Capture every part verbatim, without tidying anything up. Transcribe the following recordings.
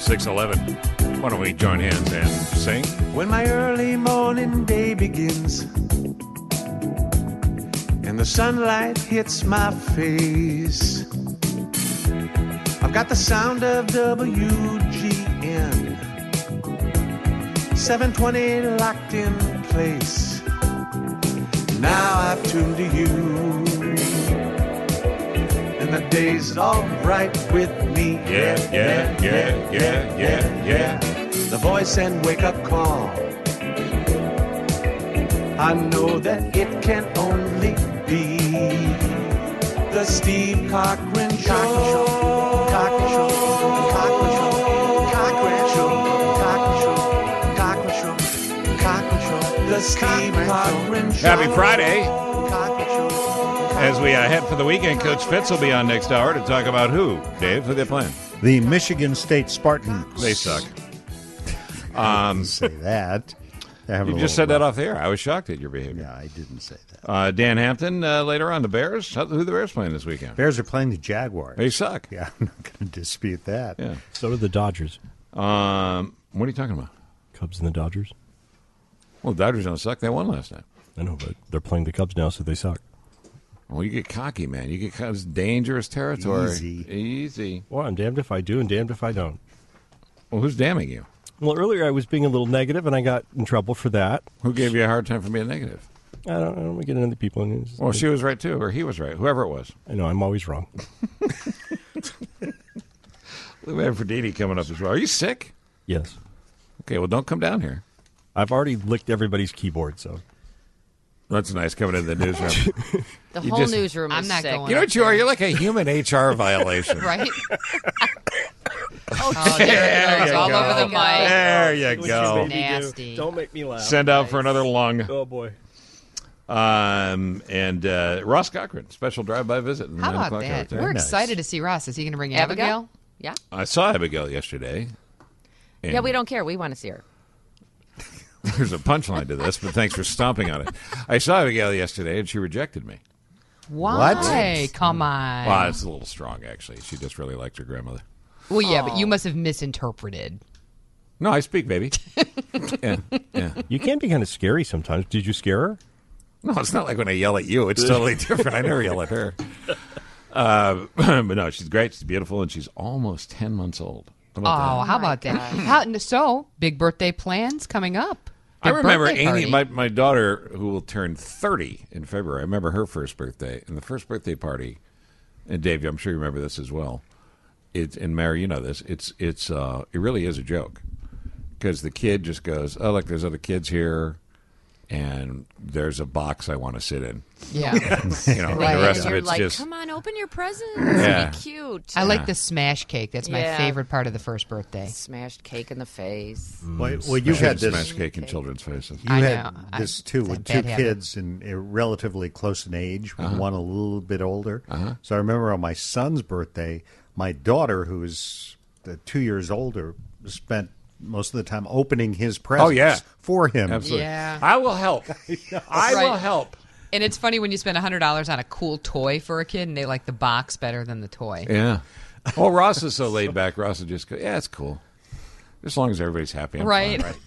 six eleven. Why don't we join hands and sing? When my early morning day begins and the sunlight hits my face, I've got the sound of W G N seven twenty locked in place. Now I've tuned to you, and the day's all bright with me. Yeah, yeah, yeah, yeah, yeah, yeah. The voice and wake-up call, I know that it can only be the Steve Cochran Show. Cochran Show, Cochran Show, Cochran Show, Cochran Show, Cochran Show, Cochran Show, the Steve Cochran Show. Happy Friday. As we uh, head for the weekend, Coach Fitz will be on next hour to talk about who, Dave? Who they playing? The Michigan State Spartans. They suck. Um, say that. You just said that off the air. I was shocked at your behavior. Yeah, I didn't say that. Uh, Dan Hampton, uh, later on, the Bears. How, who are the Bears playing this weekend? Bears are playing the Jaguars. They suck. Yeah, I'm not going to dispute that. Yeah. So do the Dodgers. Um, what are you talking about? Cubs and the Dodgers. Well, the Dodgers don't suck. They won last night. I know, but they're playing the Cubs now, so they suck. Well, you get cocky, man. You get kind of dangerous territory. Easy. Easy. Well, I'm damned if I do and damned if I don't. Well, who's damning you? Well, earlier I was being a little negative, and I got in trouble for that. Who gave you a hard time for being negative? I don't, I don't want to get into the people. Well, she was right, too, or he was right. Whoever it was. I know, I'm always wrong. Lou Aphrodite coming up as well. Are you sick? Yes. Okay, well, don't come down here. I've already licked everybody's keyboard, so. That's nice coming in the newsroom. The You whole just- newsroom I'm is not sick. going You know what you are? You're like a human H R violation. Right? Oh, Oh, there There it goes. you All go. over the mic. There you What go. made me do. Nasty. Don't make me laugh. Send out for another lung. Oh, boy. Um, and uh, Ross Cochran, special drive-by visit. In the How nine about o'clock hour that? today. We're nice. excited to see Ross. Is he going to bring Abigail? Abigail? Yeah. I saw Abigail yesterday. and Yeah, we don't care. We want to see her. There's a punchline to this, but thanks for stomping on it. I saw Abigail yesterday, and she rejected me. Why? What? Come on. Well, it's a little strong, actually. She just really liked her grandmother. Well, yeah, but you must have misinterpreted. No, I speak, baby. yeah, yeah. You can be kind of scary sometimes. Did you scare her? No, it's not like when I yell at you. It's totally different. I never yell at her. Uh, but no, she's great. She's beautiful, and she's almost ten months old. How Oh, about that? how about that? How, so, big birthday plans coming up. I Big remember birthday Amy, party. my, my daughter, who will turn thirty in February. I remember her first birthday, and the first birthday party. And Dave, I'm sure you remember this as well. It's and Mary, you know this. It's it's uh, it really is a joke because the kid just goes, "Oh, look, there's other kids here, and there's a box I want to sit in." Yeah. You know, Right. the rest And of you're it's like, just come on, open your presents. Yeah. Be cute. I like the smash cake. That's my Yeah. favorite part of the first birthday. Smashed cake in the face. Well, well, you've Should had have this. smashed cake in children's faces. You I had know. this I- too it's a with bad two habit. kids and uh, relatively close in age, with Uh-huh. one a little bit older. So I remember on my son's birthday, my daughter, who is uh, two years older, spent most of the time opening his presents Oh, yeah. for him. Absolutely. Yeah. I will help. I will Right. help. And it's funny when you spend one hundred dollars on a cool toy for a kid and they like the box better than the toy. Yeah. Well, Ross is so laid back. Ross will just go, yeah, it's cool. As long as everybody's happy. I'm Right. fine.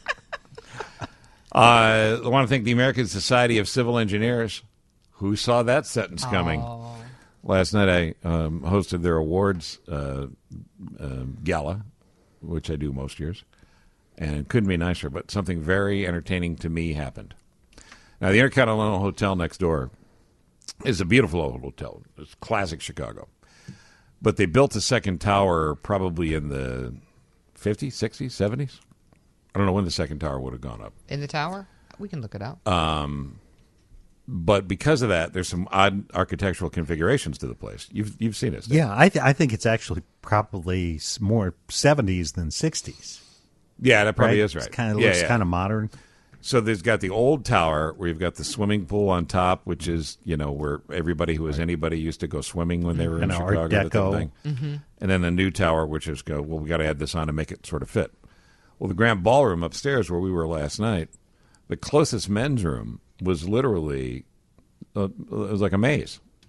uh, I want to thank the American Society of Civil Engineers, who saw that sentence coming. Oh. Last night I um, hosted their awards uh, uh, gala, which I do most years, and it couldn't be nicer, but something very entertaining to me happened. Now, the Intercontinental Hotel next door is a beautiful old hotel. It's classic Chicago. But they built a second tower probably in the fifties, sixties, seventies. I don't know when the second tower would have gone up. In the tower? We can look it up. But because of that, there's some odd architectural configurations to the place. You've you've seen it. Steve. Yeah, I, th- I think it's actually probably s- more seventies than sixties. Yeah, that probably right? is right. It kind of yeah, looks yeah. kind of modern. So there's got the old tower where you've got the swimming pool on top, which is, you know, where everybody who was anybody used to go swimming when they were in And Art Chicago. that type of Deco. thing. Mm-hmm. And then the new tower, which is go, well, we got to add this on to make it sort of fit. Well, the grand ballroom upstairs where we were last night, the closest men's room was literally, uh, it was like a maze.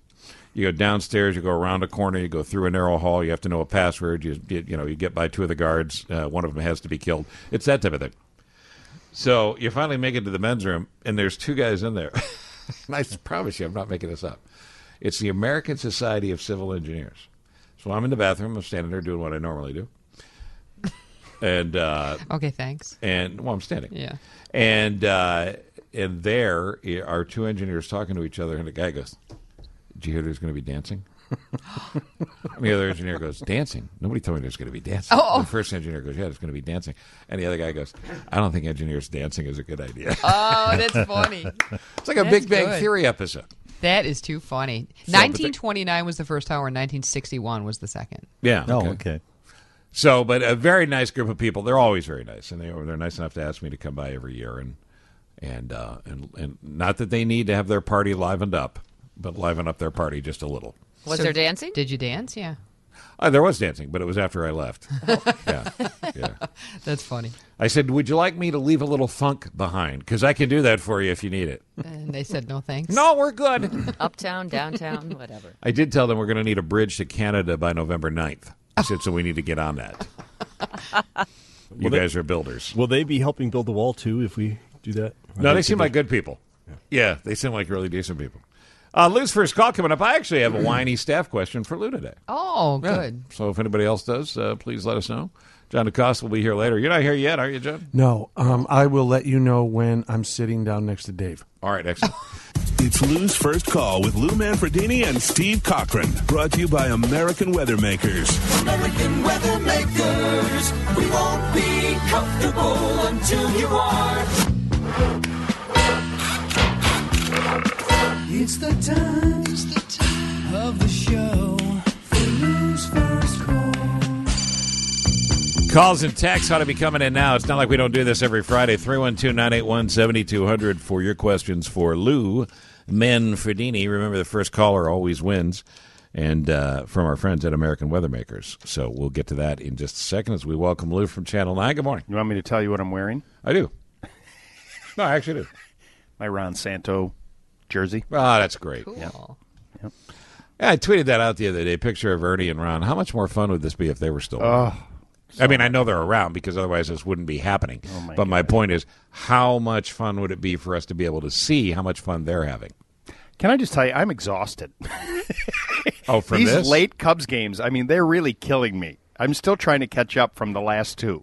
You go downstairs, you go around a corner, you go through a narrow hall. You have to know a password. You you, you know you get by two of the guards. Uh, one of them has to be killed. It's that type of thing. So you finally make it to the men's room, and there's two guys in there. And I promise you, I'm not making this up. It's the American Society of Civil Engineers. So I'm in the bathroom. I'm standing there doing what I normally do. And uh, Okay, thanks. and well, I'm standing. Yeah. And uh, and there are two engineers talking to each other, and the guy goes, "Did you hear there's going to be dancing?" And the other engineer goes, "Dancing? Nobody told me there's going to be dancing." Oh. The first engineer goes, "Yeah, there's going to be dancing." And the other guy goes, "I don't think engineers dancing is a good idea." Oh, that's funny. It's like a That's Big Bang good. Theory episode. That is too funny. So, but they- nineteen twenty-nine was the first hour, and nineteen sixty-one was the second. Yeah. Oh, okay. So, but a very nice group of people. They're always very nice, and they they're nice enough to ask me to come by every year, and and uh, and and not that they need to have their party livened up, but liven up their party just a little. Was So there dancing? Did you dance? Yeah. Uh, there was dancing, but it was after I left. Yeah, yeah. That's funny. I said, "Would you like me to leave a little funk behind? Because I can do that for you if you need it." And they said no thanks. No, we're good. Uptown, downtown, whatever. I did tell them we're going to need a bridge to Canada by November ninth. I said, so we need to get on that. You Well, they- guys are builders. Will they be helping build the wall too if we do that? No, they seem like good people. Yeah, they seem like really decent people. Uh, Lou's first call coming up. I actually have a whiny staff question for Lou today. Oh, Yeah. good. So if anybody else does, uh, please let us know. John DeCosta will be here later. You're not here yet, are you, John? No, um, I will let you know when I'm sitting down next to Dave. All right, excellent. It's Lou's First Call with Lou Manfredini and Steve Cochran. Brought to you by American Weathermakers. American Weathermakers, we won't be comfortable until you are. It's the time, it's the time of the show for Lou's First Call. Calls and texts ought to be coming in now. It's not like we don't do this every Friday. three one two, nine eight one, seven two zero zero for your questions for Lou Manfredini. Remember, the first caller always wins. And uh, from our friends at American Weathermakers. So we'll get to that in just a second as we welcome Lou from Channel nine. Good morning. You want me to tell you what I'm wearing? I do. No, I actually do. My Ron Santo jersey. Ah, that's great. Cool. Yep. Yeah, I tweeted that out the other day, picture of Ernie and Ron. How much more fun would this be if they were still around? Oh, I mean, I know they're around because otherwise this wouldn't be happening. Oh, my but my God. point is, how much fun would it be for us to be able to see how much fun they're having? Can I just tell you, I'm exhausted. Oh, from These this? late Cubs games, I mean, they're really killing me. I'm still trying to catch up from the last two.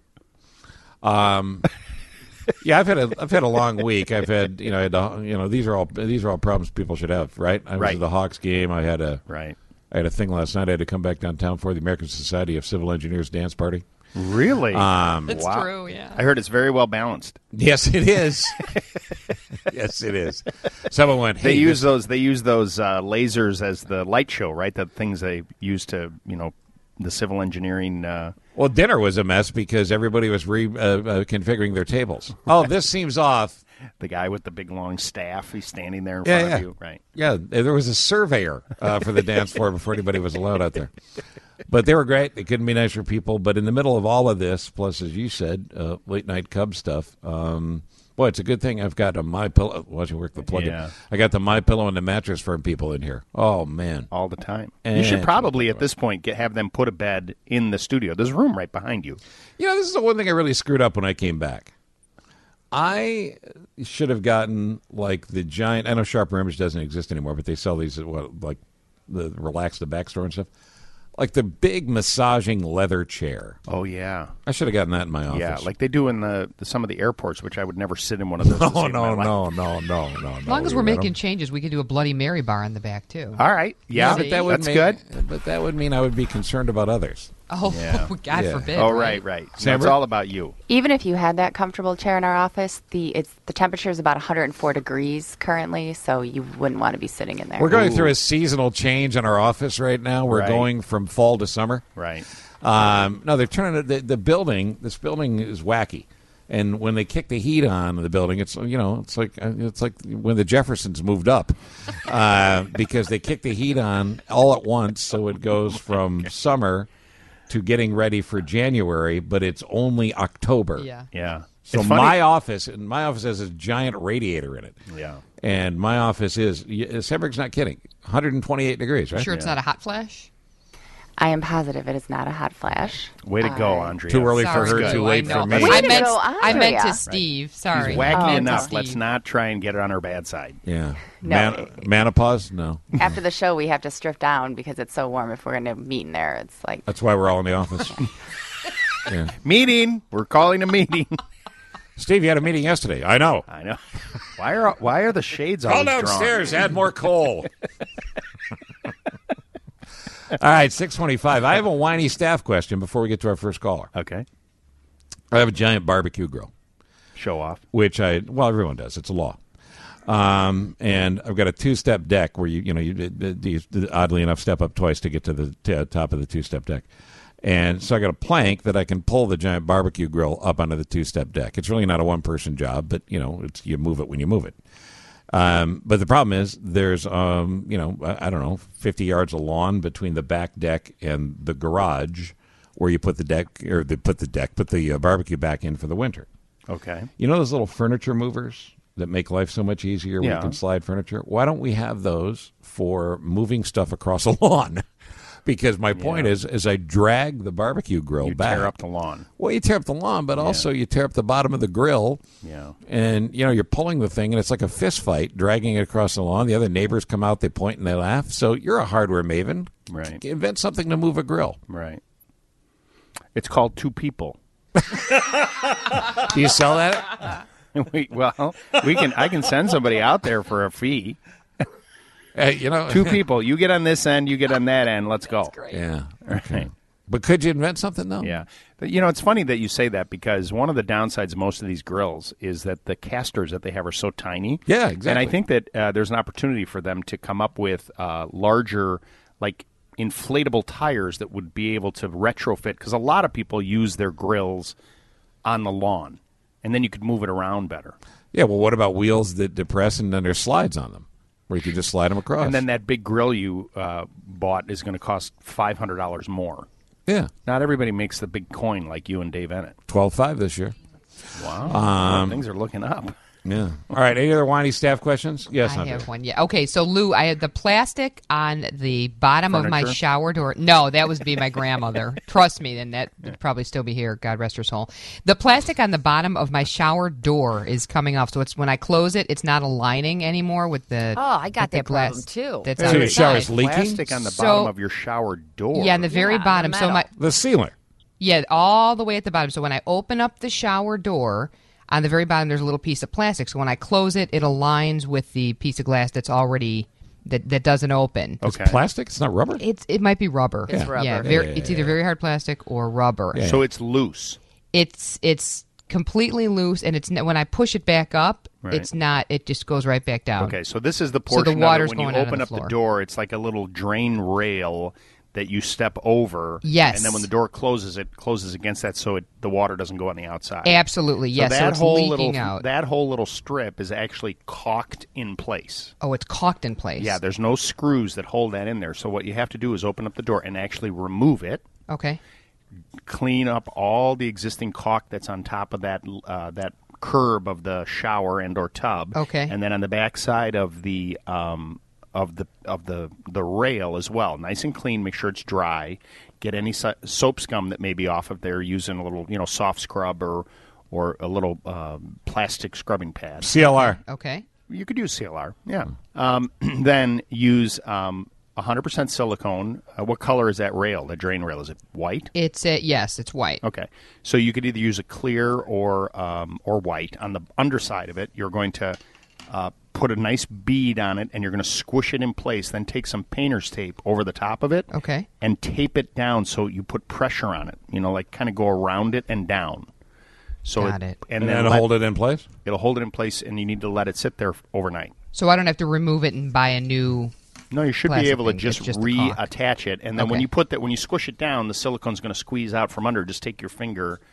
Um, yeah, I've had a I've had a long week. I've had you know I had to, you know these are all these are all problems people should have, right? I was Right. at the Hawks game. I had a Right. I had a thing last night. I had to come back downtown for the American Society of Civil Engineers dance party. Really? Um, That's Wow. true, yeah. I heard it's very well balanced. yes, it is. Yes, it is. Someone went. Hey, They use this- those. They use those uh, lasers as the light show, right? The things they use to, you know, the civil engineering. Uh, Well, dinner was a mess because everybody was re uh, uh, configuring their tables. Oh, this seems off. the guy with the big long staff, he's standing there in Yeah, front yeah. of you, right? Yeah, there was a surveyor uh, for the dance floor before anybody was allowed out there. But they were great. They couldn't be nicer people. But in the middle of all of this, plus, as you said, uh, late night Cub stuff. Um, boy, it's a good thing I've got a My Pillow. Watch you work the plug. Yeah. I got the My Pillow and the Mattress Firm people in here. Oh man, All the time. And you should probably at this point get have them put a bed in the studio. There's room right behind you. you know this is the one thing I really screwed up when I came back. I should have gotten like the giant. I know Sharper Image doesn't exist anymore, but they sell these at what like the Relax the Back store and stuff. Like the big massaging leather chair. Oh yeah, I should have gotten that in my office. yeah, like they do in the, the some of the airports, which I would never sit in one of those. to no, save no, my life. no, no, no, no, no. As long as we're making changes, we could do a Bloody Mary bar in the back, too. All right, yeah, but that would that's make, good. But that would mean I would be concerned about others. Oh, Yeah. God Yeah. forbid. Oh right, right. No, it's Samber? all about you. Even if you had that comfortable chair in our office, the it's the temperature is about one hundred four degrees currently, so you wouldn't want to be sitting in there. We're going through a seasonal change in our office right now. We're Right. going from fall to summer. Right. Um, no, they're turning it- the, the building. This building is wacky, and when they kick the heat on the building, it's you know it's like it's like when the Jeffersons moved up uh, because they kick the heat on all at once, so it goes from summer to getting ready for January, but it's only October. Yeah. Yeah. So It's funny- my office, and my office has a giant radiator in it. Yeah. And my office is, Sedgwick's not kidding, one hundred twenty-eight degrees, right? Sure, it's not a hot flash. I am positive it is not a hot flash. Way to go, Uh, Andrea. Too early Sorry, for her, Stu, too I late know. for me. Way I to meant, go, I meant Andrea. to Steve. Sorry. He's wacky Oh, enough. okay. Let's not try and get her on her bad side. Yeah. No. Man- menopause? No. After the show, we have to strip down because it's so warm. If we're going to meet in there, it's like That's why we're all in the office. Yeah. Meeting. We're calling a meeting. Steve, you had a meeting yesterday. I know. I know. Why are why are the shades Call always drawn? downstairs. Add more coal. All right, six twenty-five. I have a whiny staff question before we get to our first caller. Okay. I have a giant barbecue grill, Show off. which I, well, everyone does. It's a law. Um, and I've got a two-step deck where you, you know, you, you oddly enough step up twice to get to the t- top of the two-step deck. And so I got a plank that I can pull the giant barbecue grill up onto the two-step deck. It's really not a one-person job, but, you know, it's you move it when you move it. Um, but the problem is there's, um, you know, I, I don't know, fifty yards of lawn between the back deck and the garage where you put the deck, or they put the deck, put the uh, barbecue back in for the winter. Okay. You know those little furniture movers that make life so much easier where Yeah. you can slide furniture? Why don't we have those for moving stuff across a lawn? Because my point Yeah. is, as I drag the barbecue grill You back, tear up the lawn. well, you tear up the lawn, but also you tear up the bottom of the grill. Yeah. And, you know, you're pulling the thing, and it's like a fist fight, dragging it across the lawn. The other neighbors come out, they point and they laugh. So you're a hardware maven. Right. Invent something to move a grill. Right. It's called Two People. Do you sell that? we, well, we can. I can send somebody out there for a fee. Uh, you know, Two people. You get on this end. You get on that end. Let's go. Yeah. Right. But could you invent something, though? Yeah. But, you know, it's funny that you say that because one of the downsides of most of these grills is that the casters that they have are so tiny. Yeah, exactly. And I think that uh, there's an opportunity for them to come up with uh, larger, like, inflatable tires that would be able to retrofit because a lot of people use their grills on the lawn, and then you could move it around better. Yeah, well, what about wheels that depress and then there's slides on them where you can just slide them across? And then that big grill you uh, bought is going to cost five hundred dollars more. Yeah. Not everybody makes the big coin like you and Dave Ennett. twelve five this year. Wow. Um, Things are looking up. Yeah. All right. Any other whiny staff questions? Yes, I Andrea. have one. Yeah. Okay. So Lou, I had the plastic on the bottom of my Furniture? shower door. No, that would be my grandmother. Trust me, then that would probably still be here. God rest her soul. The plastic on the bottom of my shower door is coming off. So it's when I close it, it's not aligning anymore with the. Oh, I got with the that glass problem, too. That's So on your the shower's side. leaking? Plastic on the So- bottom of your shower door. Yeah, on the very Yeah, bottom. the So my metal. The sealer. yeah, all the way at the bottom. So when I open up the shower door, on the very bottom there's a little piece of plastic. So when I close it, it aligns with the piece of glass that's already that that doesn't open. Okay. It's plastic? It's not rubber? It's it might be rubber. It's yeah. rubber. Yeah, Yeah, very, yeah, it's yeah, either yeah. very hard plastic or rubber. Yeah. So it's loose. It's it's completely loose, and it's n- when I push it back up, Right. it's not. It just goes right back down. Okay, so this is the So the portion water's of it when going you out on open the up the floor. door. It's like a little drain rail that you step over. Yes. And then when the door closes, it closes against that, so it, the water doesn't go on the outside. Absolutely, yes. So So, that it's whole leaking little out. that whole little strip is actually caulked in place. oh, it's caulked in place. Yeah, there's no screws that hold that in there. So what you have to do is open up the door and actually remove it. Okay. Clean up all the existing caulk that's on top of that uh, that curb of the shower and or tub. Okay. And then on the back side of the um, of the of the the rail as well, nice and clean. Make sure it's dry. Get any so- soap scum that may be off of there using a little you know soft scrub or or a little uh, plastic scrubbing pad. C L R. Okay. You could use C L R, yeah. Um, then use um, one hundred percent silicone. Uh, what color is that rail, the drain rail? Is it white? It's uh, yes, it's white. Okay. So you could either use a clear or um, or white. On the underside of it, you're going to uh, put a nice bead on it, and you're going to squish it in place. Then take some painter's tape over the top of it Okay. and tape it down so you put pressure on it. You know, like kind of go around it and down. So Got it. And, And then then let- hold it in place? It'll hold it in place, and you need to let it sit there overnight. So I don't have to remove it and buy a new. No, you should be Plastic able to thing. just, It's just the caulk. reattach it, and then when Okay. you put that, when you squish it down, the silicone's going to squeeze out from under. Just take your finger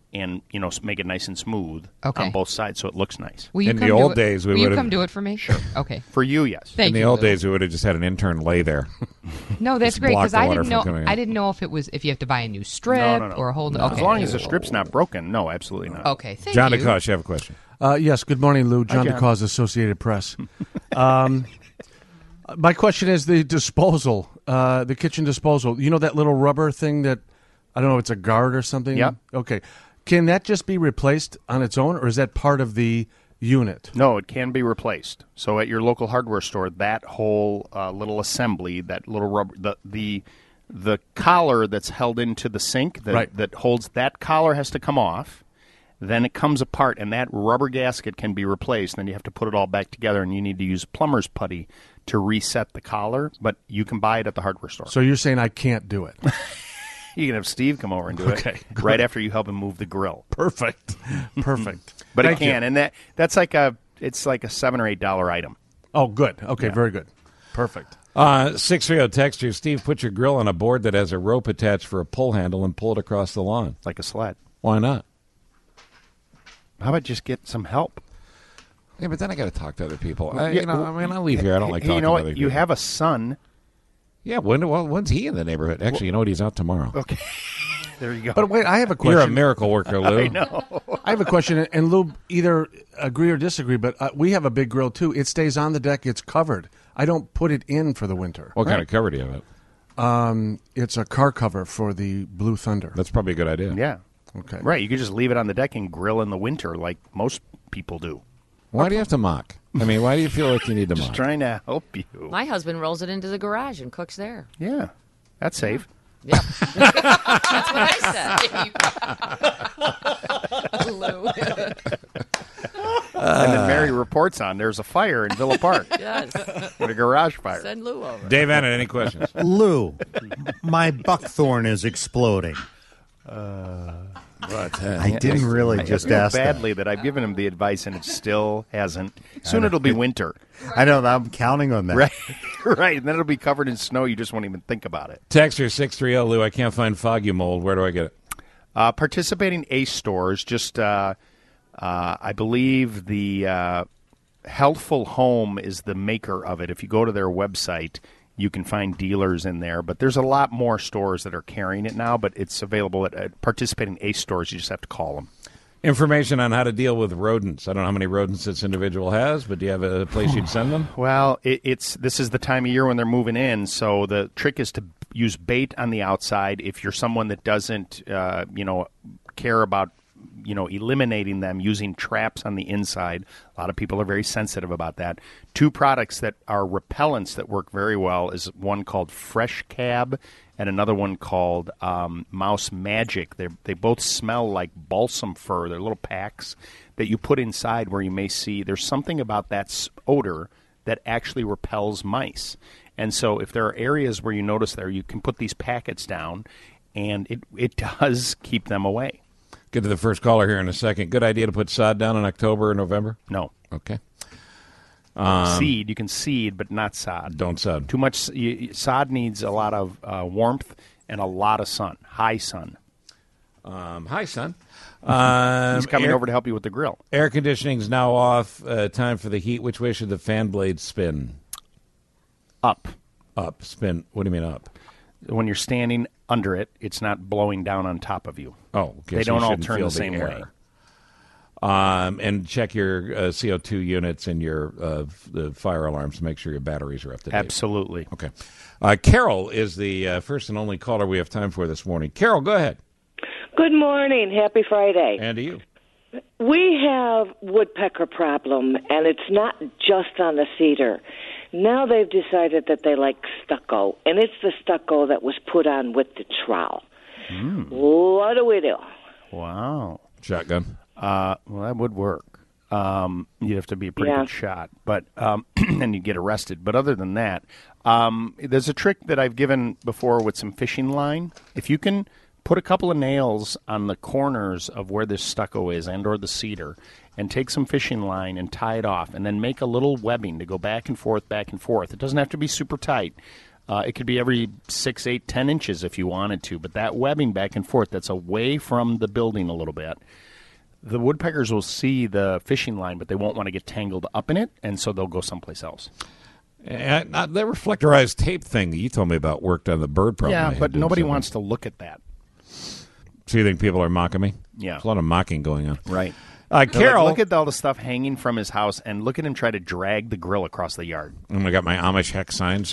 and you know make it nice and smooth Okay. on both sides, so it looks nice. Will you In come the do old it- days, we will you would've- come do it for me? Sure. Okay. For you, yes. Thank In the you, old Lou. days, we would have just had an intern lay there. No, that's Just great block because the I water didn't from know. coming in. I didn't know if it was if you have to buy a new strip No, no, no. or a whole. No, Okay. As long as the strip's not broken, no, absolutely not. Okay. Thank John you. DeCoste, you have a question. Uh, yes, good morning, Lou. John John. DeCause, Associated Press. um, my question is the disposal, uh, the kitchen disposal. You know that little rubber thing that, I don't know if it's a guard or something? Yep. Okay. Can that just be replaced on its own, or is that part of the unit? No, it can be replaced. So at your local hardware store, that whole uh, little assembly, that little rubber, the the the collar that's held into the sink that Right. that holds that collar has to come off. Then it comes apart, and that rubber gasket can be replaced. Then you have to put it all back together, and you need to use plumber's putty to reset the collar. But you can buy it at the hardware store. So you're saying I can't do it? You can have Steve come over and do Okay, it good. right after you help him move the grill. Perfect. Perfect. But Thank it can, you. and that that's like a it's like a seven or eight dollar item. Oh, good. Okay, very good. Perfect. Uh, six three zero text you, Steve, put your grill on a board that has a rope attached for a pull handle and pull it across the lawn. Like a sled. Why not? How about just get some help? Yeah, but then I got to talk to other people. I, Yeah, you know, well, I mean, I leave here. I don't like Hey, talking you know to what? other You people. have a son. Yeah, when, well, when's he in the neighborhood? Actually, you know what? He's out tomorrow. Okay. There you go. But wait, I have a question. You're a miracle worker, Lou. I know. I have a question, and Lou, either agree or disagree, but uh, we have a big grill, too. It stays on the deck. It's covered. I don't put it in for the winter. What kind of cover do you have? Um, it's a car cover for the Blue Thunder. That's probably a good idea. Yeah. Okay. Right. You could just leave it on the deck and grill in the winter like most people do. Why do you have to mock? I mean, why do you feel like you need to Just mock? trying to help you. My husband rolls it into the garage and cooks there. Yeah. That's safe. Yeah. That's what I said. Lou. and then Mary reports on there's a fire in Villa Park. Yes. With a garage fire. Send Lou over. Dave Annan, any questions? Lou, my buckthorn is exploding. What? I didn't really I just feel ask that. badly that. I've given him the advice and it still hasn't. Soon it'll be winter. I know. I'm counting on that. Right. Right. And then it'll be covered in snow. You just won't even think about it. Texter six three zero, Lou, I can't find foggy mold. Where do I get it? Uh, participating Ace stores, just uh, uh, I believe the uh, Healthful Home is the maker of it. If you go to their website, you can find dealers in there. But there's a lot more stores that are carrying it now, but it's available at, at participating Ace stores. You just have to call them. Information on how to deal with rodents. I don't know how many rodents this individual has, but do you have a place you'd send them? Well, it, it's this is the time of year when they're moving in, so the trick is to use bait on the outside. If you're someone that doesn't, uh, you know, care about, you know, eliminating them, using traps on the inside. A lot of people are very sensitive about that. Two products that are repellents that work very well is one called Fresh Cab and another one called um, Mouse Magic. They they both smell like balsam fur. They're little packs that you put inside where you may see there's something about that s- odor that actually repels mice. And so if there are areas where you notice there, you can put these packets down, and it, it does keep them away. Get to the first caller here in a second. Good idea to put sod down in October or November? No. Okay. seed, you can seed, but not sod. Don't sod. Too much. You, sod needs a lot of uh, warmth and a lot of sun, high sun. Um, hi, son. Um, He's coming air, over to help you with the grill. Air conditioning's now off. Uh, time for the heat. Which way should the fan blades spin? Up. Up. Spin. What do you mean up? When you're standing under it, it's not blowing down on top of you. Oh, okay. They so don't you all shouldn't turn feel the same air. way. Um, and check your uh, C O two units and your uh, f- the fire alarms to make sure your batteries are up to date. Absolutely. Okay. Uh, Carol is the uh, first and only caller we have time for this morning. Carol, go ahead. Good morning. Happy Friday. And to you. We have woodpecker problem, and it's not just on the cedar. Now they've decided that they like stucco, and it's the stucco that was put on with the trowel. Mm. What do we do? Wow. Shotgun. Uh, well, that would work. Um, you'd have to be a pretty Yeah. good shot, but um, and you'd get arrested. But other than that, um, there's a trick that I've given before with some fishing line. If you can put a couple of nails on the corners of where this stucco is and or the cedar, and take some fishing line and tie it off, and then make a little webbing to go back and forth, back and forth. It doesn't have to be super tight. Uh, it could be every six, eight, ten inches if you wanted to, but that webbing back and forth that's away from the building a little bit. The woodpeckers will see the fishing line, but they won't want to get tangled up in it, and so they'll go someplace else. And, uh, that reflectorized tape thing that you told me about worked on the bird problem. I Yeah, had but doing nobody something. wants to look at that. So you think people are mocking me? Yeah. There's a lot of mocking going on. Right. Uh, They're Carol. like, look at all the stuff hanging from his house, and look at him try to drag the grill across the yard. And I got my Amish hex signs.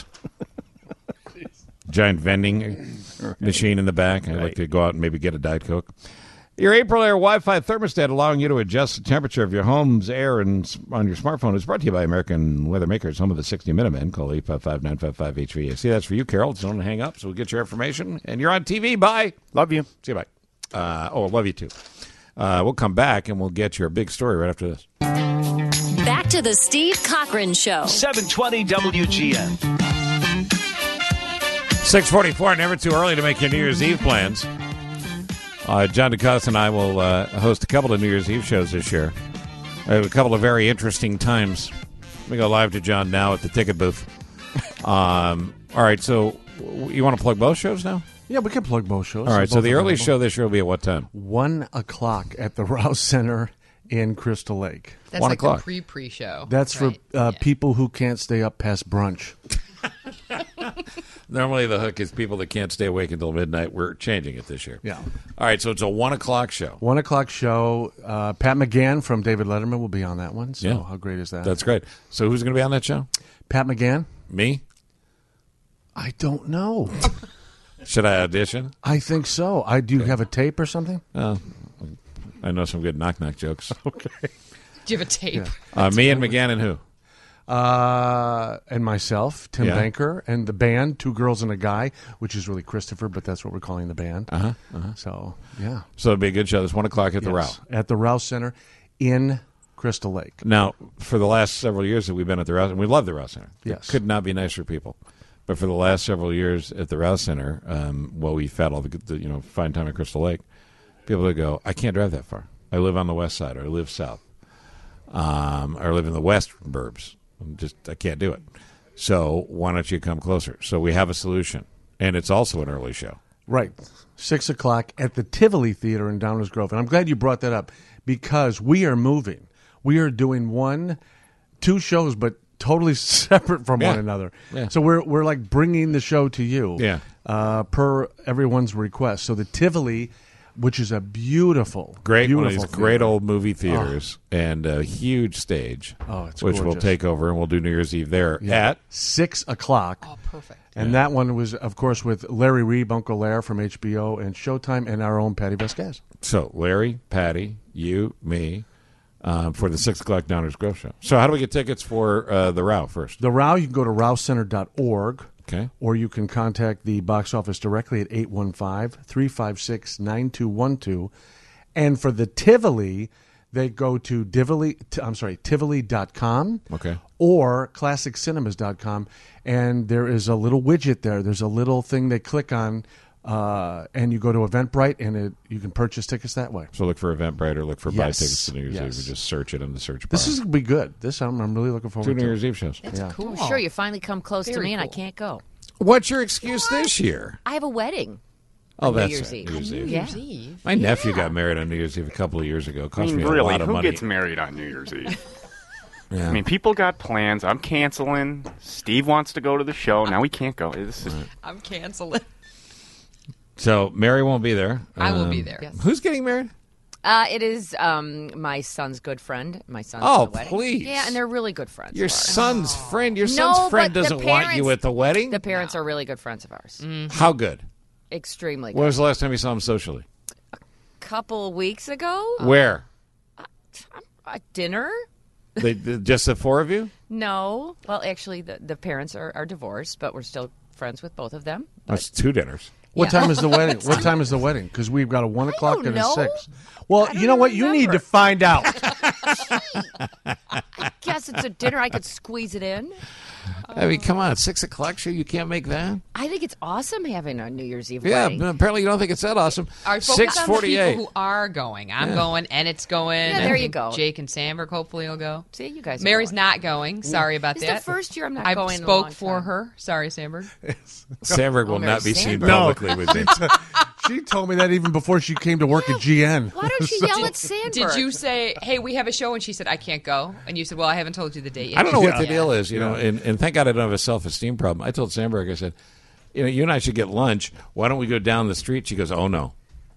Giant vending machine in the back. I'd like Right. to go out and maybe get a Diet Coke. Your April Air Wi-Fi thermostat allowing you to adjust the temperature of your home's air and s- on your smartphone is brought to you by American Weather Makers, home of the sixty Minutemen. Call eight five five, nine five five, H V A C. That's for you, Carol. Just don't hang up, so we'll get your information. And you're on T V. Bye. Love you. See you, bye. Uh, oh, love you, too. Uh, we'll come back, and we'll get your big story right after this. Back to the Steve Cochran Show. seven twenty W G N. six forty-four, never too early to make your New Year's Eve plans. Uh, John DeCosta and I will uh, host a couple of New Year's Eve shows this year. I have a couple of very interesting times. Let me go live to John now at the ticket booth. Um, all right, so w- you want to plug both shows now? Yeah, we can plug both shows. All right, so Both the early available. show this year will be at what time? One o'clock at the Rouse Center in Crystal Lake. That's One like o'clock. the pre-pre show. That's right? for uh, people who can't stay up past brunch. Normally the hook is people that can't stay awake until midnight. We're changing it this year. Yeah. All right, so it's a one o'clock show. One o'clock show. Uh, Pat McGann from David Letterman will be on that one. So Yeah. how great is that? That's great. So who's going to be on that show? Pat McGann? Me? I don't know. Should I audition? I think so. I do you have a tape or something? Uh, I know some good knock-knock jokes. Okay. Do you have a tape? Uh, me and McGann and who? Uh, and myself, Tim Yeah. Banker, and the band, Two Girls and a Guy, which is really Christopher, but that's what we're calling the band. Uh-huh, uh-huh. So, yeah. So it'll be a good show. This one o'clock at the Yes. Row. At the Rouse Center in Crystal Lake. Now, for the last several years that we've been at the Rouse, and we love the Rouse Center. Yes. It could not be nicer people. But for the last several years at the Rouse Center, um, while we've had all the, the you know fine time at Crystal Lake, people that go, I can't drive that far. I live on the west side, or I live south, um, or I live in the west burbs. I'm just I can't do it. So why don't you come closer? So we have a solution, and it's also an early show. Right. Six o'clock at the Tivoli Theater in Downers Grove. And I'm glad you brought that up because we are moving. We are doing one, two shows, but totally separate from Yeah. one another. Yeah. So we're we're like bringing the show to you, Yeah. uh, per everyone's request. So the Tivoli, which is a beautiful, Great, beautiful one of these theater. great old movie theaters and a huge stage, Oh, it's which we'll gorgeous. take over, and we'll do New Year's Eve there Yeah. at six o'clock. Oh, perfect. And that one was, of course, with Larry Reeb, Uncle Lair from H B O and Showtime, and our own Patty Vasquez. So Larry, Patty, you, me, um, for the six o'clock Downers Grove show. So how do we get tickets for uh, the Row first? The Row, you can go to rouse center dot org. Okay. Or you can contact the box office directly at eight one five, three five six, nine two one two. And for the Tivoli, they go to Tivoli, t- I'm sorry, tivoli dot com. Okay. Or classic cinemas dot com. And there is a little widget there. There's a little thing they click on, uh, and you go to Eventbrite, and it, you can purchase tickets that way. So look for Eventbrite or look for buy Yes. tickets to New Year's Yes. Eve. And just search it in the search bar. This is going to be good. This I'm, I'm really looking forward two to. New Year's Eve shows. That's Yeah. cool. Sure, you finally come close to Very me, and I cool. can't go. What's your excuse this year? I have a wedding. Oh, on that's New Year's right, Eve. New Year's Eve. Yeah. New Year's Eve. My nephew got married on New Year's Eve a couple of years ago. It I cost mean, me a really, lot of who money. gets married on New Year's Eve? Yeah. I mean, people got plans. I'm canceling. Steve wants to go to the show. Now we can't go. This is, I'm canceling. So Mary won't be there. I will Um, be there. Yes. Who's getting married? Uh, it is um, my son's good friend. My son's Oh, at the wedding. please. Yeah, and they're really good friends. Your of ours. son's friend. Your No, son's friend but the doesn't want you parents- at the wedding. The parents are really good friends of ours. How good? Extremely good. When was the last time you saw him socially? Couple weeks ago, Where? at dinner. They, the- just the four of you? No, well, actually, the the parents are, are divorced, but we're still friends with both of them. That's two dinners. What Yeah. time is the wedding? What time is the wedding? Because we've got a one o'clock don't and know. a six. Well, I you don't know what? You need remember. to find out. I yes, it's a dinner. I could squeeze it in. I mean, come on, six o'clock show. You can't make that. I think it's awesome having a New Year's Eve Yeah, wedding. but apparently you don't think it's that awesome. All right, Six focus on the forty-eight. people who are going. I'm Yeah. going, and it's going. Yeah, I there you think go. Jake and Sandberg hopefully will go. See, you guys. are Mary's going. not going. Sorry about It's that. the first year I'm not I going in a spoke long for time. her. Sorry, Sandberg. Sandberg will Oh, Mary not be seen Sandberg. publicly with me. She told me that even before she came to work at G N. Why don't you yell at Sandberg? Did you say, "Hey, we have a show," and she said, "I can't go," and you said, "Well, I haven't told you the date yet." I don't know what the Yeah. deal is, you know, and, and thank God I don't have a self-esteem problem. I told Sandberg, I said, you know, you and I should get lunch. Why don't we go down the street? She goes, oh, no.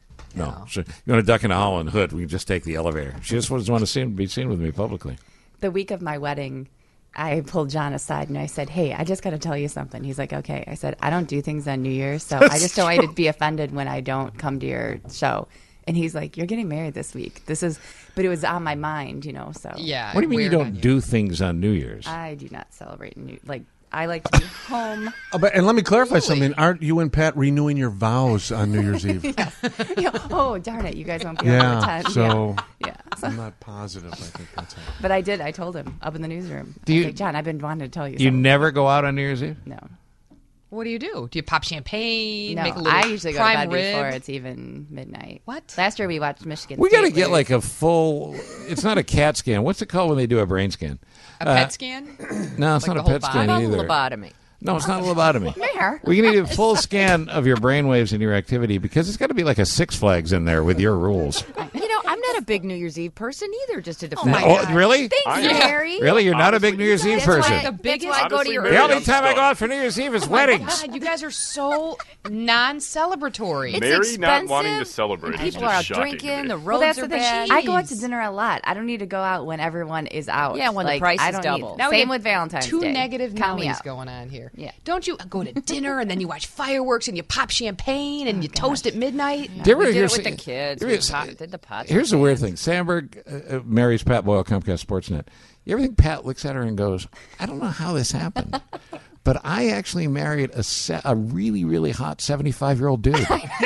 No. So, you want to duck into Holland Hood? We can just take the elevator. She just doesn't want to see, be seen with me publicly. The week of my wedding, I pulled John aside and I said, hey, I just got to tell you something. He's like, okay. I said, I don't do things on New Year's, so I just don't want you to be offended when I don't come to your show. And he's like, you're getting married this week. This is, but it was on my mind, you know, so. Yeah. What do you mean you weird don't on you. do things on New Year's? I do not celebrate New, like, I like to be home. Oh, but, and let me clarify something. Aren't you and Pat renewing your vows on New Year's Eve? Yeah. Yeah. Oh, darn it. You guys won't be able to Yeah, attend. so yeah. yeah. I'm not positive. I think that's how. But I did. I told him up in the newsroom. Do I was you- like, John, I've been wanting to tell you You something. never go out on New Year's Eve? No. What do you do? Do you pop champagne? No, make a little I usually go to prime bed rib? before it's even midnight. What? Last year we watched Michigan We State got to get lose. like a full, it's not a CAT scan. What's it called when they do a brain scan? A Uh, PET scan? No, it's Like not the a whole PET body? scan How about either. lobotomy? No, it's not a lobotomy. There. We need a full scan of your brainwaves and your activity because it's got to be like a Six Flags in there with your rules. You know, I'm not a big New Year's Eve person either, just to Oh, defend. my Oh, God. really? Thanks, I am. Mary. Really? You're not a big New Year's Eve That's person? why- The that's biggest why I go to Honestly, your Mary, The I'm only time I stoked. go out for New Year's Eve is Oh my weddings. God, you guys are so non-celebratory. It's Mary not expensive, wanting to celebrate and is People just are out shocking to drinking. me. The roads Well, that's are the thing. bad. I go out to dinner a lot. I don't need to go out when everyone is out. Yeah, when the Like, price I is don't double. Need, Now we same get with Valentine's Two Day. negative Count me Nellies out. going on here. Yeah. Don't you go to dinner and then you watch fireworks and you pop champagne and Oh, you toast at midnight? Do you ever We did hear it with sa- the kids. you We ever sa- pot- did the pot Here's the weird champagne. thing. Sandberg uh, uh, marries Pat Boyle, Comcast Sportsnet. You ever think Pat looks at her and goes, I don't know how this happened, but I actually married a, se- a really, really hot seventy-five-year-old dude.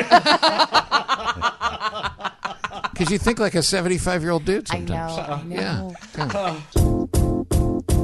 Because you think like a seventy-five-year-old dude I know. sometimes. I know. Yeah. Yeah.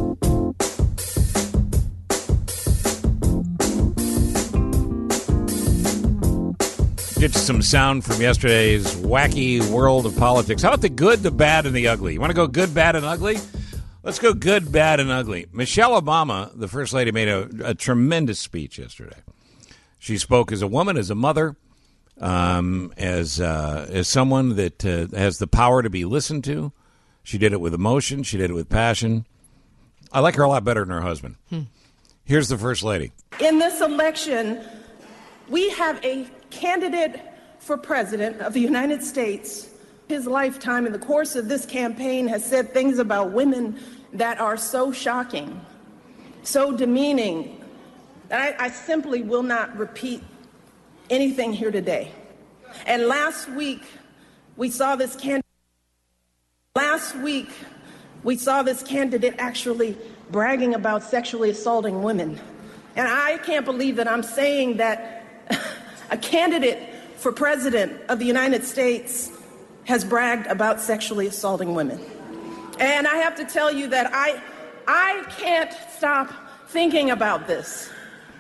Get some sound from yesterday's wacky world of politics. How about the good, the bad, and the ugly? You want to go good, bad, and ugly? Let's go good, bad, and ugly. Michelle Obama, the First Lady, made a, a tremendous speech yesterday. She spoke as a woman, as a mother, um, as uh, as someone that uh, has the power to be listened to. She did it with emotion. She did it with passion. I like her a lot better than her husband. Hmm. Here's the First Lady. In this election, we have a candidate for president of the United States. His lifetime in the course of this campaign has said things about women that are so shocking, so demeaning, that I, I simply will not repeat anything here today. And last week, we saw this candidate. Last week, we saw this candidate actually bragging about sexually assaulting women. And I can't believe that I'm saying that a candidate for president of the United States has bragged about sexually assaulting women. And I have to tell you that I, I can't stop thinking about this.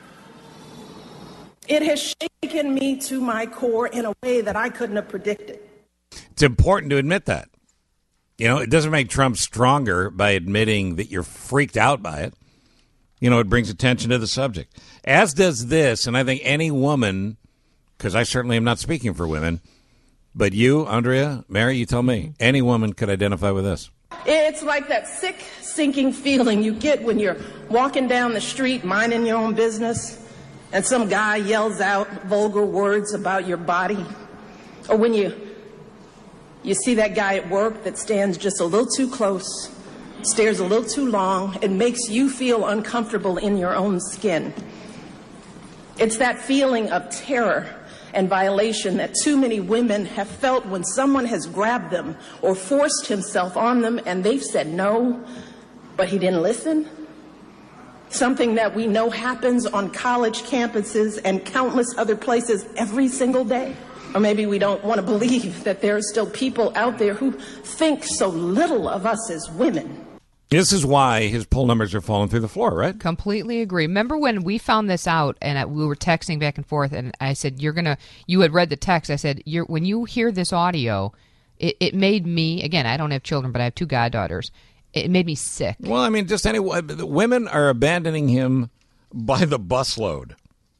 It has shaken me to my core in a way that I couldn't have predicted. It's important to admit that. You know, it doesn't make Trump stronger by admitting that you're freaked out by it. You know, it brings attention to the subject. As does this, and I think any woman, because I certainly am not speaking for women, but you, Andrea, Mary, you tell me, any woman could identify with this. It's like that sick, sinking feeling you get when you're walking down the street minding your own business and some guy yells out vulgar words about your body. Or when you you see that guy at work that stands just a little too close, stares a little too long, and makes you feel uncomfortable in your own skin. It's that feeling of terror and violation that too many women have felt when someone has grabbed them or forced himself on them and they've said no, but he didn't listen. Something that we know happens on college campuses and countless other places every single day. Or maybe we don't want to believe that there are still people out there who think so little of us as women. This is why his poll numbers are falling through the floor, right? Completely agree. Remember when we found this out and I, we were texting back and forth, and I said, "You're gonna." You had read the text. I said, "You're when you hear this audio, it, it made me again. I don't have children, but I have two goddaughters. It made me sick." Well, I mean, just anyway, the women are abandoning him by the busload.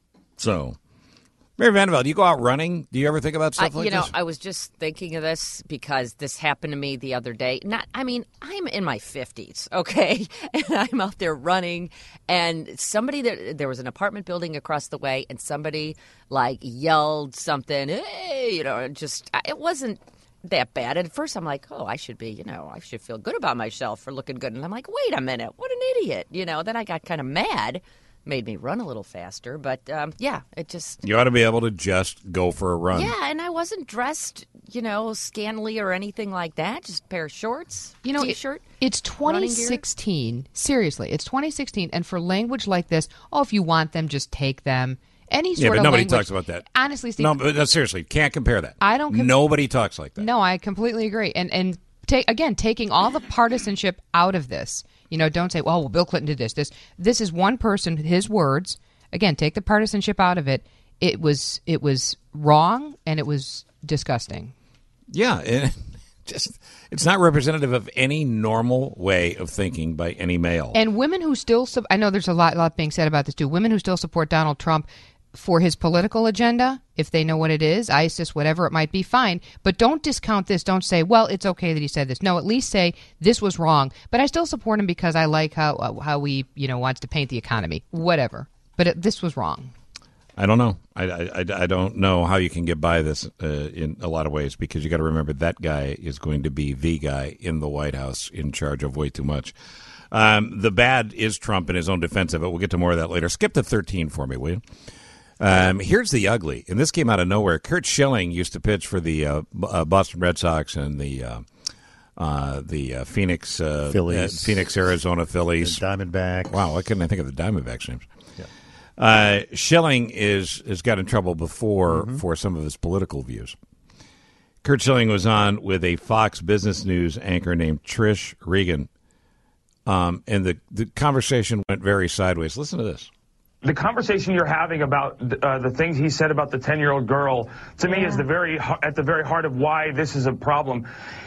So, Mary Vandervelde, you go out running. Do you ever think about stuff I, like you know, this? I was just thinking of this because this happened to me the other day. Not, I mean, I'm in my fifties, okay, and I'm out there running, and somebody there, there was an apartment building across the way, and somebody like yelled something, hey, you know, just it wasn't that bad. And at first, I'm like, oh, I should be, you know, I should feel good about myself for looking good. And I'm like, wait a minute, what an idiot, you know. Then I got kind of mad. Made me run a little faster, but um, yeah, it just... You ought to be able to just go for a run. Yeah, and I wasn't dressed, you know, scantily or anything like that. Just a pair of shorts, you know, T-shirt. It, it's twenty sixteen. Seriously, it's twenty sixteen, and for language like this, oh, if you want them, just take them. Any sort yeah, but of nobody language, talks about that. Honestly, Steve... No, but no, seriously, can't compare that. I don't... Com- nobody talks like that. No, I completely agree. And, and take again, taking all the partisanship out of this. You know, don't say, well, well, Bill Clinton did this. This This is one person, his words... Again, take the partisanship out of it. It was it was wrong and it was disgusting. Yeah, it just it's not representative of any normal way of thinking by any male. And women who still su- I know there's a lot, lot being said about this too. Women who still support Donald Trump for his political agenda, if they know what it is, ISIS, whatever it might be, fine. But don't discount this. Don't say, well, it's okay that he said this. No, at least say this was wrong. But I still support him because I like how how he you know wants to paint the economy. Whatever. But it, this was wrong. I don't know. I, I, I don't know how you can get by this uh, in a lot of ways because you got to remember that guy is going to be the guy in the White House in charge of way too much. Um, the bad is Trump in his own defense of it. We'll get to more of that later. Skip to thirteen for me, will you? Um, here's the ugly, and this came out of nowhere. Curt Schilling used to pitch for the uh, uh, Boston Red Sox and the uh, uh, the uh, Phoenix uh, Phillies, uh, Phoenix, Arizona Phillies, the Diamondbacks. Wow, why couldn't I think of the Diamondbacks names? Uh, Schilling is has got in trouble before mm-hmm. for some of his political views. Curt Schilling was on with a Fox Business News anchor named Trish Regan, um, and the, the conversation went very sideways. Listen to this. The conversation you're having about uh, the things he said about the ten-year-old girl, to yeah. me, is the very at the very heart of why this is a problem.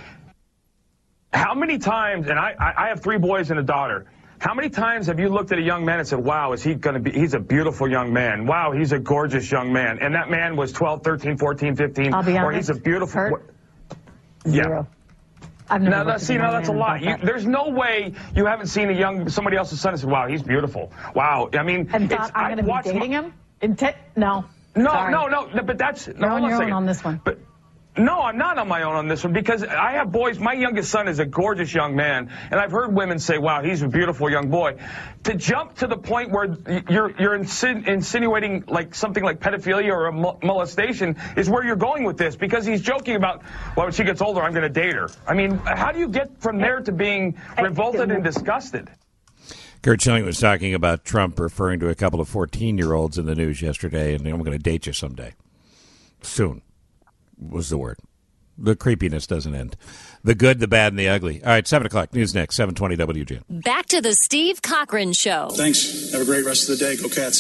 How many times, and I, I have three boys and a daughter, how many times have you looked at a young man and said, wow, is he going to be, he's a beautiful young man. Wow, he's a gorgeous young man. And that man was twelve, thirteen, fourteen, fifteen. I'll be honest, or he's a beautiful. Hurt? Yeah. Zero. I've never now, that, see, now that's a lot. You, there's no way you haven't seen a young, somebody else's son and said, wow, he's beautiful. Wow. I mean, and thought I'm going to be dating my, him? In t- no. No, Sorry. no, no, no, but that's. You're no, on your own on this one. But, No, I'm not on my own on this one because I have boys. My youngest son is a gorgeous young man, and I've heard women say, wow, he's a beautiful young boy. To jump to the point where you're you're insin- insinuating like something like pedophilia or a mo- molestation is where you're going with this because he's joking about, well, when she gets older, I'm going to date her. I mean, how do you get from there to being revolted and disgusted? Curt Schilling was talking about Trump referring to a couple of fourteen-year-olds in the news yesterday, and I'm going to date you someday. Soon. Was the word. The creepiness doesn't end. The good, the bad, and the ugly. All right, seven o'clock. News next, seven twenty W G N. Back to the Steve Cochran Show. Thanks. Have a great rest of the day. Go Cats.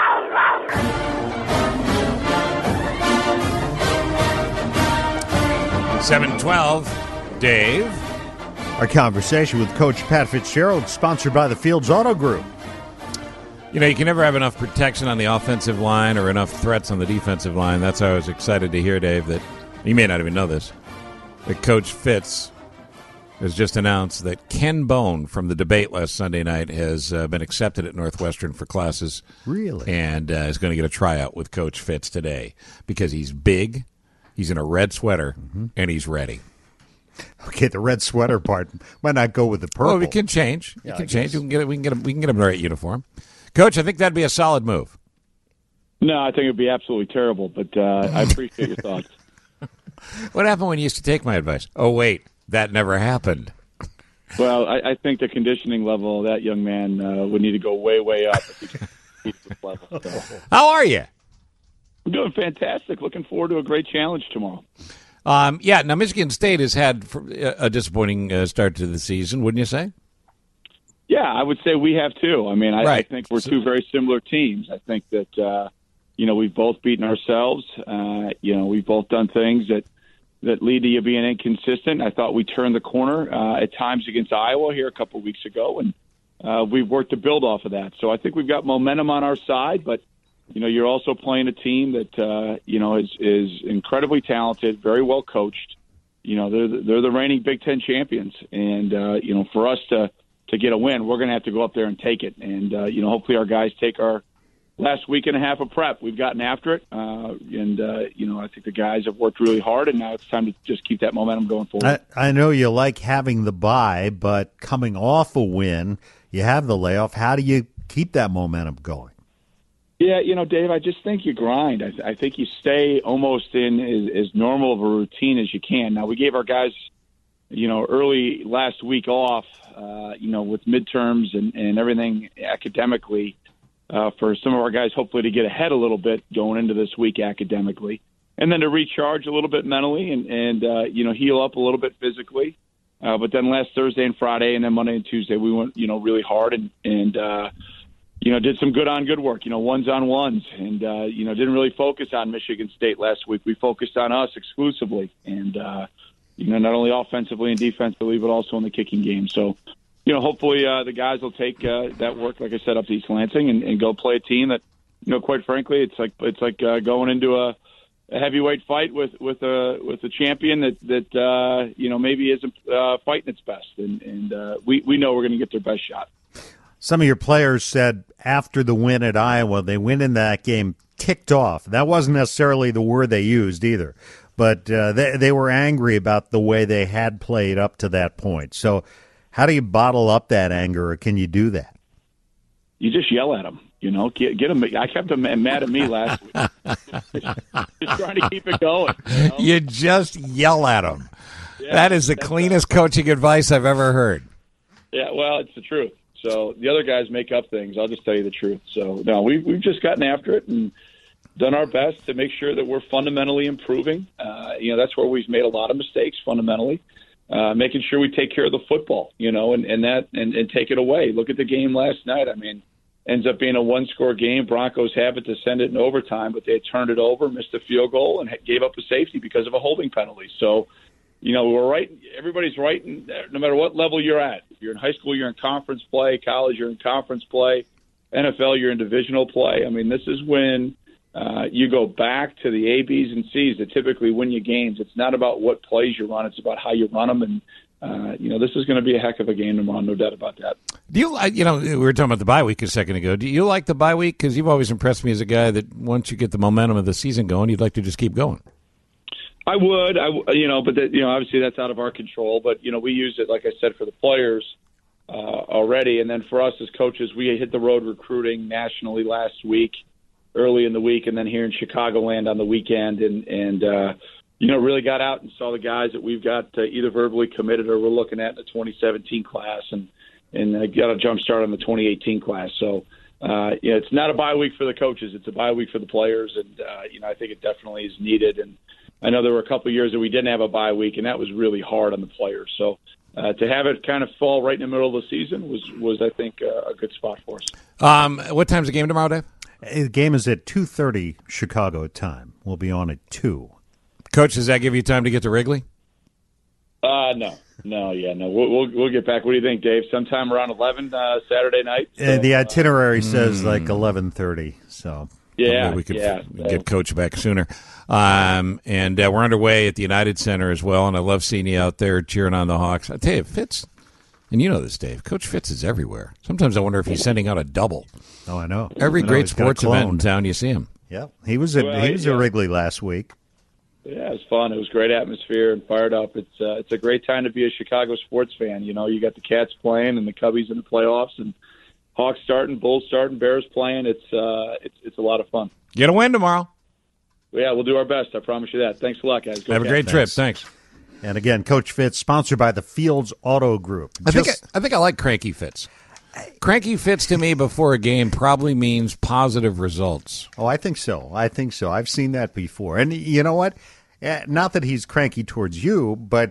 seven twelve. Dave. Our conversation with Coach Pat Fitzgerald, sponsored by the Fields Auto Group. You know, you can never have enough protection on the offensive line or enough threats on the defensive line. That's how I was excited to hear, Dave, that you may not even know this, that Coach Fitz has just announced that Ken Bone from the debate last Sunday night has uh, been accepted at Northwestern for classes. Really? And uh, is going to get a tryout with Coach Fitz today because he's big, he's in a red sweater, mm-hmm. and he's ready. Okay, the red sweater part might not go with the purple. Oh, we can change. We yeah, can I change. guess. We can get it. We can get him. We can get him the right uniform. Coach, I think that'd be a solid move. No, I think it'd be absolutely terrible, but uh, I appreciate your thoughts. What happened when you used to take my advice? Oh, wait, that never happened. Well, I, I think the conditioning level of that young man uh, would need to go way, way up. If he can reach this level. So. How are you? I'm doing fantastic. Looking forward to a great challenge tomorrow. Um, yeah, now Michigan State has had a disappointing uh, start to the season, wouldn't you say? Yeah, I would say we have too. I mean, I, Right. I think we're two very similar teams. I think that, uh, you know, we've both beaten ourselves. Uh, you know, we've both done things that, that lead to you being inconsistent. I thought we turned the corner uh, at times against Iowa here a couple of weeks ago, and uh, we've worked to build off of that. So I think we've got momentum on our side, but, you know, you're also playing a team that, uh, you know, is, is incredibly talented, very well coached. You know, they're the, they're the reigning Big Ten champions. And, uh, you know, for us to, to get a win, we're going to have to go up there and take it. And, uh, you know, hopefully our guys take our last week and a half of prep. We've gotten after it. Uh, and, uh, you know, I think the guys have worked really hard, and now it's time to just keep that momentum going forward. I, I know you like having the bye, but coming off a win, you have the layoff. How do you keep that momentum going? Yeah, you know, Dave, I just think you grind. I, th- I think you stay almost in as, as normal of a routine as you can. Now, we gave our guys, you know, early last week off, uh, you know, with midterms and, and everything academically uh, for some of our guys, hopefully to get ahead a little bit going into this week academically, and then to recharge a little bit mentally and, and uh, you know, heal up a little bit physically. Uh, but then last Thursday and Friday and then Monday and Tuesday, we went, you know, really hard and, and uh, you know, did some good on good work, you know, ones on ones, and, uh, you know, didn't really focus on Michigan State last week. We focused on us exclusively, and, uh, you know, not only offensively and defensively, but also in the kicking game. So, you know, hopefully uh, the guys will take uh, that work, like I said, up to East Lansing and, and go play a team that, you know, quite frankly, it's like it's like uh, going into a, a heavyweight fight with with a with a champion that that uh, you know maybe isn't uh, fighting its best, and and uh, we we know we're going to get their best shot. Some of your players said after the win at Iowa, they went in that game ticked off. That wasn't necessarily the word they used either, but uh, they, they were angry about the way they had played up to that point. So how do you bottle up that anger, or can you do that? You just yell at them, you know, get, get them. I kept them mad at me last week. just, just trying to keep it going. You know? You just yell at them. Yeah, that is the cleanest coaching advice I've ever heard. Yeah, well, it's the truth. So the other guys make up things. I'll just tell you the truth. So, no, we've, we've just gotten after it and done our best to make sure that we're fundamentally improving. Uh, you know, that's where we've made a lot of mistakes fundamentally, uh, making sure we take care of the football, you know, and, and that and, and take it away. Look at the game last night. I mean, ends up being a one-score game. Broncos have it to send it in overtime, but they turned it over, missed a field goal, and gave up a safety because of a holding penalty. So, you know, we're right. Everybody's right, no matter what level you're at. If you're in high school, you're in conference play. College, you're in conference play. N F L, you're in divisional play. I mean, this is when uh, you go back to the A, Bs, and Cs that typically win you games. It's not about what plays you run. It's about how you run them. And, uh, you know, this is going to be a heck of a game tomorrow, no doubt about that. Do you like, you know, we were talking about the bye week a second ago. Do you like the bye week? Because you've always impressed me as a guy that once you get the momentum of the season going, you'd like to just keep going. I would, I, you know, but that, you know, obviously that's out of our control. But you know, we use it, like I said, for the players uh, already, and then for us as coaches, we hit the road recruiting nationally last week, early in the week, and then here in Chicagoland on the weekend, and and uh, you know, really got out and saw the guys that we've got uh, either verbally committed or we're looking at in the twenty seventeen class, and and uh, got a jump start on the twenty eighteen class. So. Uh, you know, it's not a bye week for the coaches; it's a bye week for the players, and uh, you know, I think it definitely is needed. And I know there were a couple of years that we didn't have a bye week, and that was really hard on the players. So uh, to have it kind of fall right in the middle of the season was, was I think, uh, a good spot for us. Um, what time's the game tomorrow, Dave? The game is at two thirty Chicago time. We'll be on at two. Coach, does that give you time to get to Wrigley? Uh, no, no, yeah, no. We'll, we'll we'll get back. What do you think, Dave? Sometime around eleven uh, Saturday night. So, uh, the itinerary uh, says mm. like eleven thirty. So yeah, Maybe we could yeah. f- get Coach back sooner. Um, and uh, we're underway at the United Center as well. And I love seeing you out there cheering on the Hawks. I tell you, Fitz, and you know this, Dave. Coach Fitz is everywhere. Sometimes I wonder if he's sending out a double. Oh, I know. Every I know, great he's got a sports event in clone. town, you see him. Yeah, he was at Well, he was yeah. at Wrigley last week. Yeah, it was fun. It was great atmosphere and fired up. It's uh, it's a great time to be a Chicago sports fan. You know, you got the Cats playing and the Cubbies in the playoffs, and Hawks starting, Bulls starting, Bears playing. It's uh, it's it's a lot of fun. Get a win tomorrow. Yeah, we'll do our best. I promise you that. Thanks a lot, guys. Go Have a Cats. great trip. Thanks. And again, Coach Fitz, sponsored by the Fields Auto Group. I think Just- I, I think I like Cranky Fitz. Cranky Fitz to me before a game probably means positive results. Oh, I think so. I think so. I've seen that before. And you know what? Eh, Not that he's cranky towards you, but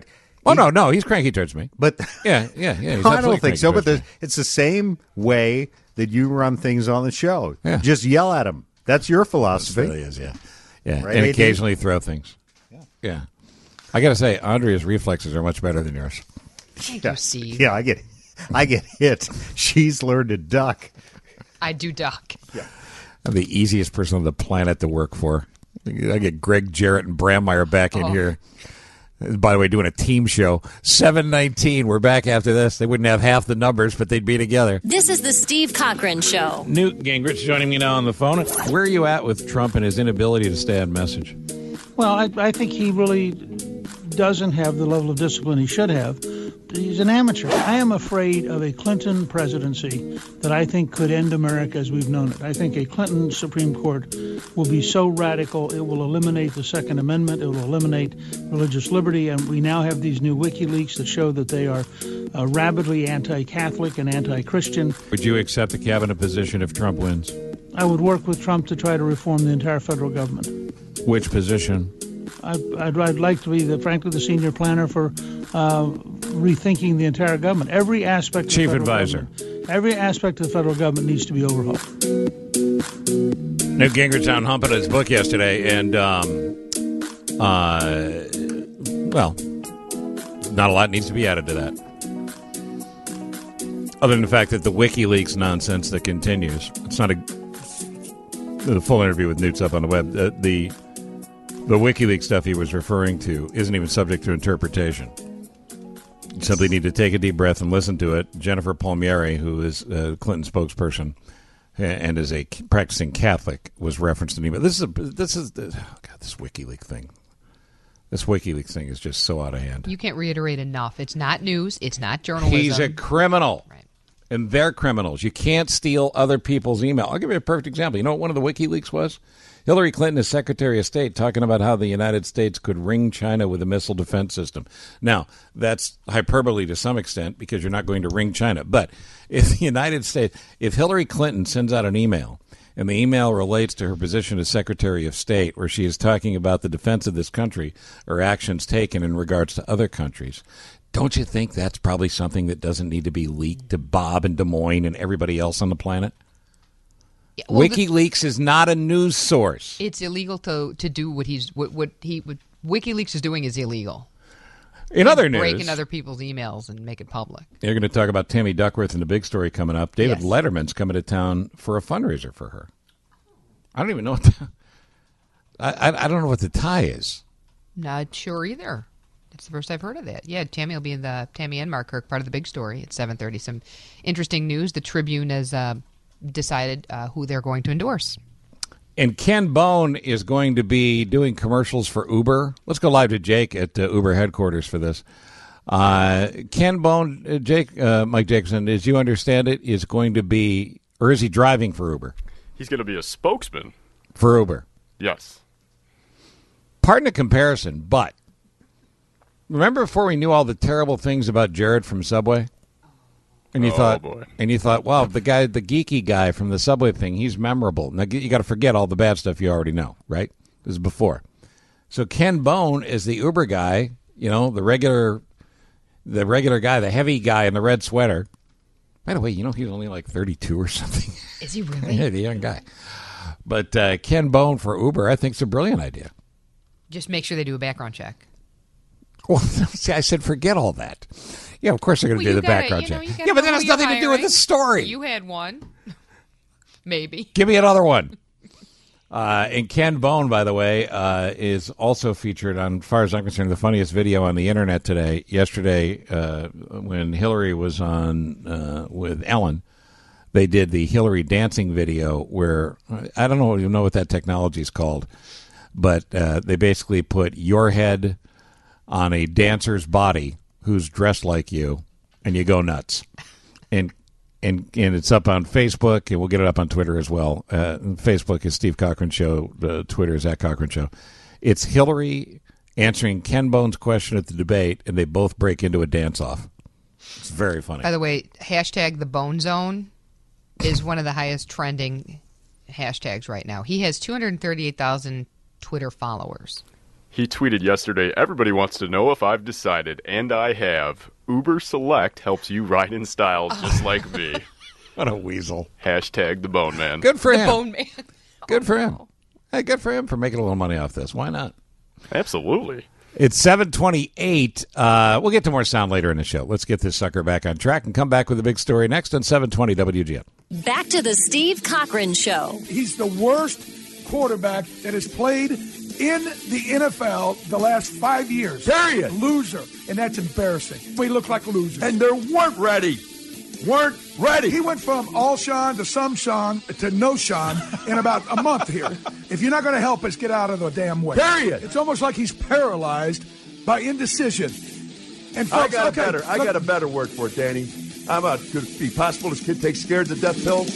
Oh, no, no, he's cranky towards me. But yeah, yeah, yeah. He's I don't absolutely think so. cranky But towards the, it's the same way that you run things on the show. Yeah. Just yell at him. That's your philosophy. It really is, yeah. Yeah, Right, and A D? occasionally throw things. Yeah. Yeah. I got to say, Andrea's reflexes are much better than yours. Thank you, Steve. Yeah, I get, I get hit. She's learned to duck. I do duck. I'm the easiest person on the planet to work for. I get Greg Jarrett and Brammeyer back in Oh. here. By the way, doing a team show. seven nineteen, we're back after this. They wouldn't have half the numbers, but they'd be together. This is the Steve Cochran Show. Newt Gingrich joining me now on the phone. Where are you at with Trump and his inability to stay on message? Well, I, I think he really doesn't have the level of discipline he should have. He's an amateur. I am afraid of a Clinton presidency that I think could end America as we've known it. I think a Clinton Supreme Court will be so radical, it will eliminate the Second Amendment, it will eliminate religious liberty, and we now have these new WikiLeaks that show that they are uh, rabidly anti-Catholic and anti-Christian. Would you accept a cabinet position if Trump wins? I would work with Trump to try to reform the entire federal government. Which position? I, I'd, I'd like to be, the, frankly, the senior planner for uh, rethinking the entire government. Every aspect of Chief the federal advisor. government- Every aspect of the federal government needs to be overhauled. Newt Gingrich on humping his book yesterday, and, um, uh, well, not a lot needs to be added to that. Other than the fact that the WikiLeaks nonsense that continues. It's not a... The full interview with Newt's up on the web. The, the the WikiLeaks stuff he was referring to isn't even subject to interpretation. You simply need to take a deep breath and listen to it. Jennifer Palmieri, who is a Clinton spokesperson and is a practicing Catholic, was referenced in email. This is a, this is the, oh God, this WikiLeaks thing. This WikiLeaks thing is just so out of hand. You can't reiterate enough. It's not news. It's not journalism. He's a criminal. Right. And they're criminals. You can't steal other people's email. I'll give you a perfect example. You know what one of the WikiLeaks was? Hillary Clinton is Secretary of State talking about how the United States could ring China with a missile defense system. Now, that's hyperbole to some extent because you're not going to ring China. But if the United States, if Hillary Clinton sends out an email and the email relates to her position as Secretary of State where she is talking about the defense of this country or actions taken in regards to other countries, don't you think that's probably something that doesn't need to be leaked to Bob in Des Moines and everybody else on the planet? Yeah, well, WikiLeaks is not a news source. It's illegal to to do what he's what, what he what WikiLeaks is doing is illegal. In He's other news, breaking other people's emails and make it public. You're going to talk about Tammy Duckworth and the big story coming up. David Yes. Letterman's coming to town for a fundraiser for her. I don't even know what the, I, I I don't know what the tie is. Not sure either. That's the first I've heard of that. Yeah, Tammy will be in the Tammy and Mark Kirk part of the big story at seven thirty. Some interesting news. The Tribune has uh, decided uh, who they're going to endorse. And Ken Bone is going to be doing commercials for Uber. Let's go live to Jake at uh, Uber headquarters for this. Uh, Ken Bone, uh, Jake, uh, Mike Jacobson, as you understand it, is going to be, or is he driving for Uber? He's going to be a spokesman. For Uber. Yes. Pardon the comparison, but remember before we knew all the terrible things about Jared from Subway? And you Oh, thought, boy. and you thought, wow, the guy, the geeky guy from the Subway thing, he's memorable. Now you got to forget all the bad stuff you already know, right? This is before. So Ken Bone is the Uber guy, you know, the regular, the regular guy, the heavy guy in the red sweater. By the way, you know he's only like thirty-two or something. Is he really? Yeah, the young guy. But uh, Ken Bone for Uber, I think, is a brilliant idea. Just make sure they do a background check. Well, see, I said forget all that. Yeah, of course they're going to Well, do you the gotta- background you know, check. you gotta Yeah, but know that has who you're nothing to do with hiring. the story. You had one. Maybe. Give me another one. Uh, and Ken Bone, by the way, uh, is also featured on, as far as I'm concerned, the funniest video on the internet today. Yesterday, uh, when Hillary was on uh, with Ellen, they did the Hillary dancing video where, I don't know, you know what that technology is called, but uh, they basically put your head on a dancer's body who's dressed like you, and you go nuts. And and and it's up on Facebook, and we'll get it up on Twitter as well. Uh, Facebook is Steve Cochran Show. Uh, Twitter is at Cochran Show. It's Hillary answering Ken Bone's question at the debate, and they both break into a dance-off. It's very funny. By the way, hashtag the Bone Zone is one of the highest trending hashtags right now. He has two hundred thirty-eight thousand Twitter followers. He tweeted yesterday, everybody wants to know if I've decided, and I have. Uber Select helps you ride in style just like me. What a weasel. Hashtag the Bone Man. Good for The him. Bone Man. Good for him. Hey, good for him for making a little money off this. Why not? Absolutely. It's seven twenty-eight. Uh, we'll get to more sound later in the show. Let's get this sucker back on track and come back with a big story next on seven twenty W G N. Back to the Steve Cochran Show. He's the worst quarterback that has played in the N F L the last five years. Period. Loser. And that's embarrassing. We look like losers. And they weren't ready. Weren't ready. He went from all Sean to some Sean to no Sean in about a month here. If you're not going to help us, get out of the damn way. Period. It's almost like he's paralyzed by indecision. And I folks, got okay, a better. I look, got a better word for it, Danny. How about could it be possible this kid takes scared to death pills?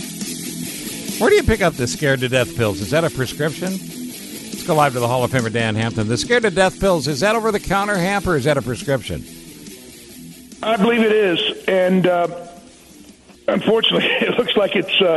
Where do you pick up the scared to death pills? Is that a prescription? Let's go live to the Hall of Famer Dan Hampton. The scared to death pills, is that over the counter, Hamp, or is that a prescription? I believe it is, and uh, unfortunately, it looks like it's uh,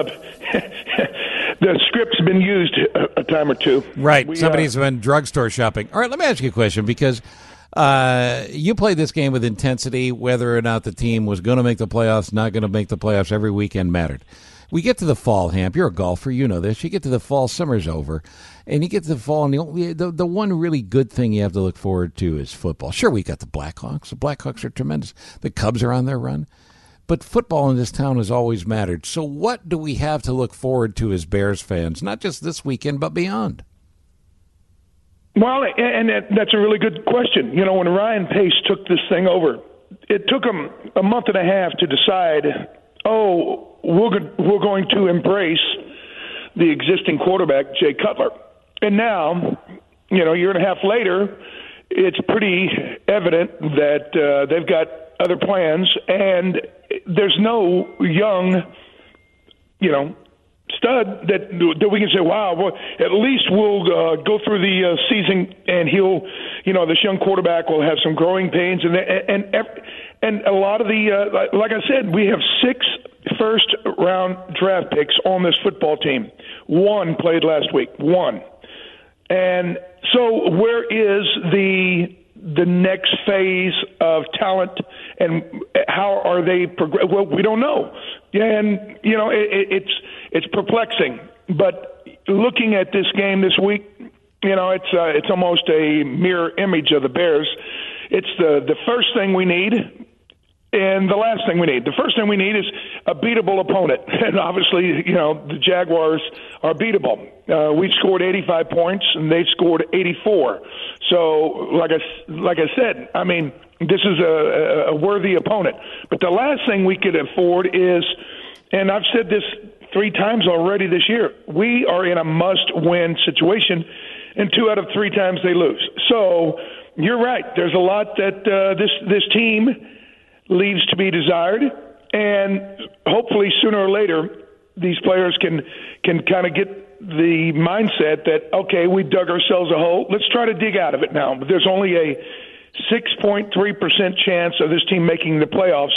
the script's been used a, a time or two. Right. We, Somebody's uh, been drugstore shopping. All right, let me ask you a question, because uh, you played this game with intensity. Whether or not the team was going to make the playoffs, not going to make the playoffs, every weekend mattered. We get to the fall, Hamp. You're a golfer. You know this. You get to the fall, summer's over. And you get to the fall, and the, only, the the one really good thing you have to look forward to is football. Sure, we got the Blackhawks. The Blackhawks are tremendous. The Cubs are on their run. But football in this town has always mattered. So what do we have to look forward to as Bears fans, not just this weekend, but beyond? Well, and that's a really good question. You know, when Ryan Pace took this thing over, it took him a month and a half to decide, oh, we're, we're going to embrace the existing quarterback, Jay Cutler. And now, you know, a year and a half later, it's pretty evident that uh, they've got other plans, and there's no young, you know, stud that that we can say, wow, well, at least we'll uh, go through the uh, season and he'll, you know, this young quarterback will have some growing pains. And and and, and a lot of the, uh, like I said, we have six first-round draft picks on this football team. One played last week. One. And so where is the the next phase of talent, and how are they progress? Well, we don't know. And, you know, it, it's it's perplexing. But looking at this game this week, you know, it's uh, it's almost a mirror image of the Bears. It's the, the first thing we need and the last thing we need. The first thing we need is a beatable opponent. And obviously, you know, the Jaguars are beatable. Uh, we scored eighty-five points, and they scored eighty-four. So, like I, like I said, I mean, this is a, a worthy opponent. But the last thing we could afford is, and I've said this three times already this year, we are in a must-win situation, and two out of three times they lose. So, you're right. There's a lot that uh, this this team leaves to be desired, and hopefully sooner or later these players can can kind of get the mindset that, okay, we dug ourselves a hole, let's try to dig out of it now. But there's only a six point three percent chance of this team making the playoffs.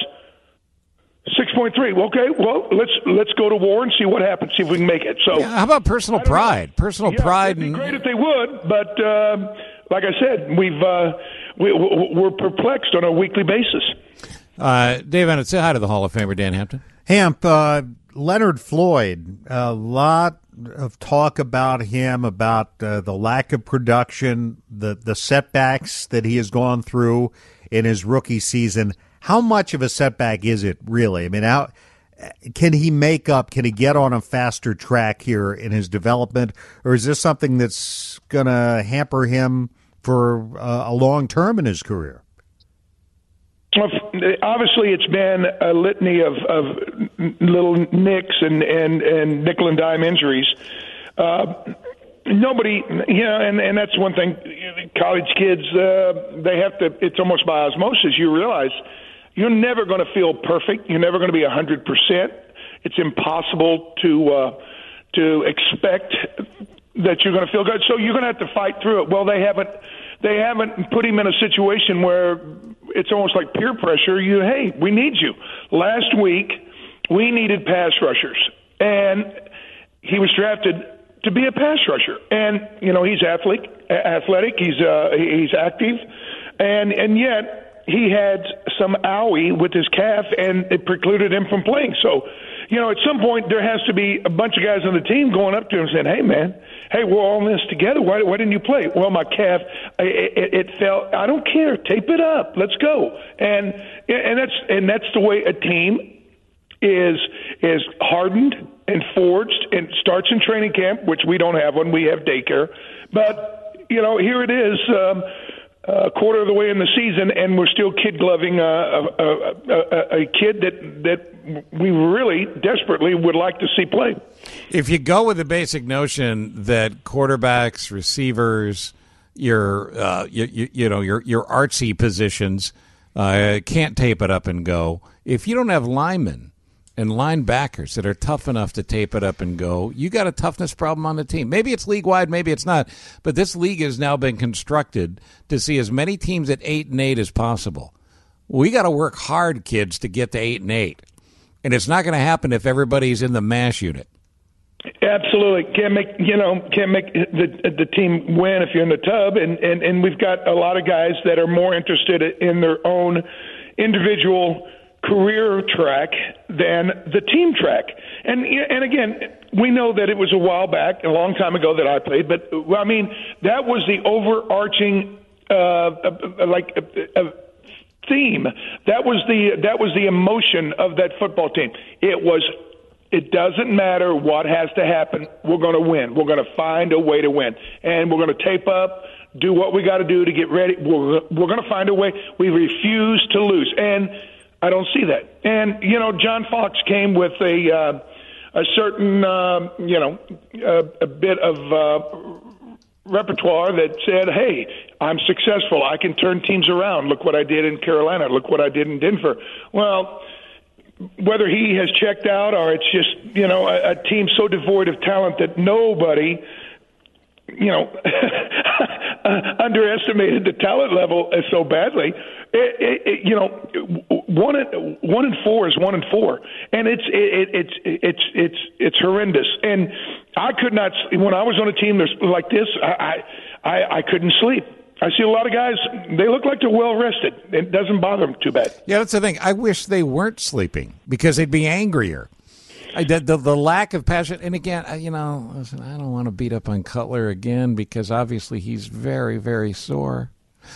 six point three. Okay, well, let's let's go to war and see what happens, see if we can make it. So, yeah, how about personal pride? Personal yeah, pride. It'd be and great if they would, but uh, like I said, we've uh, we, we're perplexed on a weekly basis. Uh, Dave Bennett, say hi to the Hall of Famer, Dan Hampton. Hamp, uh, Leonard Floyd, a lot of talk about him, about uh, the lack of production, the, the setbacks that he has gone through in his rookie season. How much of a setback is it, really? I mean, how can he make up? Can he get on a faster track here in his development? Or is this something that's going to hamper him for uh, a long term in his career? Well, obviously, it's been a litany of, of little nicks and, and, and nickel and dime injuries. Uh, nobody, you know, and, and that's one thing. College kids, uh, they have to, it's almost by osmosis. You realize you're never going to feel perfect. You're never going to be one hundred percent. It's impossible to uh, to expect that you're going to feel good. So you're going to have to fight through it. Well, they haven't. They haven't put him in a situation where it's almost like peer pressure. You, hey, we need you. Last week, we needed pass rushers, and he was drafted to be a pass rusher. And, you know, he's athletic, athletic, he's uh, he's active, and and yet he had some owie with his calf, and it precluded him from playing. So, you know, at some point there has to be a bunch of guys on the team going up to him saying, hey, man, hey, we're all in this together. Why, why didn't you play? Well, my calf, it, it, it fell. I don't care. Tape it up. Let's go. And and that's and that's the way a team is is hardened and forged, and starts in training camp, which we don't have one. We have daycare. But, you know, here it is, um, a quarter of the way in the season, and we're still kid-gloving uh, a, a, a, a kid that, that we really desperately would like to see play. If you go with the basic notion that quarterbacks, receivers, your uh, you, you, you know your your artsy positions uh, can't tape it up and go, if you don't have linemen and linebackers that are tough enough to tape it up and go, you got a toughness problem on the team. Maybe it's league-wide, maybe it's not. But this league has now been constructed to see as many teams at eight and eight as possible. We got to work hard, kids, to get to eight and eight. And it's not going to happen if everybody's in the MASH unit. Absolutely. Can't make, you know, can't make the the team win if you're in the tub. And, and, and we've got a lot of guys that are more interested in their own individual career track than the team track. And and again, we know that it was a while back, a long time ago that I played, but I mean, that was the overarching uh, like uh, theme. That was the that was the emotion of that football team. It was, it doesn't matter what has to happen, we're going to win. We're going to find a way to win. And we're going to tape up, do what we got to do to get ready. We're, we're going to find a way. We refuse to lose. And I don't see that. And, you know, John Fox came with a uh, a certain, uh, you know, a, a bit of uh, repertoire that said, hey, I'm successful. I can turn teams around. Look what I did in Carolina. Look what I did in Denver. Well, whether he has checked out or it's just, you know, a, a team so devoid of talent that nobody, you know, underestimated the talent level so badly. It, it, it, you know, one and one and four is one and four, and it's it, it's it's it's it's horrendous. And I could not, when I was on a team like this, I I, I couldn't sleep. I see a lot of guys; they look like they're well rested. It doesn't bother them too bad. Yeah, that's the thing. I wish they weren't sleeping because they'd be angrier. I did the, the lack of passion, and again, I, you know, listen, I don't want to beat up on Cutler again because obviously he's very, very sore.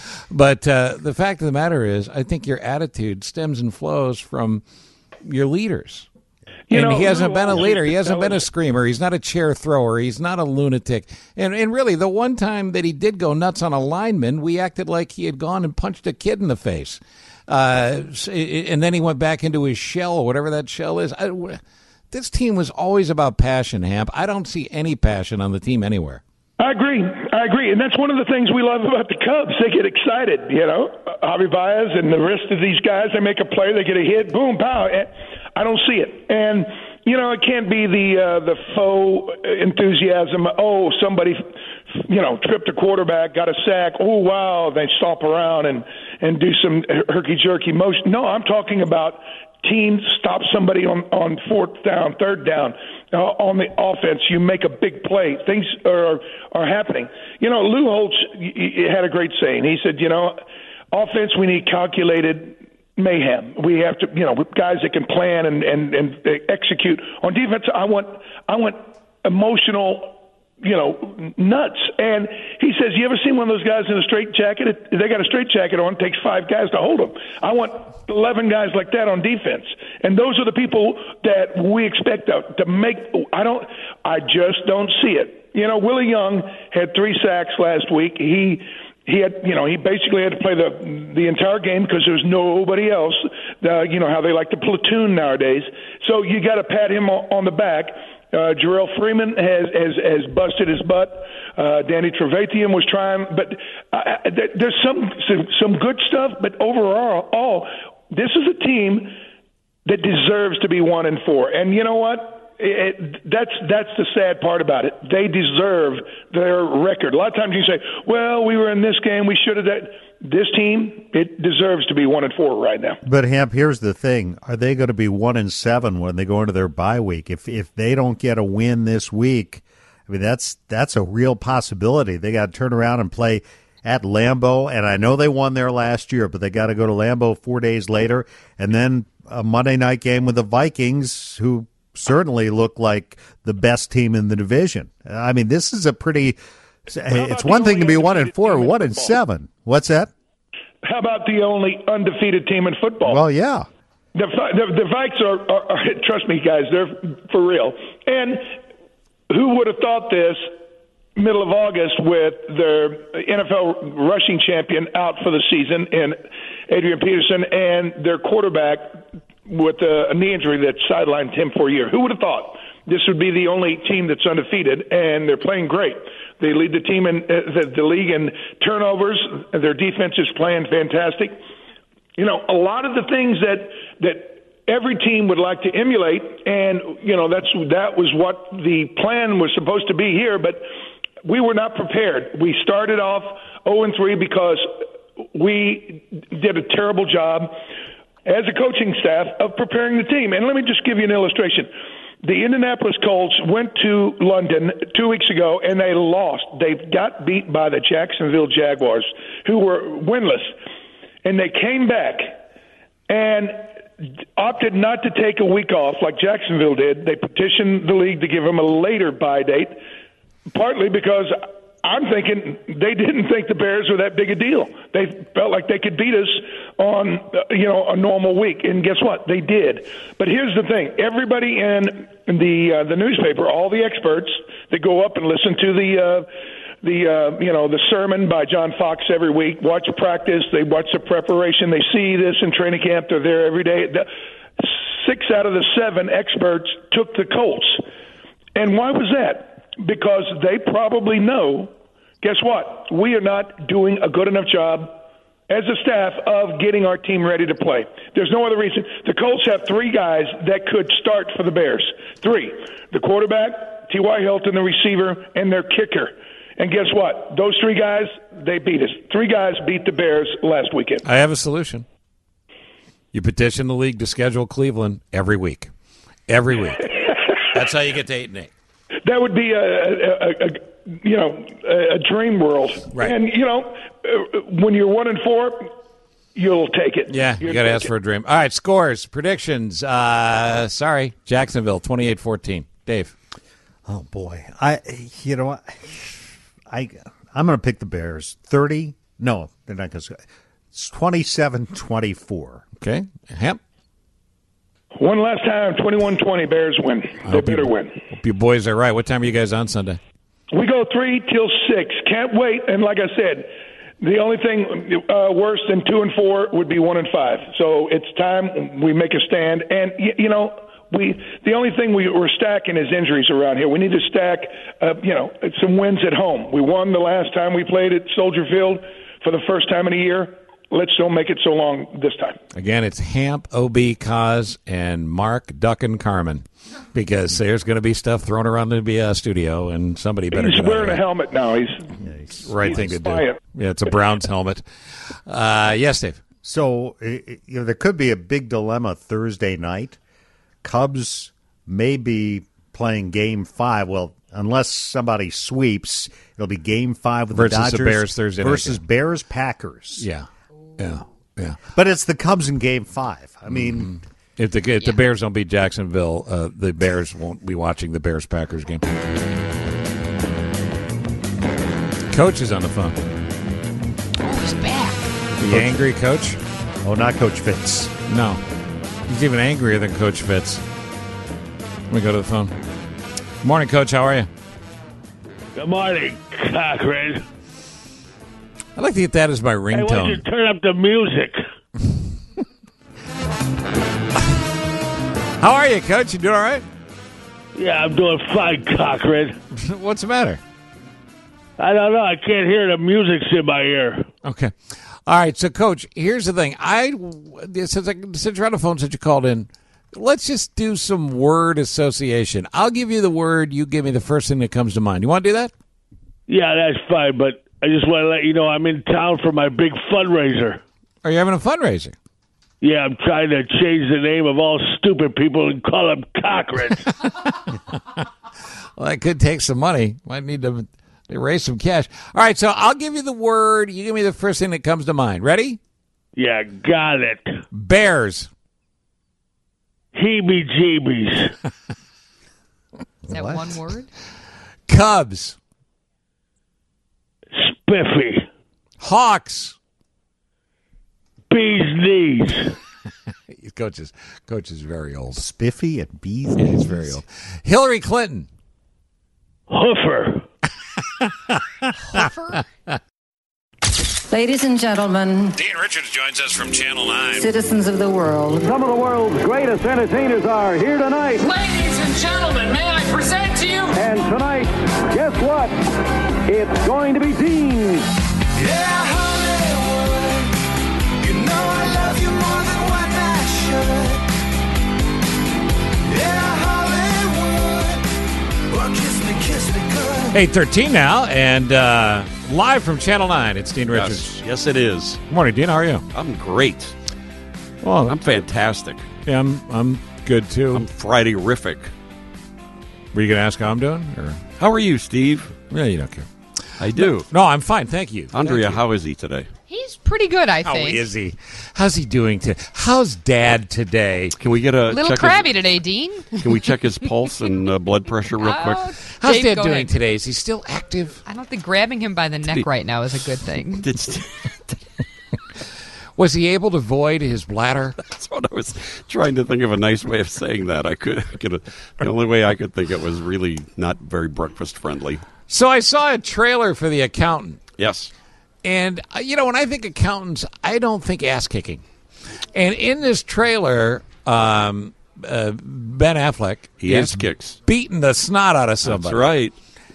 But uh, the fact of the matter is, I think your attitude stems and flows from your leaders. You and know, he hasn't been a leader. He hasn't been a screamer. He's not a chair thrower. He's not a lunatic. And and really, the one time that he did go nuts on a lineman, we acted like he had gone and punched a kid in the face. Uh, and then he went back into his shell, or whatever that shell is. I, this team was always about passion, Hamp. I don't see any passion on the team anywhere. I agree. I agree. And that's one of the things we love about the Cubs. They get excited, you know. Javi Baez and the rest of these guys, they make a play, they get a hit, boom, pow. I don't see it. And, you know, it can't be the uh, the faux enthusiasm. Oh, somebody, you know, tripped a quarterback, got a sack. Oh, wow, they stomp around and, and do some herky-jerky motion. No, I'm talking about teams stop somebody on, on fourth down, third down. Uh, on the offense, you make a big play. Things are are happening. You know, Lou Holtz he had a great saying. He said, you know, offense, we need calculated mayhem. We have to, you know, guys that can plan and, and, and execute. On defense, I want I want emotional, you know, nuts. And he says, you ever seen one of those guys in a straight jacket? If they got a straight jacket on, it takes five guys to hold them. I want eleven guys like that on defense. And those are the people that we expect to, to make. I don't, I just don't see it. You know, Willie Young had three sacks last week. He, he had, you know, he basically had to play the the entire game because there's nobody else. Uh, you know how they like to platoon nowadays. So you got to pat him on the back. Uh, Jarrell Freeman has, has has busted his butt. Uh, Danny Trevathan was trying, but uh, there's some, some some good stuff. But overall, all this is a team that deserves to be one and four. And you know what? It, it, that's that's the sad part about it. They deserve their record. A lot of times you say, "Well, we were in this game. We should have." That this team, it deserves to be one and four right now. But Hamp, here's the thing: are they going to be one and seven when they go into their bye week? If if they don't get a win this week, I mean, that's that's a real possibility. They got to turn around and play at Lambeau, and I know they won there last year, but they got to go to Lambeau four days later, and then a Monday night game with the Vikings, who certainly look like the best team in the division. I mean, this is a pretty – it's one thing to be one and four, one and seven. What's that? How about the only undefeated team in football? Well, yeah. The, the, the Vikes are, are, are, trust me, guys, they're for real. And who would have thought this middle of August with their N F L rushing champion out for the season in Adrian Peterson and their quarterback with a, a knee injury that sidelined him for a year? Who would have thought this would be the only team that's undefeated, and they're playing great. They lead the team in uh, the, the league in turnovers. Their defense is playing fantastic. You know, a lot of the things that that every team would like to emulate, and you know that's that was what the plan was supposed to be here. But we were not prepared. We started off oh and three because we did a terrible job as a coaching staff of preparing the team. And let me just give you an illustration. The Indianapolis Colts went to London two weeks ago, and they lost. They got beat by the Jacksonville Jaguars, who were winless. And they came back and opted not to take a week off like Jacksonville did. They petitioned the league to give them a later bye date, partly because I'm thinking they didn't think the Bears were that big a deal. They felt like they could beat us on, you know, a normal week. And guess what? They did. But here's the thing. Everybody in the uh, the newspaper, all the experts that go up and listen to the uh, the uh, you know the sermon by John Fox every week, watch practice, they watch the preparation, they see this in training camp, they're there every day. The, six out of the seven experts took the Colts. And why was that? Because they probably know, guess what? We are not doing a good enough job as a staff of getting our team ready to play. There's no other reason. The Colts have three guys that could start for the Bears. Three. The quarterback, T Y. Hilton, the receiver, and their kicker. And guess what? Those three guys, they beat us. Three guys beat the Bears last weekend. I have a solution. You petition the league to schedule Cleveland every week. Every week. That's how you get to eight and eight. That would be a, a, a, a you know a dream world, right? And you know when you're one and four, you'll take it. Yeah, you got to ask it. for a dream. All right, scores, predictions. Uh, sorry, Jacksonville, twenty-eight fourteen. Dave. Oh boy, I you know what, I I'm going to pick the Bears. Thirty? No, they're not going to. It's twenty-seven twenty-four. Okay, Hemp. One last time, twenty-one twenty, Bears win. They better you, win. Hope you boys are right. What time are you guys on Sunday? We go three till six. Can't wait. And like I said, the only thing uh, worse than two and four would be one and five. So it's time we make a stand. And, you know, we the only thing we, we're stacking is injuries around here. We need to stack, uh, you know, some wins at home. We won the last time we played at Soldier Field for the first time in a year. Let's don't make it so long this time. Again, it's Hamp, O B, Kaz, and Mark, Duck, and Carmen, because there's going to be stuff thrown around the uh, studio, and somebody better He's get wearing out a helmet now. He's, yeah, he's right he's thing to do. defiant. Yeah, it's a Browns helmet. Uh, yes, Dave. So you know there could be a big dilemma Thursday night. Cubs may be playing Game Five. Well, unless somebody sweeps, it'll be Game Five with versus the Dodgers the Bears Thursday night versus game. Bears Packers. Yeah. Yeah, yeah. But it's the Cubs in Game Five. I mean, mm-hmm. if the if yeah. the Bears don't beat Jacksonville, uh, the Bears won't be watching the Bears Packers game. Coach is on the phone. Oh, he's back. The coach. Angry coach? Oh, not Coach Fitz. No, he's even angrier than Coach Fitz. Let me go to the phone. Good morning, Coach. How are you? Good morning, Cochran. I'd like to get that as my ringtone. Hey, why don't you turn up the music? How are you, Coach? You doing all right? Yeah, I'm doing fine, Cochran. What's the matter? I don't know. I can't hear the music's in my ear. Okay. All right. So, Coach, here's the thing. I since I since you're on the phone, since you called in, let's just do some word association. I'll give you the word. You give me the first thing that comes to mind. You want to do that? Yeah, that's fine, but I just want to let you know I'm in town for my big fundraiser. Are you having a fundraiser? Yeah, I'm trying to change the name of all stupid people and call them Cochran. Well, that could take some money. Might need to, to raise some cash. All right, so I'll give you the word. You give me the first thing that comes to mind. Ready? Yeah, got it. Bears. Heebie-jeebies. Is that What? one word? Cubs. Spiffy. Hawks. Bees knees. Coach is, Coach is very old. Spiffy and bees. Yeah, he's very old. Hillary Clinton. Hoofer. Hoofer? Ladies and gentlemen, Dean Richards joins us from Channel nine. citizens of the world, Some of the world's greatest entertainers are here tonight. Ladies and gentlemen, may I present to you? And tonight, guess what? It's going to be Dean. Yeah, Hollywood, you know I love you more than what I should. Yeah, Hollywood, well, kiss me, kiss me good. eight thirteen now, and uh, live from Channel nine, it's Dean Richards. Yes, yes, it is. Good morning, Dean. How are you? I'm great. Well, I'm fantastic. Yeah, I'm I'm good, too. I'm Friday-rific. Were you going to ask how I'm doing? Or? How are you, Steve? Yeah, you don't care. I do. No, I'm fine. Thank you. Andrea, Thank you. how is he today? He's pretty good, I How think. is he? How's he doing today? How's Dad today? Can we get a A little check crabby his, today, Dean. Can we check his pulse and uh, blood pressure real quick? Oh, How's Dave, Dad go doing ahead. today? Is he still active? I don't think grabbing him by the neck he- right now is a good thing. It's, Was he able to void his bladder? that's what I was trying to think of a nice way of saying that. I could, I could the only way I could think it was really not very breakfast friendly. So I saw a trailer for The Accountant. Yes. And, uh, you know, when I think accountants, I don't think ass kicking. And in this trailer, um, uh, Ben Affleck He is ass kicks. beating the snot out of somebody. That's right.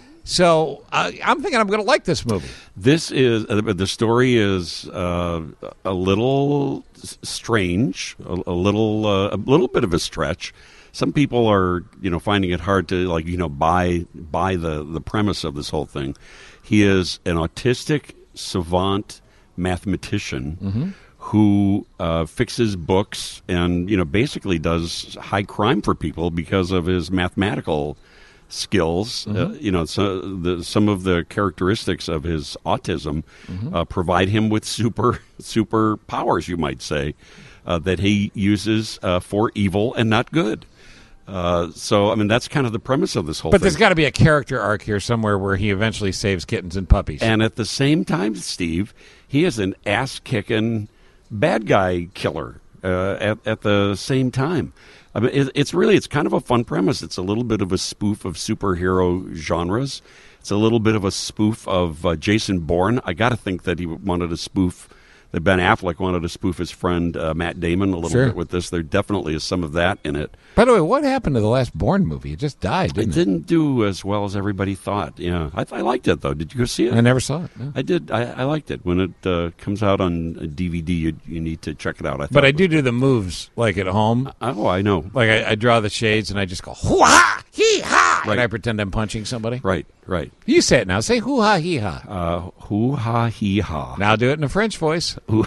So uh, I'm thinking I'm going to like this movie. This is uh, the story is uh, a little s- strange, a, a little uh, a little bit of a stretch. Some people are, you know, finding it hard to like, you know, buy buy the the premise of this whole thing. He is an autistic savant mathematician Mm-hmm. who uh, fixes books and, you know, basically does high crime for people because of his mathematical skills. Uh, Mhm. you know, so the, some of the characteristics of his autism Mhm. uh, provide him with super super powers, you might say, uh, that he uses uh, for evil and not good. Uh, so, I mean, that's kind of the premise of this whole But thing. there's got to be a character arc here somewhere where he eventually saves kittens and puppies. And at the same time, Steve, he is an ass-kicking bad guy killer uh, at, at the same time. I mean, it, it's really, it's kind of a fun premise. It's a little bit of a spoof of superhero genres. It's a little bit of a spoof of uh, Jason Bourne. I got to think that he wanted to spoof, that Ben Affleck wanted to spoof his friend uh, Matt Damon a little Sure. bit with this. There definitely is some of that in it. By the way, what happened to the last Bourne movie? It just died, It didn't it? didn't do as well as everybody thought. Yeah, I, I liked it though. Did you go see it? I never saw it. no. I did. I, I liked it. When it uh, comes out on D V D, you, you need to check it out. I thought But I it was do do the moves like at home. Oh, I know. Like I, I draw the shades and I just go hoo ha hee ha, Right. and I pretend I'm punching somebody. Right, right. You say it now. Say hoo ha hee ha. Uh, hoo ha hee ha. Now do it in a French voice. Ooh,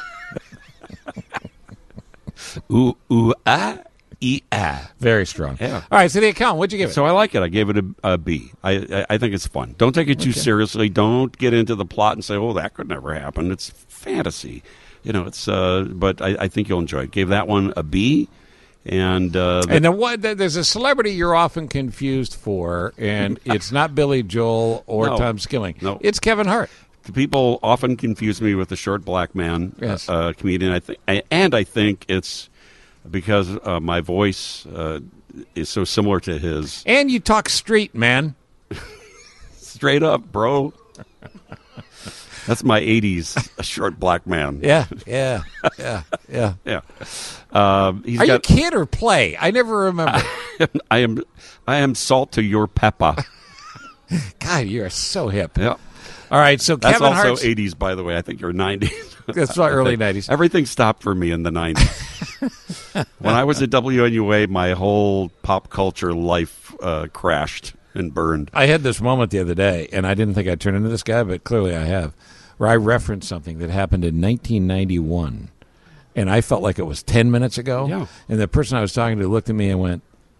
ooh, ooh ah, ee ah. Very strong. Yeah. All right. So the account. What'd you give it? So I like it. I gave it a, a B. I, I I think it's fun. Don't take it too seriously. Don't get into the plot and say, "Oh, that could never happen." It's fantasy, you know. It's uh, but I, I think you'll enjoy it. Gave that one a B, and uh, And then what? There's a celebrity you're often confused for, and it's not Billy Joel or No. Tom Skilling. No. It's Kevin Hart. people often confuse me with the short black man Yes. uh, comedian. I think, and I think it's because uh, my voice uh, is so similar to his. And you talk street, man. Straight up, bro. That's my eighties short black man. Yeah, yeah, yeah, yeah, yeah. Um, he's Are got, you kid or play? I never remember. I am, I am salt to your pepper. God, you are so hip. Yeah. All right, so That's Kevin also Hart's eighties, by the way. I think you're nineties. That's my early nineties. Everything stopped for me in the nineties. When I was at W N U A, my whole pop culture life uh, crashed and burned. I had this moment the other day, and I didn't think I'd turn into this guy, but clearly I have, where I referenced something that happened in nineteen ninety-one, and I felt like it was ten minutes ago. Yeah. And the person I was talking to looked at me and went,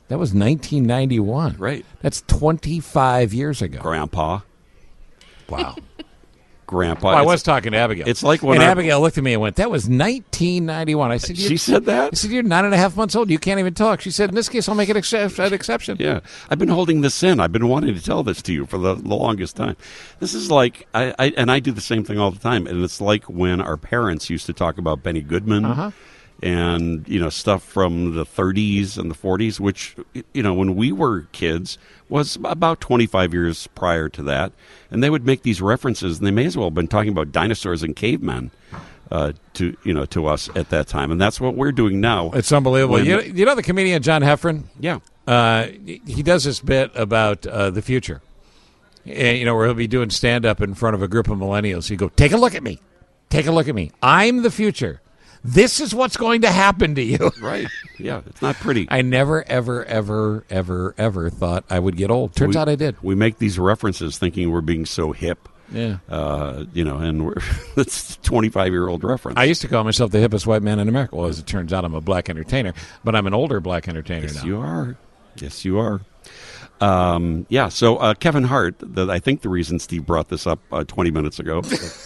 That was nineteen ninety-one. Right. That's twenty-five years ago. Grandpa. Wow. Grandpa. Well, I It's- was talking to Abigail. It's like when and our- Abigail looked at me and went, "That was nineteen ninety-one." I said, She said that? I said, "You're nine and a half months old. You can't even talk." She said, "In this case, I'll make an, excep- an exception." Yeah, I've been holding this in. I've been wanting to tell this to you for the, the longest time. This is like, I, I and I do the same thing all the time. And it's like when our parents used to talk about Benny Goodman Uh-huh. and you know stuff from the thirties and the forties, which you know when we were kids was about twenty-five years prior to that. And they would make these references, and they may as well have been talking about dinosaurs and cavemen. Uh, to you know, to us at that time, and that's what we're doing now. It's unbelievable. When- You, you know the comedian John Heffron? Yeah. Uh, he does this bit about uh, the future. And, you know, where he'll be doing stand-up in front of a group of millennials. He'd go, take a look at me. Take a look at me. I'm the future. This is what's going to happen to you. Right. Yeah, it's not pretty. I never, ever, ever, ever, ever thought I would get old. Turns We- out I did. We make these references thinking we're being so hip. Yeah. Uh, you know, and we're it's a twenty-five-year-old reference. I used to call myself the hippest white man in America. Well, as it turns out, I'm a black entertainer, but I'm an older black entertainer yes, now. you are. Yes, you are. Um, yeah, so uh, Kevin Hart, the, I think the reason Steve brought this up uh, twenty minutes ago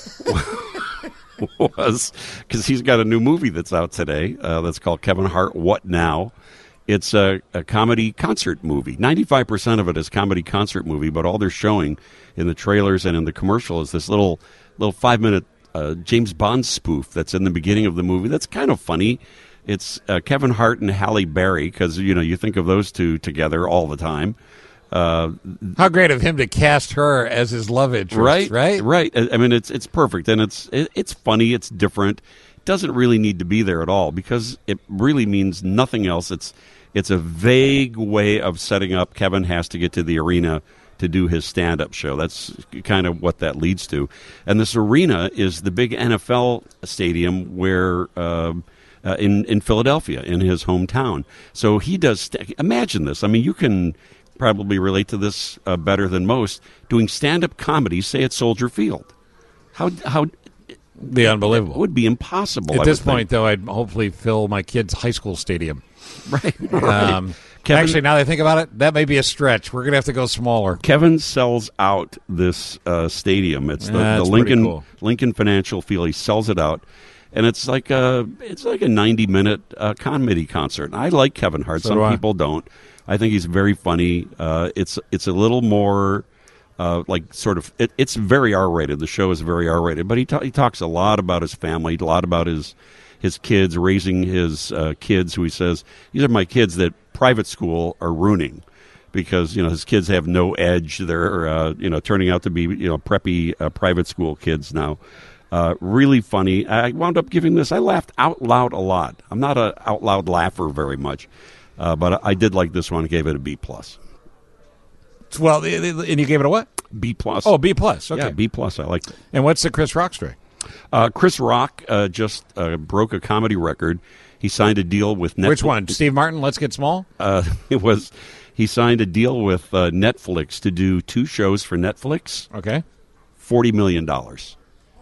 was because he's got a new movie that's out today uh, that's called Kevin Hart, What Now? It's a, a comedy concert movie. ninety-five percent of it is comedy concert movie, but all they're showing in the trailers and in the commercial is this little little five-minute uh, James Bond spoof that's in the beginning of the movie. That's kind of funny. It's uh, Kevin Hart and Halle Berry, because, you know, you think of those two together all the time. Uh, How great of him to cast her as his love interest, right? right? Right. I I mean, it's it's perfect, and it's it, it's funny. It's different. It doesn't really need to be there at all because it really means nothing else. It's it's a vague way of setting up. Kevin has to get to the arena to do his stand-up show. That's kind of what that leads to. And this arena is the big N F L stadium where um, uh, in in Philadelphia, in his hometown. So he does. St- imagine this. I mean, you can probably relate to this uh, better than most. Doing stand-up comedy, say at Soldier Field. How how Be unbelievable. It would be impossible. At I this would think. point, though, I'd hopefully fill my kid's high school stadium. Right. right. Um, Kevin- actually, now that I think about it, that may be a stretch. We're going to have to go smaller. Kevin sells out this uh, stadium. It's the, Yeah, the that's pretty Lincoln cool. Lincoln Financial Field. He sells it out, and it's like a it's like a ninety minute uh, comedy concert. I like Kevin Hart. So Some do I. people don't. I think he's very funny. Uh, it's it's a little more. Uh, like sort of, it, it's very R rated. The show is very R rated, but he ta- he talks a lot about his family, a lot about his his kids, raising his uh, kids. Who he says these are my kids that private school are ruining because you know his kids have no edge. They're uh, you know turning out to be you know preppy uh, private school kids now. Uh, really funny. I wound up giving this. I laughed out loud a lot. I'm not a out loud laugher very much, uh, but I did like this one. I gave it a B plus. Well, and you gave it a what? B plus. Oh, B plus. Okay, Yeah, B plus. I liked it. And what's the Chris Rock story? Uh, Chris Rock uh, just uh, broke a comedy record. He signed a deal with Netflix. Which one? Steve Martin, Let's Get Small? Uh, it was. He signed a deal with uh, Netflix to do two shows for Netflix. Okay. Forty million dollars.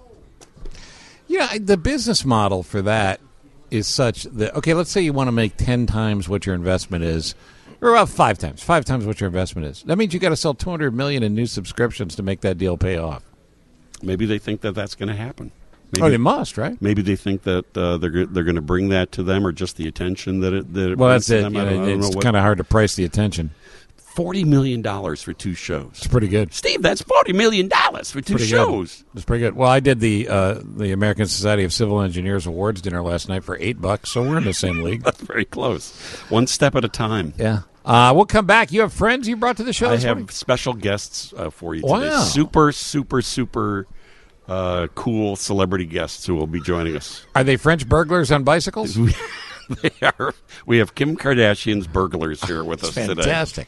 Yeah, the business model for that is such that, okay, let's say you want to make ten times what your investment is, or about five times, five times what your investment is. That means you got to sell two hundred million dollars in new subscriptions to make that deal pay off. Maybe they think that that's going to happen. Maybe, Oh, they must, right? Maybe they think that uh, they're go- they're going to bring that to them, or just the attention that it that it Well, brings that's to it. them. You I know, don't, I don't it's know what. kind of hard to price the attention. Forty million dollars for two shows. It's pretty good. Steve, that's forty million dollars for two Pretty shows. Good. It's pretty good. Well, I did the uh, the American Society of Civil Engineers Awards dinner last night for eight bucks, so we're in the same league. That's very close. One step at a time. Yeah. Uh, we'll come back. You have friends you brought to the show I this have morning? special guests uh, for you today. Wow. Super, super, super uh, cool celebrity guests who will be joining us. Are they French burglars on bicycles? They are. We have Kim Kardashian's burglars here with us today. Fantastic.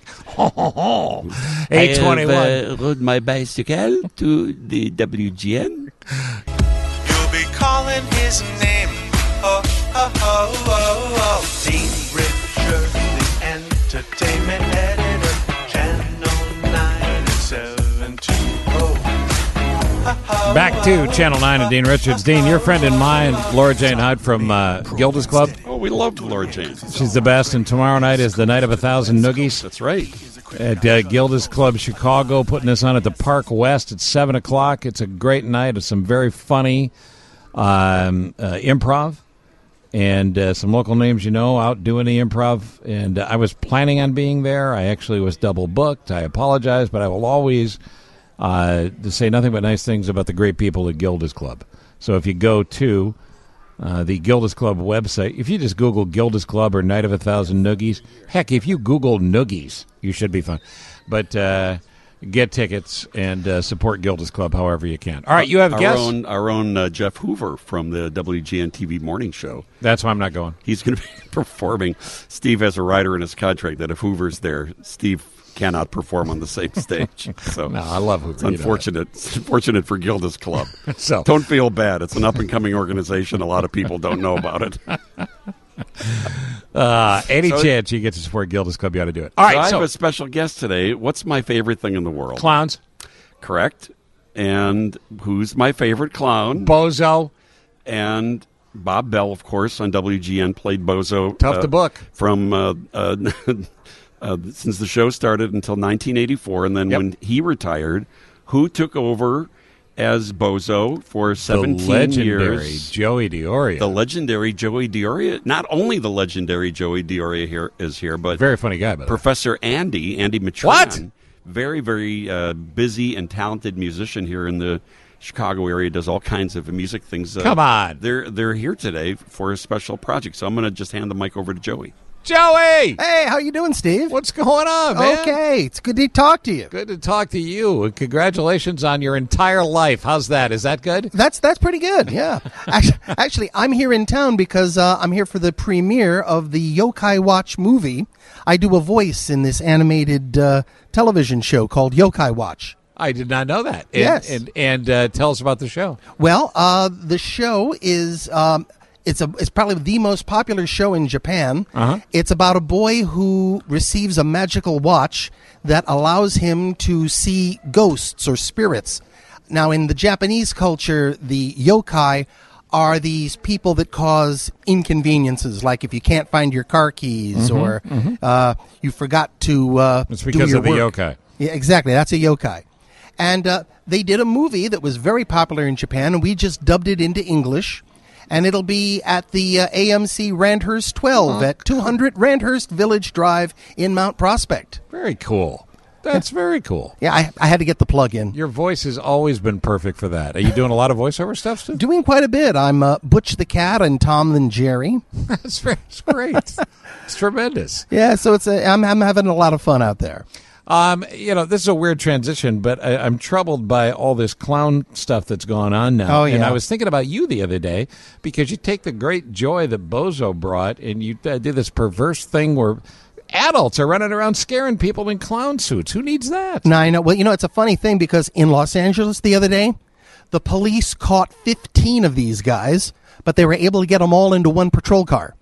eight twenty-one. I have, uh, rode my bicycle to the W G N. You'll be calling his name. Oh, oh, oh, oh, oh. Dean Richard, the entertainment editor. Channel nine and seven two oh. Oh, oh. Back to Channel nine and Dean Richards. Dean, your friend and mine, Laura Jane Hutt from uh, Gilda's Club. Oh, we love Laura Jane. She's the best, and tomorrow night is the night of a thousand noogies. That's right. At uh, Gilda's Club Chicago, putting this on at the Park West at seven o'clock. It's a great night of some very funny um, uh, improv. And uh, some local names you know out doing the improv. And uh, I was planning on being there. I actually was double booked. I apologize, but I will always uh, to say nothing but nice things about the great people at Gilda's Club. So if you go to uh, the Gilda's Club website, if you just Google Gilda's Club or Night of a Thousand Noogies, heck, if you Google Noogies, you should be fine. But uh, get tickets and uh, support Gilda's Club however you can. All right, you have our guests? Own, our own uh, Jeff Hoover from the W G N T V Morning Show. That's why I'm not going. He's going to be performing. Steve has a rider in his contract that if Hoover's there, Steve cannot perform on the same stage. So no, I love Hoover. It's unfortunate. It's unfortunate for Gilda's Club. So don't feel bad. It's an up-and-coming organization. A lot of people don't know about it. Uh, any So- chance you get to support Gilda's Club, you ought to do it. All So right, I so have a special guest today. What's my favorite thing in the world? clowns, Correct. And who's my favorite clown? Bozo. And Bob Bell, of course, on W G N played Bozo. Tough uh, to book. From uh, uh, uh, since the show started until nineteen eighty-four, and then Yep. when he retired, who took over as Bozo for seventeen the legendary years? Joey Dioria. The legendary Joey Dioria. Not only the legendary Joey Dioria here is here, but Very funny guy, by the way. Professor Andy, Andy Matron. What? Very, very uh, busy and talented musician here in the Chicago area. Does all kinds of music things. Uh, Come on. They're they're here today for a special project. So I'm going to just hand the mic over to Joey. Joey! Hey, how you doing, Steve? What's going on, man? Okay, it's good to talk to you. Good to talk to you. And congratulations on your entire life. How's that? Is that good? That's that's pretty good. Yeah. actually, actually, I'm here in town because uh, I'm here for the premiere of the Yokai Watch movie. I do a voice in this animated uh, television show called Yokai Watch. I did not know that. And, Yes. And, and uh, tell us about the show. Well, uh, the show is um, it's a it's probably the most popular show in Japan. Uh-huh. It's about a boy who receives a magical watch that allows him to see ghosts or spirits. Now, in the Japanese culture, the yokai are these people that cause inconveniences, like if you can't find your car keys Mhm, or mhm. uh, you forgot to uh, It's do because your of the work. yokai. Yeah, exactly. That's a yokai. And uh, they did a movie that was very popular in Japan, and we just dubbed it into English. And it'll be at the uh, A M C Randhurst twelve Oh, at two hundred Randhurst Village Drive in Mount Prospect. Very cool. That's very cool. Yeah, I, I had to get the plug in. Your voice has always been perfect for that. Are you doing a lot of voiceover stuff, Stu? Doing quite a bit. I'm uh, Butch the Cat and Tom and Jerry. That's very, it's great. It's tremendous. Yeah, so it's a, I'm, I'm having a lot of fun out there. Um, you know, this is a weird transition, but I, I'm troubled by all this clown stuff that's going on now. Oh, yeah. And I was thinking about you the other day because you take the great joy that Bozo brought and you uh, did this perverse thing where adults are running around scaring people in clown suits. Who needs that? No, I know. Well, you know, it's a funny thing because in Los Angeles the other day, the police caught fifteen of these guys, but they were able to get them all into one patrol car.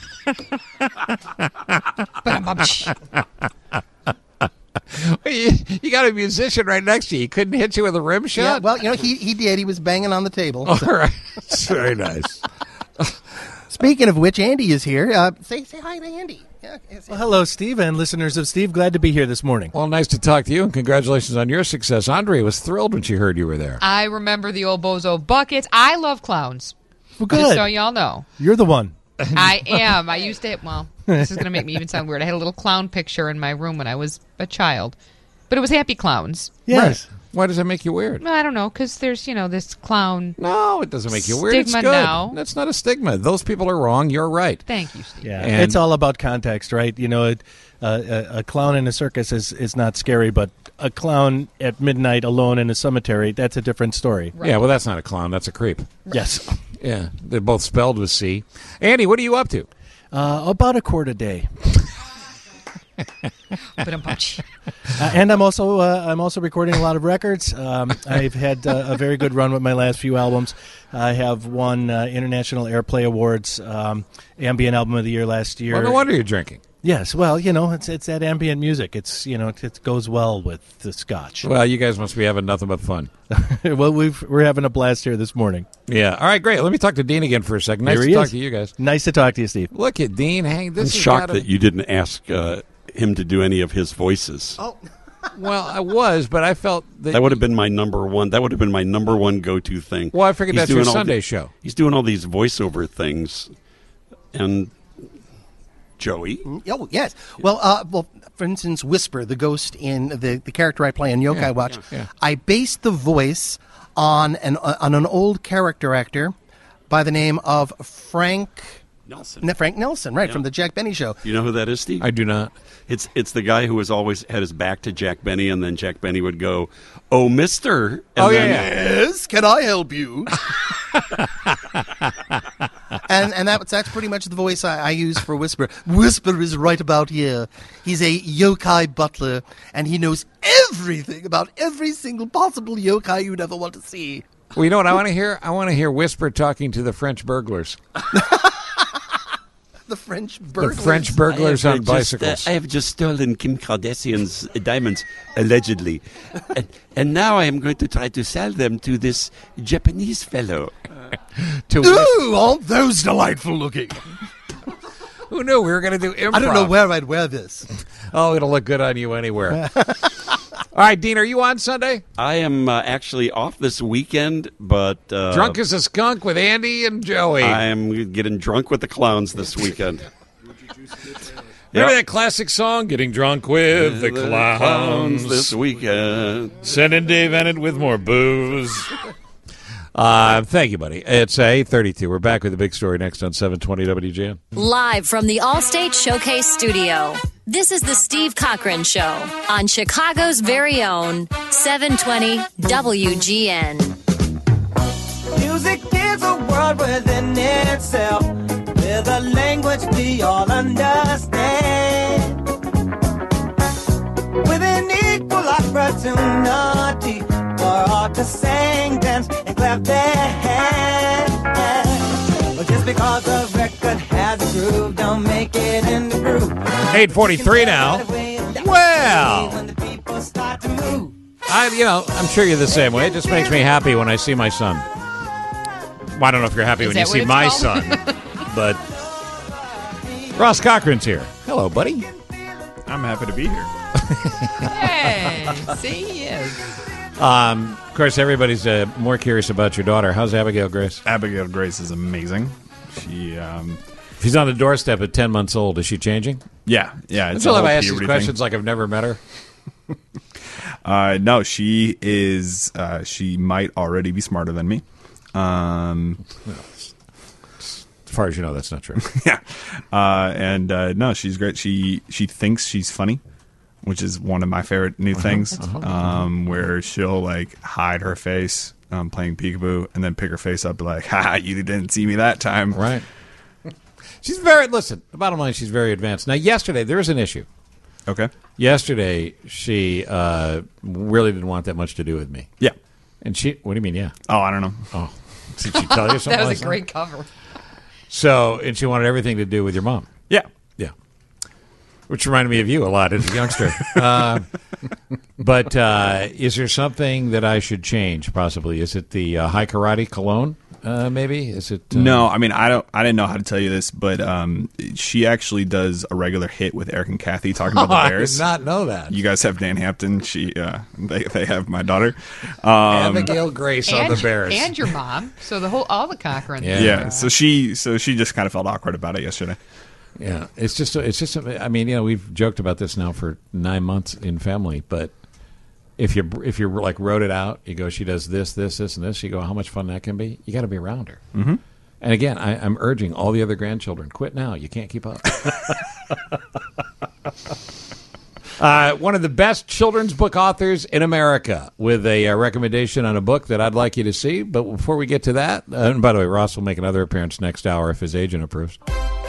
you, you got a musician right next to you. He couldn't hit you with a rim shot? Yeah, well, you know, he, he did. He was banging on the table. All right. That's very nice. Speaking of which, Andy is here. Uh, say say hi to Andy. Yeah, Well, hello, Steve, and listeners of Steve. Glad to be here this morning. Well, nice to talk to you, and congratulations on your success. Andre was thrilled when she heard you were there. I remember the old Bozo buckets. I love clowns. Well, Just good. so y'all know. You're the one. I am. I used to, well, this is going to make me even sound weird. I had a little clown picture in my room when I was a child. But it was happy clowns. Yes. Right. Why does that make you weird? Well, I don't know, because there's, you know, this clown. No, it doesn't make you weird. It's Stigma good. now. That's not a stigma. Those people are wrong. You're right. Thank you, Steve. Yeah, And- it's all about context, right? You know, it, uh, a, a clown in a circus is, is not scary, but a clown at midnight alone in a cemetery, that's a different story. Right. Yeah, well, that's not a clown. That's a creep. Yes. Yeah, they're both spelled with C. Andy, what are you up to? Uh, about a quart a day. But I'm punch. Uh, and I'm also uh, I'm also recording a lot of records. Um, I've had uh, a very good run with my last few albums. I have won uh, International Airplay Awards, um, Ambient Album of the Year last year. Well, no wonder you're drinking. Yes, well, you know, it's it's that ambient music. It's you know, it, it goes well with the scotch. Well, you guys must be having nothing but fun. Well, we've, we're having a blast here this morning. Yeah. All right, great. Let me talk to Dean again for a second. Nice Here to he talk is. to you guys. Nice to talk to you, Steve. Look at Dean. Hang. This I'm has shocked gotta- that you didn't ask uh, him to do any of his voices. Oh. Well, I was, but I felt that, That would have been my number one. That would have been my number one go-to thing. Well, I figured He's that's your doing all Sunday the- show. He's doing all these voiceover things, and Joey. Oh yes. Well, uh, well, for instance, Whisper, the ghost in the, the character I play in Yokai Yeah, Watch. yeah, yeah. I based the voice on an uh, on an old character actor by the name of Frank Nelson. Ne- Frank Nelson, right Yeah. from the Jack Benny Show. You know who that is, Steve? I do not. It's it's the guy who was always had his back to Jack Benny, and then Jack Benny would go, "Oh, Mister." And Oh, yeah, then, yeah. Yes, can I help you? and and that's that's pretty much the voice I, I use for Whisper. Whisper is right about here. He's a yokai butler, and he knows everything about every single possible yokai you'd ever want to see. Well, you know what I want to hear? I want to hear Whisper talking to the French burglars. The French burglars. The French burglars I on have just, uh, bicycles. I have just stolen Kim Kardashian's diamonds, allegedly, and, and now I am going to try to sell them to this Japanese fellow. to Ooh, aren't those delightful looking? Who knew we were going to do improv? I don't know where I'd wear this. Oh, it'll look good on you anywhere. All right, Dean, are you on Sunday? I am uh, actually off this weekend, but uh, Drunk as a skunk with Andy and Joey. I am getting drunk with the clowns this weekend. Remember Yep. that classic song, Getting Drunk with the, The Clowns? clowns this weekend. Sending Dave Ennett with more booze. Uh, thank you, buddy. It's uh, eight thirty-two. We're back with the big story next on seven twenty W G N. Live from the Allstate Showcase Studio, this is the Steve Cochran Show on Chicago's very own seven twenty W G N. Music is a world within itself, with a language we all understand. With an equal opportunity for all to sing, dance, and clap their hands. But just because a record has a groove, don't make it in the groove. eight forty-three now. Well, When the people start to move. I, you know, I'm sure you're the same way. It just makes me happy when I see my son. Well, I don't know if you're happy Is when you that what see it's my called? son, but Ross Cochran's here. Hello, buddy. I'm happy to be here. Hey, see, he is. Um, of course, everybody's uh, more curious about your daughter. How's Abigail Grace? Abigail Grace is amazing. She, um, She's on the doorstep at ten months old. Is she changing? yeah, yeah. I It's feel a like whole I ask these puberty questions thing. like I've never met her. Uh, no, she is. Uh, she might already be smarter than me. Um, As far as you know, that's not true. yeah, uh, and uh, no, she's great. She she thinks she's funny, which is one of my favorite new things. Um, where she'll like hide her face um, playing peekaboo, and then pick her face up, like, "Ha, you didn't see me that time." Right. She's very, listen, the bottom line, she's very advanced. Now, yesterday, there was an issue. Okay. Yesterday, she uh, really didn't want that much to do with me. Yeah. And she, what do you mean, yeah? Oh, I don't know. Oh, did she tell you something? That was like a great cover. So, and she wanted everything to do with your mom. Yeah. Yeah. Which reminded me of you a lot as a youngster. uh, but uh, is there something that I should change, possibly? Is it the uh, high karate cologne, uh, maybe? Is it? Uh, No, I mean I don't. I didn't know how to tell you this, but um, she actually does a regular hit with Eric and Kathy talking about Oh, the Bears. I did not know that. You guys have Dan Hampton. She, uh, they, they have my daughter, um, Abigail Grace on And, the Bears. and your mom. So the whole, all the Cochran. Yeah. Yeah. So she, so she just kind of felt awkward about it yesterday. Yeah, it's just, it's just. I mean, you know, we've joked about this now for nine months in family. But if you if you like wrote it out, you go, she does this, this, this, and this. You go, how much fun that can be. You got to be around her. Mm-hmm. And again, I, I'm urging all the other grandchildren, quit now. You can't keep up. uh, one of the best children's book authors in America, with a uh, recommendation on a book that I'd like you to see. But before we get to that, uh, and by the way, Ross will make another appearance next hour if his agent approves.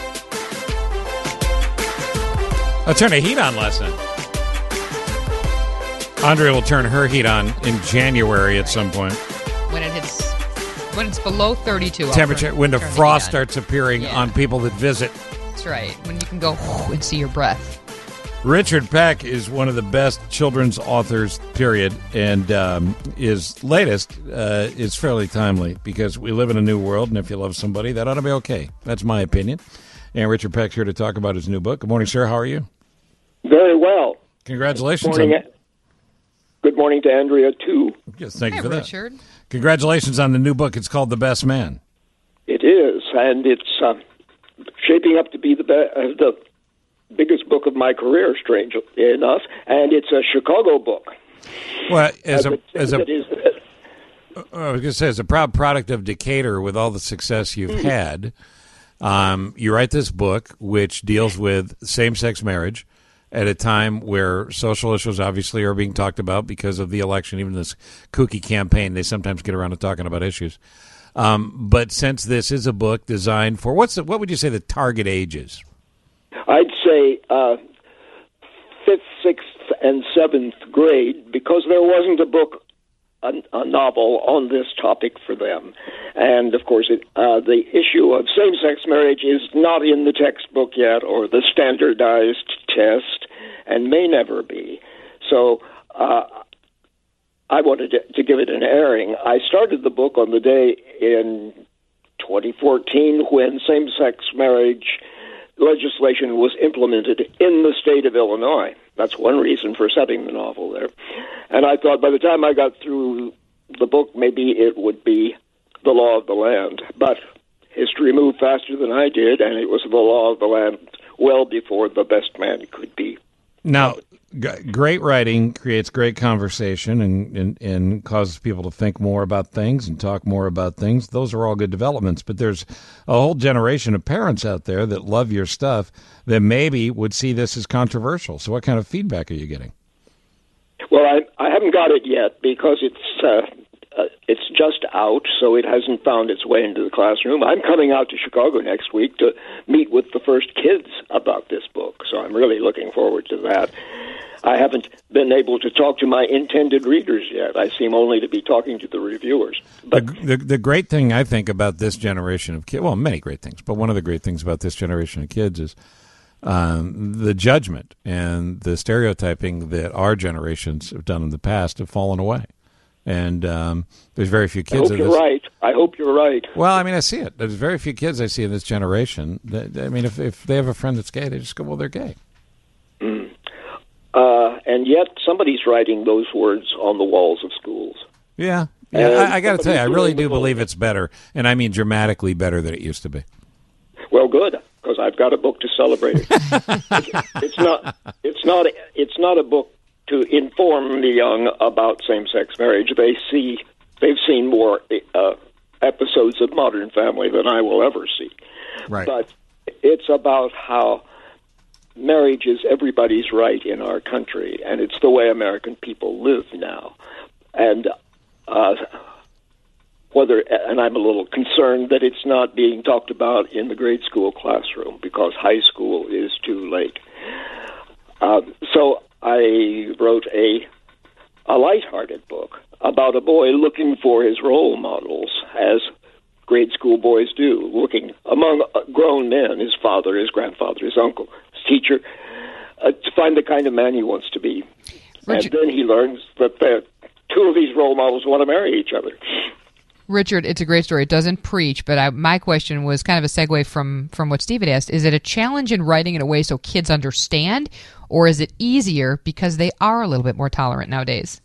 I turned the heat on last night. Andrea will turn her heat on in January at some point. When it hits, when it's below thirty-two. I'll Temperature, turn- when the turn frost heat on. starts appearing Yeah. on people that visit That's right. When you can go and see your breath. Richard Peck is one of the best children's authors, period, and um, his latest uh, is fairly timely because we live in a new world, and if you love somebody, that ought to be okay. That's my opinion. And Richard Peck's here to talk about his new book. Good morning, sir. How are you? Very well. Congratulations. Good morning, on... Good morning to Andrea, too. Yes, thank Hi, you for Richard. that. Congratulations on the new book. It's called The Best Man. It is, and it's uh, shaping up to be the be- uh, the biggest book of my career, strangely enough, and it's a Chicago book. Well, as a it, as a it is, I was going to say, as a proud product of Decatur, with all the success you've had, um, you write this book which deals with same-sex marriage at a time where social issues obviously are being talked about because of the election. Even this kooky campaign, they sometimes get around to talking about issues. Um, but since this is a book designed for what's the, what would you say the target age is? I'd say uh, fifth, sixth, and seventh grade, because there wasn't a book, a, a novel on this topic for them. And, of course, it, uh, the issue of same-sex marriage is not in the textbook yet or the standardized test and may never be. So uh, I wanted to, to give it an airing. I started the book on the day in twenty fourteen when same-sex marriage legislation was implemented in the state of Illinois. That's one reason for setting the novel there. And I thought by the time I got through the book, maybe it would be the law of the land. But history moved faster than I did, and it was the law of the land well before The Best Man could be. Now, g- great writing creates great conversation and, and, and causes people to think more about things and talk more about things. Those are all good developments. But there's a whole generation of parents out there that love your stuff that maybe would see this as controversial. So what kind of feedback are you getting? Well, I, I haven't got it yet because it's uh, uh, it's just out, so it hasn't found its way into the classroom. I'm coming out to Chicago next week to meet with the first kids about this book, so I'm really looking forward to that. I haven't been able to talk to my intended readers yet. I seem only to be talking to the reviewers. But the, the, the great thing, I think, about this generation of kids, well, many great things, but one of the great things about this generation of kids is um, the judgment and the stereotyping that our generations have done in the past have fallen away. And um, there's very few kids. I hope you're this. right. I hope you're right. Well, I mean, I see it. There's very few kids I see in this generation. That, I mean, if, if they have a friend that's gay, they just go, well, they're gay. Mm. Uh, and yet somebody's writing those words on the walls of schools. Yeah. Yeah, And I, I got to tell you, I really do somebody's believe it's better, and I mean dramatically better than it used to be. Well, good, because I've got a book to celebrate it. it's not. It's not. It's not a book to inform the young about same-sex marriage. They see. They've seen more uh, episodes of Modern Family than I will ever see. Right. But it's about how marriage is everybody's right in our country, and it's the way American people live now. And uh, whether, and I'm a little concerned that it's not being talked about in the grade school classroom because high school is too late. Um, so I wrote a a lighthearted book about a boy looking for his role models, as grade school boys do, looking among grown men, his father, his grandfather, his uncle, his teacher, uh, to find the kind of man he wants to be. Richard, and then he learns that the, two of these role models want to marry each other. Richard, it's a great story. It doesn't preach, but I, my question was kind of a segue from, from what Steve had asked. Is it a challenge in writing in a way so kids understand, or is it easier because they are a little bit more tolerant nowadays?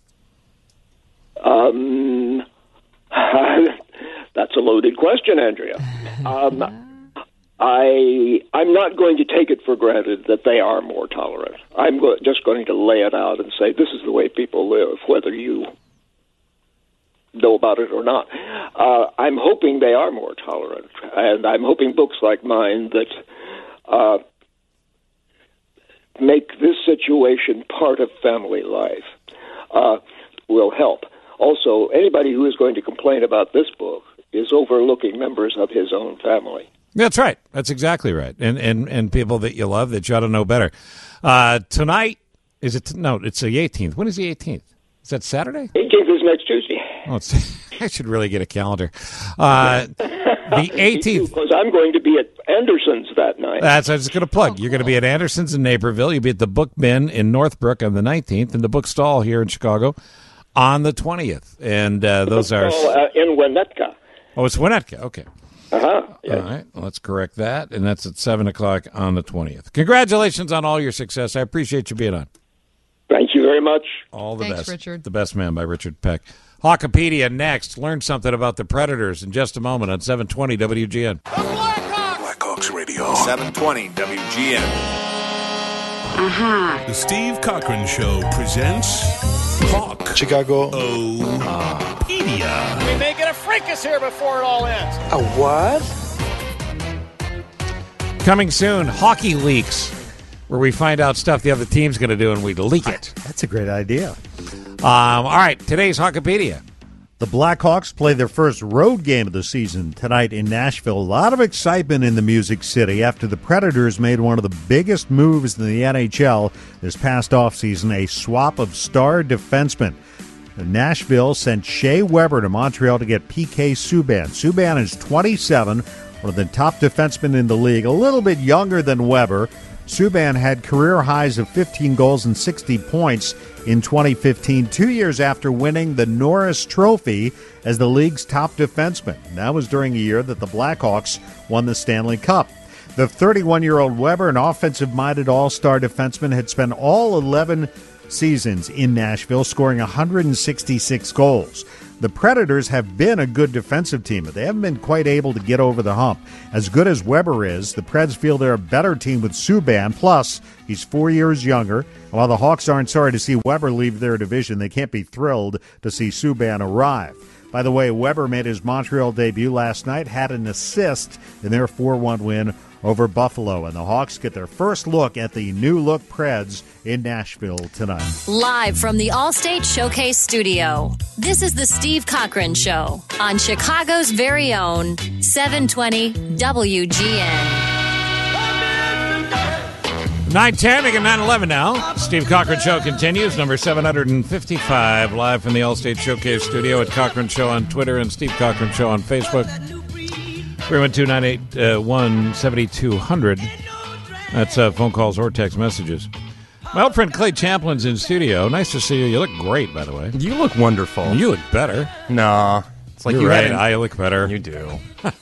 Um, that's a loaded question, Andrea. Um, I I'm not going to take it for granted that they are more tolerant. I'm go- just going to lay it out and say this is the way people live, whether you know about it or not. Uh, I'm hoping they are more tolerant, and I'm hoping books like mine that uh, make this situation part of family life uh, will help. Also, anybody who is going to complain about this book is overlooking members of his own family. That's right. That's exactly right. And and, and people that you love that you ought to know better. Uh, tonight, is it? No, it's the eighteenth. When is the eighteenth? Is that Saturday? eighteenth is next Tuesday. Oh, it's, I should really get a calendar. Uh, The eighteenth. Because I'm going to be at Anderson's that night. That's what I was going to plug. You're going to be at Anderson's in Naperville. You'll be at the Book Bin in Northbrook on the nineteenth, and the Book Stall here in Chicago on the twentieth. And uh, those are uh, in Winnetka. Oh, it's Winnetka. Okay. Uh-huh. Yes. All right. Well, let's correct that, and that's at seven o'clock on the twentieth. Congratulations on all your success. I appreciate you being on. Thank you very much. All the Thanks, best. Richard. The Best Man by Richard Peck. Hawkopedia next. Learn something about the Predators in just a moment on seven twenty W G N. Blackhawks Radio. seven twenty W G N. Uh-huh. The Steve Cochran Show presents Hawk. Chicago. Pedia. We may get a fracas here before it all ends. A what? Coming soon, Hockey Leaks, where we find out stuff the other team's going to do and we leak it. That's a great idea. Um, all right, today's Hawkopedia. The Blackhawks play their first road game of the season tonight in Nashville. A lot of excitement in the Music City after the Predators made one of the biggest moves in the N H L this past offseason, a swap of star defensemen. Nashville sent Shea Weber to Montreal to get P K Subban. Subban is twenty-seven, one of the top defensemen in the league, a little bit younger than Weber. Subban had career highs of fifteen goals and sixty points in twenty fifteen, two years after winning the Norris Trophy as the league's top defenseman. That was during a year that the Blackhawks won the Stanley Cup. The thirty-one-year-old Weber, an offensive-minded all-star defenseman, had spent all eleven seasons in Nashville, scoring one hundred sixty-six goals. The Predators have been a good defensive team, but they haven't been quite able to get over the hump. As good as Weber is, the Preds feel they're a better team with Subban. Plus, he's four years younger. While the Hawks aren't sorry to see Weber leave their division, they can't be thrilled to see Subban arrive. By the way, Weber made his Montreal debut last night, had an assist in their four one win over Buffalo, and the Hawks get their first look at the new-look Preds in Nashville tonight. Live from the Allstate Showcase Studio, this is the Steve Cochran Show on Chicago's very own seven twenty W G N. nine ten, making nine eleven now. Steve Cochran Show continues, number seven fifty-five, live from the Allstate Showcase Studio at Cochran Show on Twitter and Steve Cochran Show on Facebook. three one two, nine eight one, seven two zero zero. That's uh, phone calls or text messages. My old friend Clay Champlin's in studio. Nice to see you. You look great, by the way. You look wonderful. You look better. No. It's like You're you right. hadn't- I look better. You do.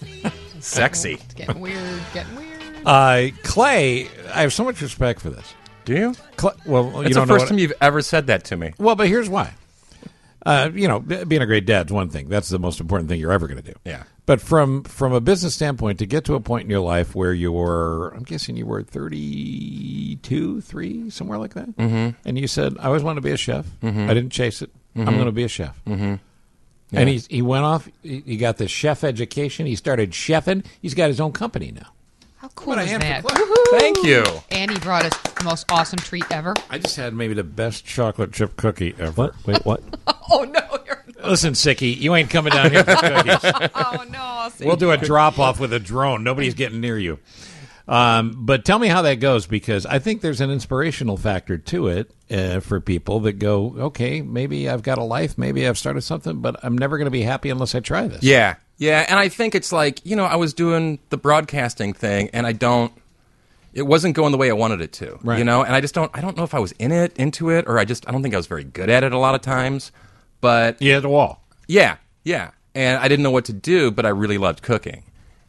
Sexy. It's getting weird, getting weird. Uh, Clay, I have so much respect for this. Do you? Cl- well, you It's don't the know first what- time you've ever said that to me. Well, but here's why. Uh, you know, b- being a great dad's one thing. That's the most important thing you're ever going to do. Yeah. But from from a business standpoint, to get to a point in your life where you're, I'm guessing you were thirty-two, three, somewhere like that, Mhm. and you said, I always wanted to be a chef. Mhm. I didn't chase it. Mhm. I'm going to be a chef. Mm-hmm. And he he went off. He he got the chef education. He started chefing. He's got his own company now. How cool What a is hand that? for Clay. Thank you. And he brought us the most awesome treat ever. I just had maybe the best chocolate chip cookie ever. What? Wait, what? Oh, no. You're Listen, Sicky, you ain't coming down here for cookies. Oh, no. We'll do a drop-off with a drone. Nobody's getting near you. Um, but tell me how that goes, because I think there's an inspirational factor to it uh, for people that go, okay, maybe I've got a life, maybe I've started something, but I'm never going to be happy unless I try this. Yeah. Yeah. And I think it's like, you know, I was doing the broadcasting thing, and I don't, it wasn't going the way I wanted it to. Right. You know, and I just don't, I don't know if I was in it, into it, or I just, I don't think I was very good at it a lot of times. But you hit the wall. Yeah, yeah. And I didn't know what to do, but I really loved cooking.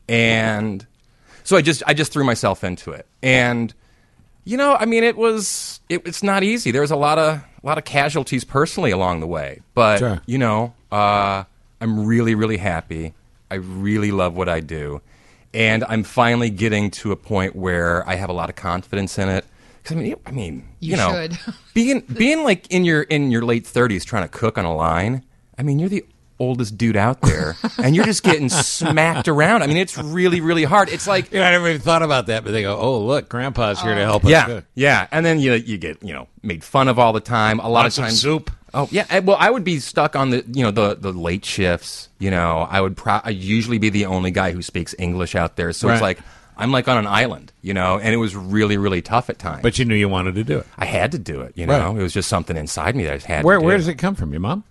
And so I just I just threw myself into it. And you know, I mean it was it, it's not easy. There was a lot of a lot of casualties personally along the way. But Sure. you know, uh, I'm really, really happy. I really love what I do. And I'm finally getting to a point where I have a lot of confidence in it. 'Cause, I mean, I mean, you, You know, should. being being like in your in your late thirties trying to cook on a line. I mean, you're the oldest dude out there, and you're just getting smacked around. I mean, it's really, really hard. It's like You know, I never even thought about that, but they go, oh, look, Grandpa's here to help us yeah, cook. yeah. And then you you get you know made fun of all the time. A lot Want some of times soup? Oh yeah. I- Well, I would be stuck on the you know the the late shifts. You know, I would pro- I'd usually be the only guy who speaks English out there. So Right. it's like I'm like on an island. You know, and it was really, really tough at times. But you knew you wanted to do it. I had to do it. You know, Right. it was just something inside me that I just had. Where to do. Where does it come from? Your mom?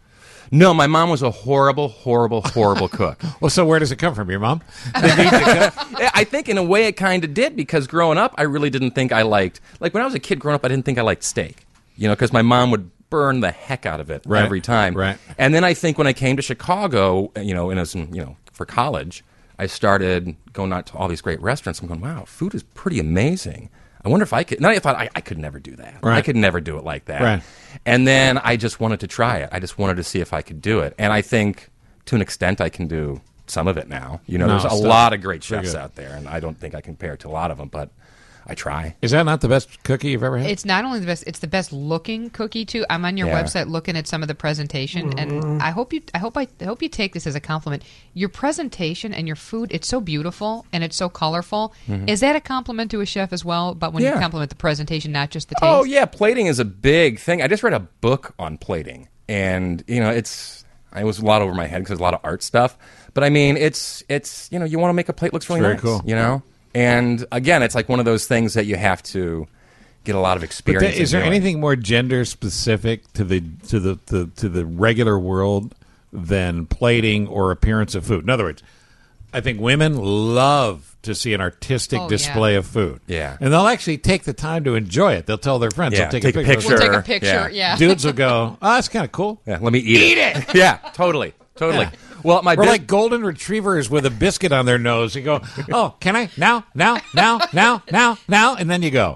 No, my mom was a horrible, horrible, horrible cook. Well, so where does it come from? Your mom? I think in a way it kind of did, because growing up, I really didn't think I liked, like when I was a kid growing up, I didn't think I liked steak, you know, because my mom would burn the heck out of it Right. every time. Right. And then I think when I came to Chicago, you know, and as in, you know, for college, I started going out to all these great restaurants. I'm going, wow, food is pretty amazing. I wonder if I could. And then I thought I, I could never do that. Right. I could never do it like that. Right. And then I just wanted to try it. I just wanted to see if I could do it. And I think to an extent I can do some of it now. You know, No, there's a stuff. lot of great Pretty chefs good. out there, and I don't think I compare to a lot of them, but I try. Is that not the best cookie you've ever had? It's not only the best; it's the best looking cookie too. I'm on your Yeah. website looking at some of the presentation, and I hope you, I hope I, I hope you take this as a compliment. Your presentation and your food—it's so beautiful and it's so colorful. Mhm. Is that a compliment to a chef as well? But when Yeah. you compliment the presentation, not just the taste. Oh yeah, plating is a big thing. I just read a book on plating, and you know, it's it was a lot over my head because there's a lot of art stuff. But I mean, it's it's you know, you want to make a plate looks really Very nice, cool. you know. And again, it's like one of those things that you have to get a lot of But experience. th- is in there doing. anything more gender specific to the to the, the to the regular world than plating or appearance of food? In other words, I think women love to see an artistic Oh, yeah. display of food. Yeah. And they'll actually take the time to enjoy it. They'll tell their friends. Yeah, They'll take, take a a picture. picture. We'll take a picture. Yeah. Dudes will go, oh, that's kind of cool. Yeah, let me eat, Eat it. it! Yeah, totally, totally. Yeah. Well, my We're bus- like golden retrievers with a biscuit on their nose. You go, oh, can I? Now, now, now, now, now, now, and then you go.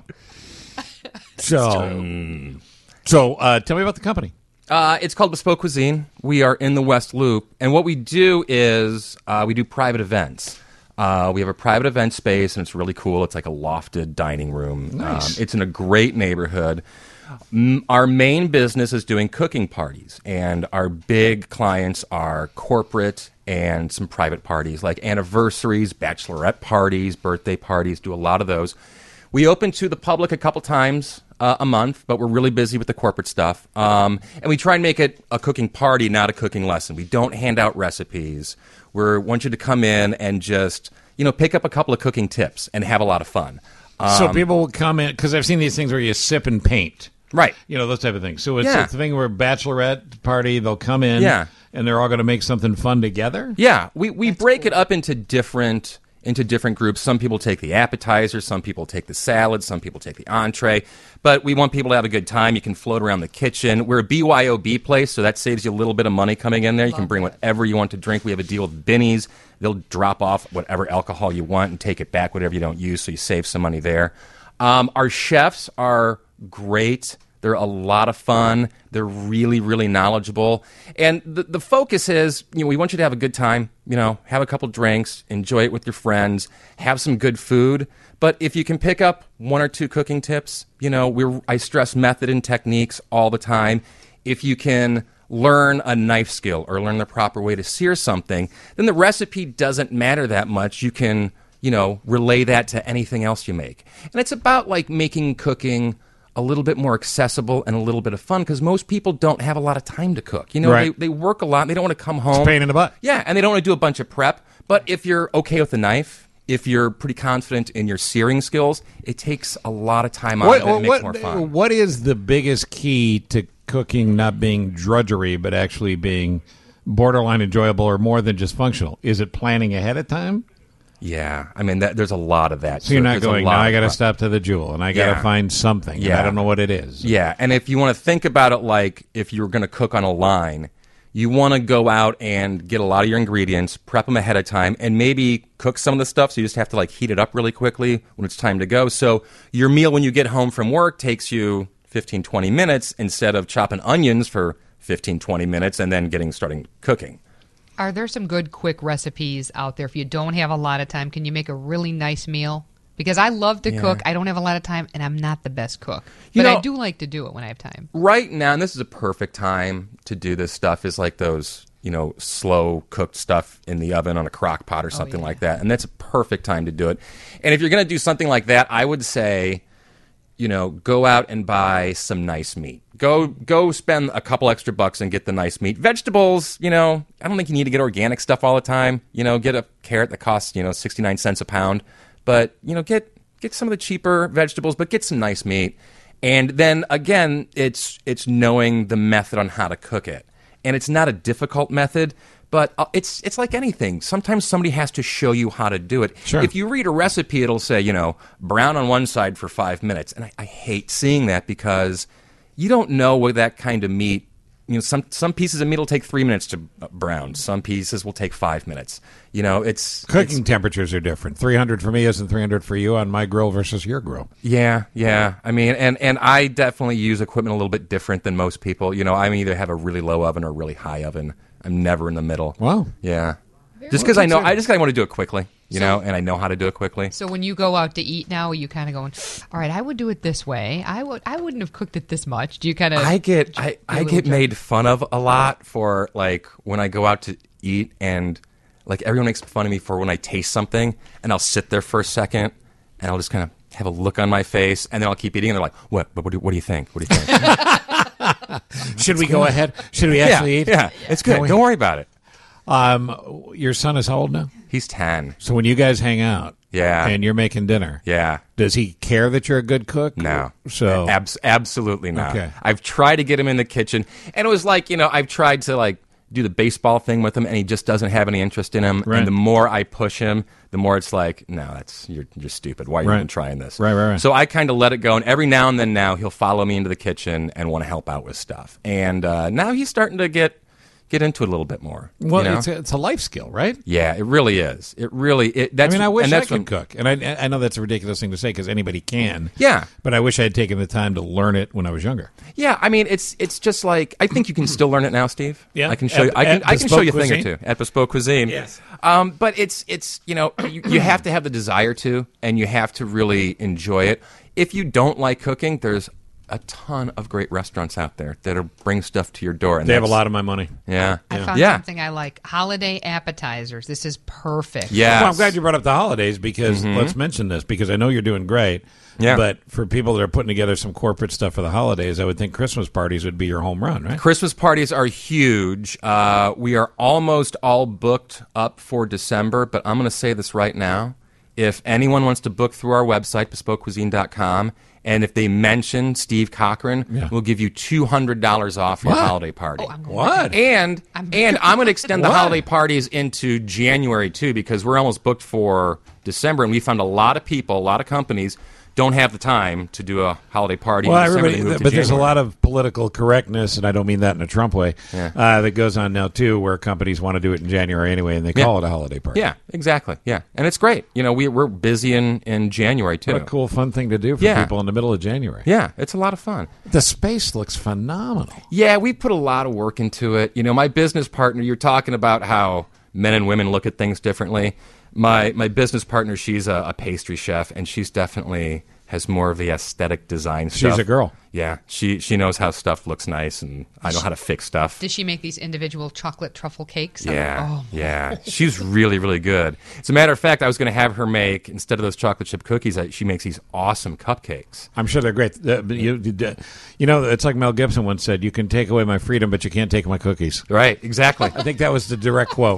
So, so uh, tell me about the company. Uh, it's called Bespoke Cuisine. We are in the West Loop, and what we do is uh, we do private events. Uh, we have a private event space, and it's really cool. It's like a lofted dining room. Nice. Um, it's in a great neighborhood. M- Our main business is doing cooking parties, and our big clients are corporate and some private parties like anniversaries, bachelorette parties, birthday parties, do a lot of those. We open to the public a couple times uh, a month, but we're really busy with the corporate stuff. Um, and we try and make it a cooking party, not a cooking lesson. We don't hand out recipes. We want you to come in and just, you know, pick up a couple of cooking tips and have a lot of fun. So Um, people will come in, because I've seen these things where you sip and paint. Right. You know, those type of things. So it's Yeah. a thing where bachelorette party, they'll come in Yeah. and they're all going to make something fun together? Yeah, we, we break it up into different into different groups. Some people take the appetizer, some people take the salad, some people take the entree. But we want people to have a good time. You can float around the kitchen. We're a B Y O B place, so that saves you a little bit of money coming in there. You can bring whatever you want to drink. We have a deal with Binny's. They'll drop off whatever alcohol you want and take it back, whatever you don't use, so you save some money there. Um, our chefs are great. They're a lot of fun. They're really, really knowledgeable. And the, the focus is, you know, we want you to have a good time, you know, have a couple drinks, enjoy it with your friends, have some good food. But if you can pick up one or two cooking tips, you know, we're, I stress method and techniques all the time. If you can learn a knife skill or learn the proper way to sear something, then the recipe doesn't matter that much. You can, you know, relay that to anything else you make. And it's about like making cooking a little bit more accessible and a little bit of fun, because most people don't have a lot of time to cook. You know, Right. they, they work a lot. They don't want to come home. It's a pain in the butt. Yeah, and they don't want to do a bunch of prep. But if you're okay with the knife, if you're pretty confident in your searing skills, it takes a lot of time out of it and makes what, more fun. what is the biggest key to cooking not being drudgery, but actually being borderline enjoyable or more than just functional? Is it planning ahead of time? Yeah, I mean, that, there's a lot of that. So you're not There's a going, lot now I of got to prep. stop to the Jewel, and I got to Yeah. find something, and Yeah. I don't know what it is. Yeah, and if you want to think about it like if you were going to cook on a line, you want to go out and get a lot of your ingredients, prep them ahead of time, and maybe cook some of the stuff, so you just have to like heat it up really quickly when it's time to go. So your meal when you get home from work takes you fifteen, twenty minutes instead of chopping onions for fifteen, twenty minutes and then getting starting cooking. Are there some good quick recipes out there if you don't have a lot of time? Can you make a really nice meal? Because I love to Yeah. cook. I don't have a lot of time, and I'm not the best cook. You But I know- do like to do it when I have time. Right now, and this is a perfect time to do this stuff, is like those, you know, slow cooked stuff in the oven on a crock pot or something like that. And that's a perfect time to do it. And if you're going to do something like that, I would say, you know, go out and buy some nice meat. Go go spend a couple extra bucks and get the nice meat. Vegetables, you know, I don't think you need to get organic stuff all the time. You know, get a carrot that costs, you know, sixty-nine cents a pound. But, you know, get get some of the cheaper vegetables, but get some nice meat. And then again, it's it's knowing the method on how to cook it. and it's not a difficult method. But uh, it's it's like anything. Sometimes somebody has to show you how to do it. Sure. If you read a recipe, it'll say, you know, brown on one side for five minutes. And I, I hate seeing that because you don't know what that kind of meat, you know, some some pieces of meat will take three minutes to brown. Some pieces will take five minutes. You know, it's... Cooking it's, temperatures are different. three hundred for me isn't three hundred for you on my grill versus your grill. Yeah, yeah. I mean, and, and I definitely use equipment a little bit different than most people. You know, I either have a really low oven or a really high oven. I'm never in the middle. Wow. Yeah. Just because I know, I just I want to do it quickly, you so, know, and I know how to do it quickly. So when you go out to eat now, you kind of going, all right, I would do it this way. I would, I wouldn't have cooked it this much. Do you kind of? I get, I, I get made fun of a lot for like when I go out to eat, and like everyone makes fun of me for when I taste something, and I'll sit there for a second, and I'll just kind of have a look on my face, and then I'll keep eating, and they're like, what? But what do, what do you think? What do you think? Should we go ahead? Should we actually yeah, eat? Yeah, it's good. We, Don't worry about it. Um, your son is how old now? He's ten. So when you guys hang out, yeah, and you're making dinner, yeah, does he care that you're a good cook? No, so Abs- absolutely not. Okay. I've tried to get him in the kitchen, and it was like, you know, I've tried to like do the baseball thing with him, and he just doesn't have any interest in him. Right. And the more I push him, the more it's like, no, that's you're you're stupid. Why are you right. even trying this? Right, right, right. So I kind of let it go, and every now and then now he'll follow me into the kitchen and want to help out with stuff. And uh, now he's starting to get get into it a little bit more. Well, you know? it's a, it's a life skill, right? Yeah, it really is. It really. It, that's, I mean, I wish and I that's could when, cook, and I I know that's a ridiculous thing to say because anybody can. Yeah, but I wish I had taken the time to learn it when I was younger. Yeah, I mean, it's it's just like I think you can still learn it now, Steve. Yeah, I can show at, you. I can I can show you a thing cuisine? or two at Bespoke Cuisine. Yes, um, but it's it's you know you, you have to have the desire to, and you have to really enjoy it. If you don't like cooking, there's a ton of great restaurants out there that'll bring stuff to your door. And they have a lot of my money. Yeah, I yeah. found yeah. something I like: holiday appetizers. This is perfect. Yeah, well, I'm glad you brought up the holidays because mm-hmm. let's mention this because I know you're doing great. Yeah. But for people that are putting together some corporate stuff for the holidays, I would think Christmas parties would be your home run, right? Christmas parties are huge. Uh, we are almost all booked up for December, but I'm going to say this right now. If anyone wants to book through our website, bespoke cuisine dot com, and if they mention Steve Cochran, yeah. we'll give you two hundred dollars off your what? holiday party. Oh, what? And, I'm and I'm going to extend the What? holiday parties into January, too, because we're almost booked for December, and we found a lot of people, a lot of companies don't have the time to do a holiday party Well, in December. everybody, They move to but there's a January. lot of political correctness, and I don't mean that in a Trump way, Yeah. uh, that goes on now, too, where companies want to do it in January anyway, and they Yeah. call it a holiday party. Yeah, exactly. Yeah, and it's great. You know, we, we're busy in, in January, too. What a cool, fun thing to do for Yeah. people in the middle of January. Yeah, it's a lot of fun. The space looks phenomenal. Yeah, we put a lot of work into it. You know, my business partner, you're talking about how men and women look at things differently. My my business partner, she's a, a pastry chef, and she's definitely has more of the aesthetic design stuff. She's a girl. Yeah, she she knows how stuff looks nice, and I know how to fix stuff. Does she make these individual chocolate truffle cakes? Yeah, Oh. yeah. She's really, really good. As a matter of fact, I was going to have her make, instead of those chocolate chip cookies, I- she makes these awesome cupcakes. I'm sure they're great. Uh, but you, you, you know, it's like Mel Gibson once said, you can take away my freedom, but you can't take my cookies. Right, exactly. I think that was the direct quote.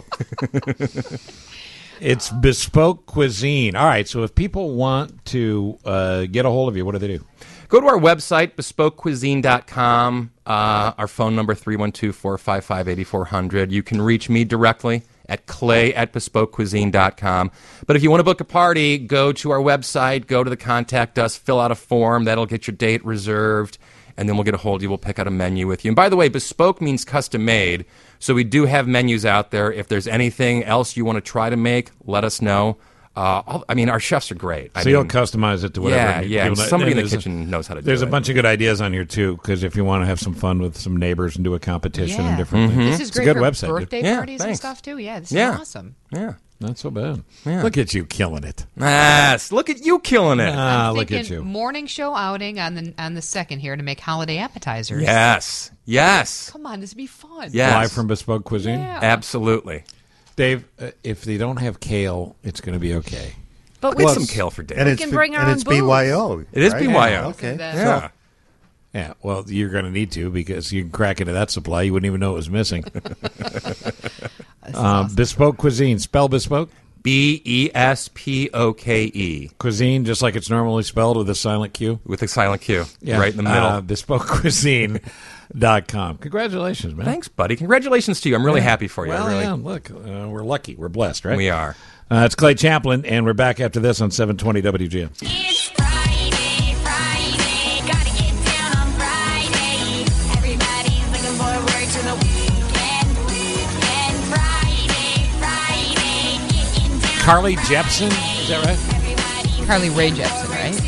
It's Bespoke Cuisine. All right, so if people want to uh, get a hold of you, what do they do? Go to our website, bespoke cuisine dot com. Uh, our phone number, three one two, four five five, eight four zero zero. You can reach me directly at clay at bespoke cuisine dot com. But if you want to book a party, go to our website, go to the Contact Us, fill out a form. That'll get your date reserved, and then we'll get a hold of you. We'll pick out a menu with you. And by the way, bespoke means custom made. So we do have menus out there. If there's anything else you want to try to make, let us know. Uh, all- I mean, our chefs are great. I So you'll mean, customize it to whatever. Yeah, you- yeah. people- Somebody in the there's a- kitchen knows how to do it. There's a bunch of good ideas on here, too, because if you want to have some fun with some neighbors and do a competition Yeah. and different Mm-hmm. things. This is It's great a good for website. birthday Yeah, parties and thanks. stuff too. Yeah, this Yeah. is awesome. Yeah. Not so bad. Yeah. Look at you killing it. Yes, look at you killing it. Ah, I'm look at thinking you. morning show outing on the on the second here to make holiday appetizers. Yes, yes, Come on, this would be fun. yes. Live from Bespoke Cuisine. Yeah. Absolutely. Dave, uh, if they don't have kale, it's going to be okay. But Well, get some kale for Dave. And We it's, can bring our and own it's booze. B Y O. It is right? B Y O. Yeah, okay. Yeah. Yeah. Yeah, well, you're going to need to because you can crack into that supply. You wouldn't even know it was missing. This is um, awesome. Bespoke Cuisine. Spell Bespoke? B E S P O K E. Cuisine, just like it's normally spelled with a silent Q? With a silent Q, right in the middle. Uh, bespoke cuisine dot com. Congratulations, man. Thanks, buddy. Congratulations to you. I'm really Yeah. happy for you. Well, really. yeah, look, uh, we're lucky. We're blessed, right? We are. Uh, it's Clay Champlin, and we're back after this on seven twenty W G N. It's Friday, Friday, gotta get down on Friday. Everybody's looking forward to the weekend, weekend. Friday, Friday, getting down. Carly Jepsen, is that right? Carly Rae Jepsen, right?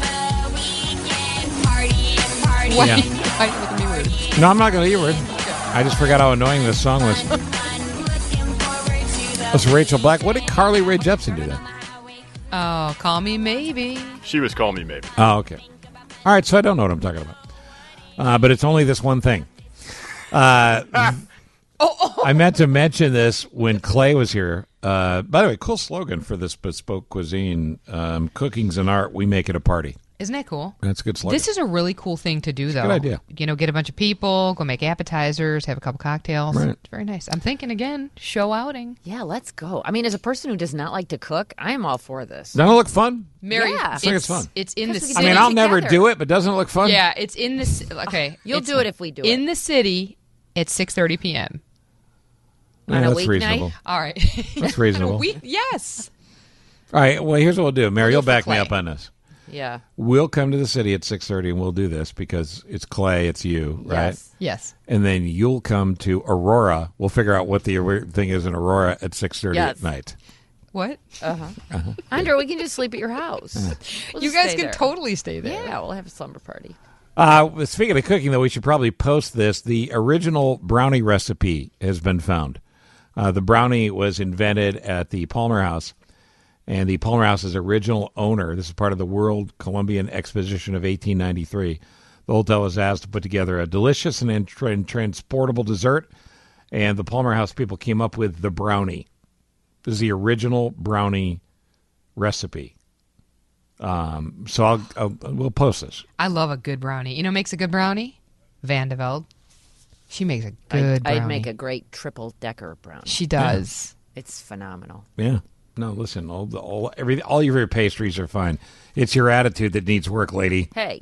Party, party. What? Yeah. Why are you looking at me weird? No, I'm not going to eat word. I just forgot how annoying this song was. That's Rachel Black. What did Carly Rae Jepsen do then? Oh, call me maybe. She was Call Me Maybe. Oh, okay. All right, so I don't know what I'm talking about. Uh, but it's only this one thing. Uh, I meant to mention this when Clay was here. Uh, by the way, cool slogan for this bespoke cuisine. Um, cooking's an art. We make it a party. Isn't that cool? That's a good slogan. This is a really cool thing to do, though. a good idea. You know, get a bunch of people, go make appetizers, have a couple cocktails. Right. It's very nice. I'm thinking again, show outing. Yeah, let's go. I mean, as a person who does not like to cook, I am all for this. Doesn't it look fun? Mary, Yeah. I think it's fun. It's in the Because we city. I mean, it I'll never together. do it, but doesn't it look fun? Yeah, it's in this. Okay, You'll it's do it if we do it. in the city at six thirty p.m. Yeah, On a that's weeknight? reasonable. All right, That's reasonable. we, yes. All right, well, here's what we'll do. Mary, We'll you'll do back Clay. me up on this. Yeah. We'll come to the city at six thirty, and we'll do this because it's Clay, it's you, right? Yes. Yes. And then you'll come to Aurora. We'll figure out what the weird thing is in Aurora at six thirty Yes. at night. What? Uh-huh. Uh-huh. Andrew, we can just sleep at your house. We'll You just guys stay can there. totally stay there. Yeah, we'll have a slumber party. Uh, speaking of cooking, though, we should probably post this. The original brownie recipe has been found. Uh, the brownie was invented at the Palmer House, and the Palmer House's original owner, this is part of the World Columbian Exposition of eighteen ninety-three, the hotel was asked to put together a delicious and, and transportable dessert, and the Palmer House people came up with the brownie. This is the original brownie recipe. Um, so I'll, I'll we'll post this. I love a good brownie. You know, who makes a good brownie? Vandeveld. She makes a good I'd, brownie. I'd make a great triple decker brownie. She does. It's phenomenal. Yeah. No, listen, all the, all every all your pastries are fine. It's your attitude that needs work, lady. Hey.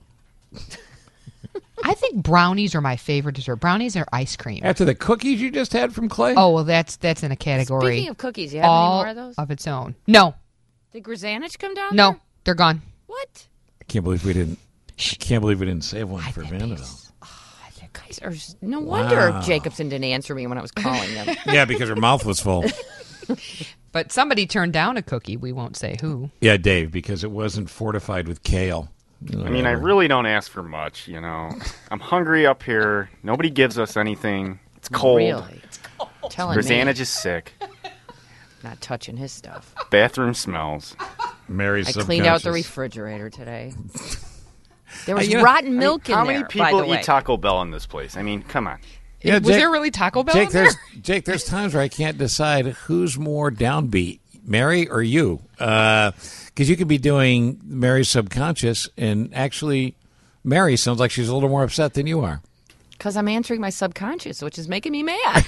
I think brownies are my favorite dessert. Brownies are ice cream. After the cookies you just had from Clay? Oh, well, that's that's in a category. Speaking of cookies, you have all any more of those? of its own. No, Did Grzanich come down no, there? they're gone. What? I can't believe we didn't. I can't believe we didn't save one for Vanderbilt. You guys are s- no wonder Wow. Jacobson didn't answer me when I was calling him. Yeah, because her mouth was full. But somebody turned down a cookie. We won't say who. Yeah, Dave, because it wasn't fortified with kale. I mean, I really don't ask for much, you know. I'm hungry up here. Nobody gives us anything. It's cold. Really? It's cold. Telling me. Grzanich is sick. Not touching his stuff. Bathroom smells. Mary's I cleaned out the subconscious. refrigerator today. There was Uh, you know, rotten I mean, milk in how there. many by people the way. eat Taco Bell in this place? I mean, come on. Yeah, Was there really Taco Bell Jake, in there? there's Jake. There's times where I can't decide who's more downbeat, Mary or you, because you could be doing Mary's subconscious, and actually, Mary sounds like she's a little more upset than you are. Because I'm answering my subconscious, which is making me mad.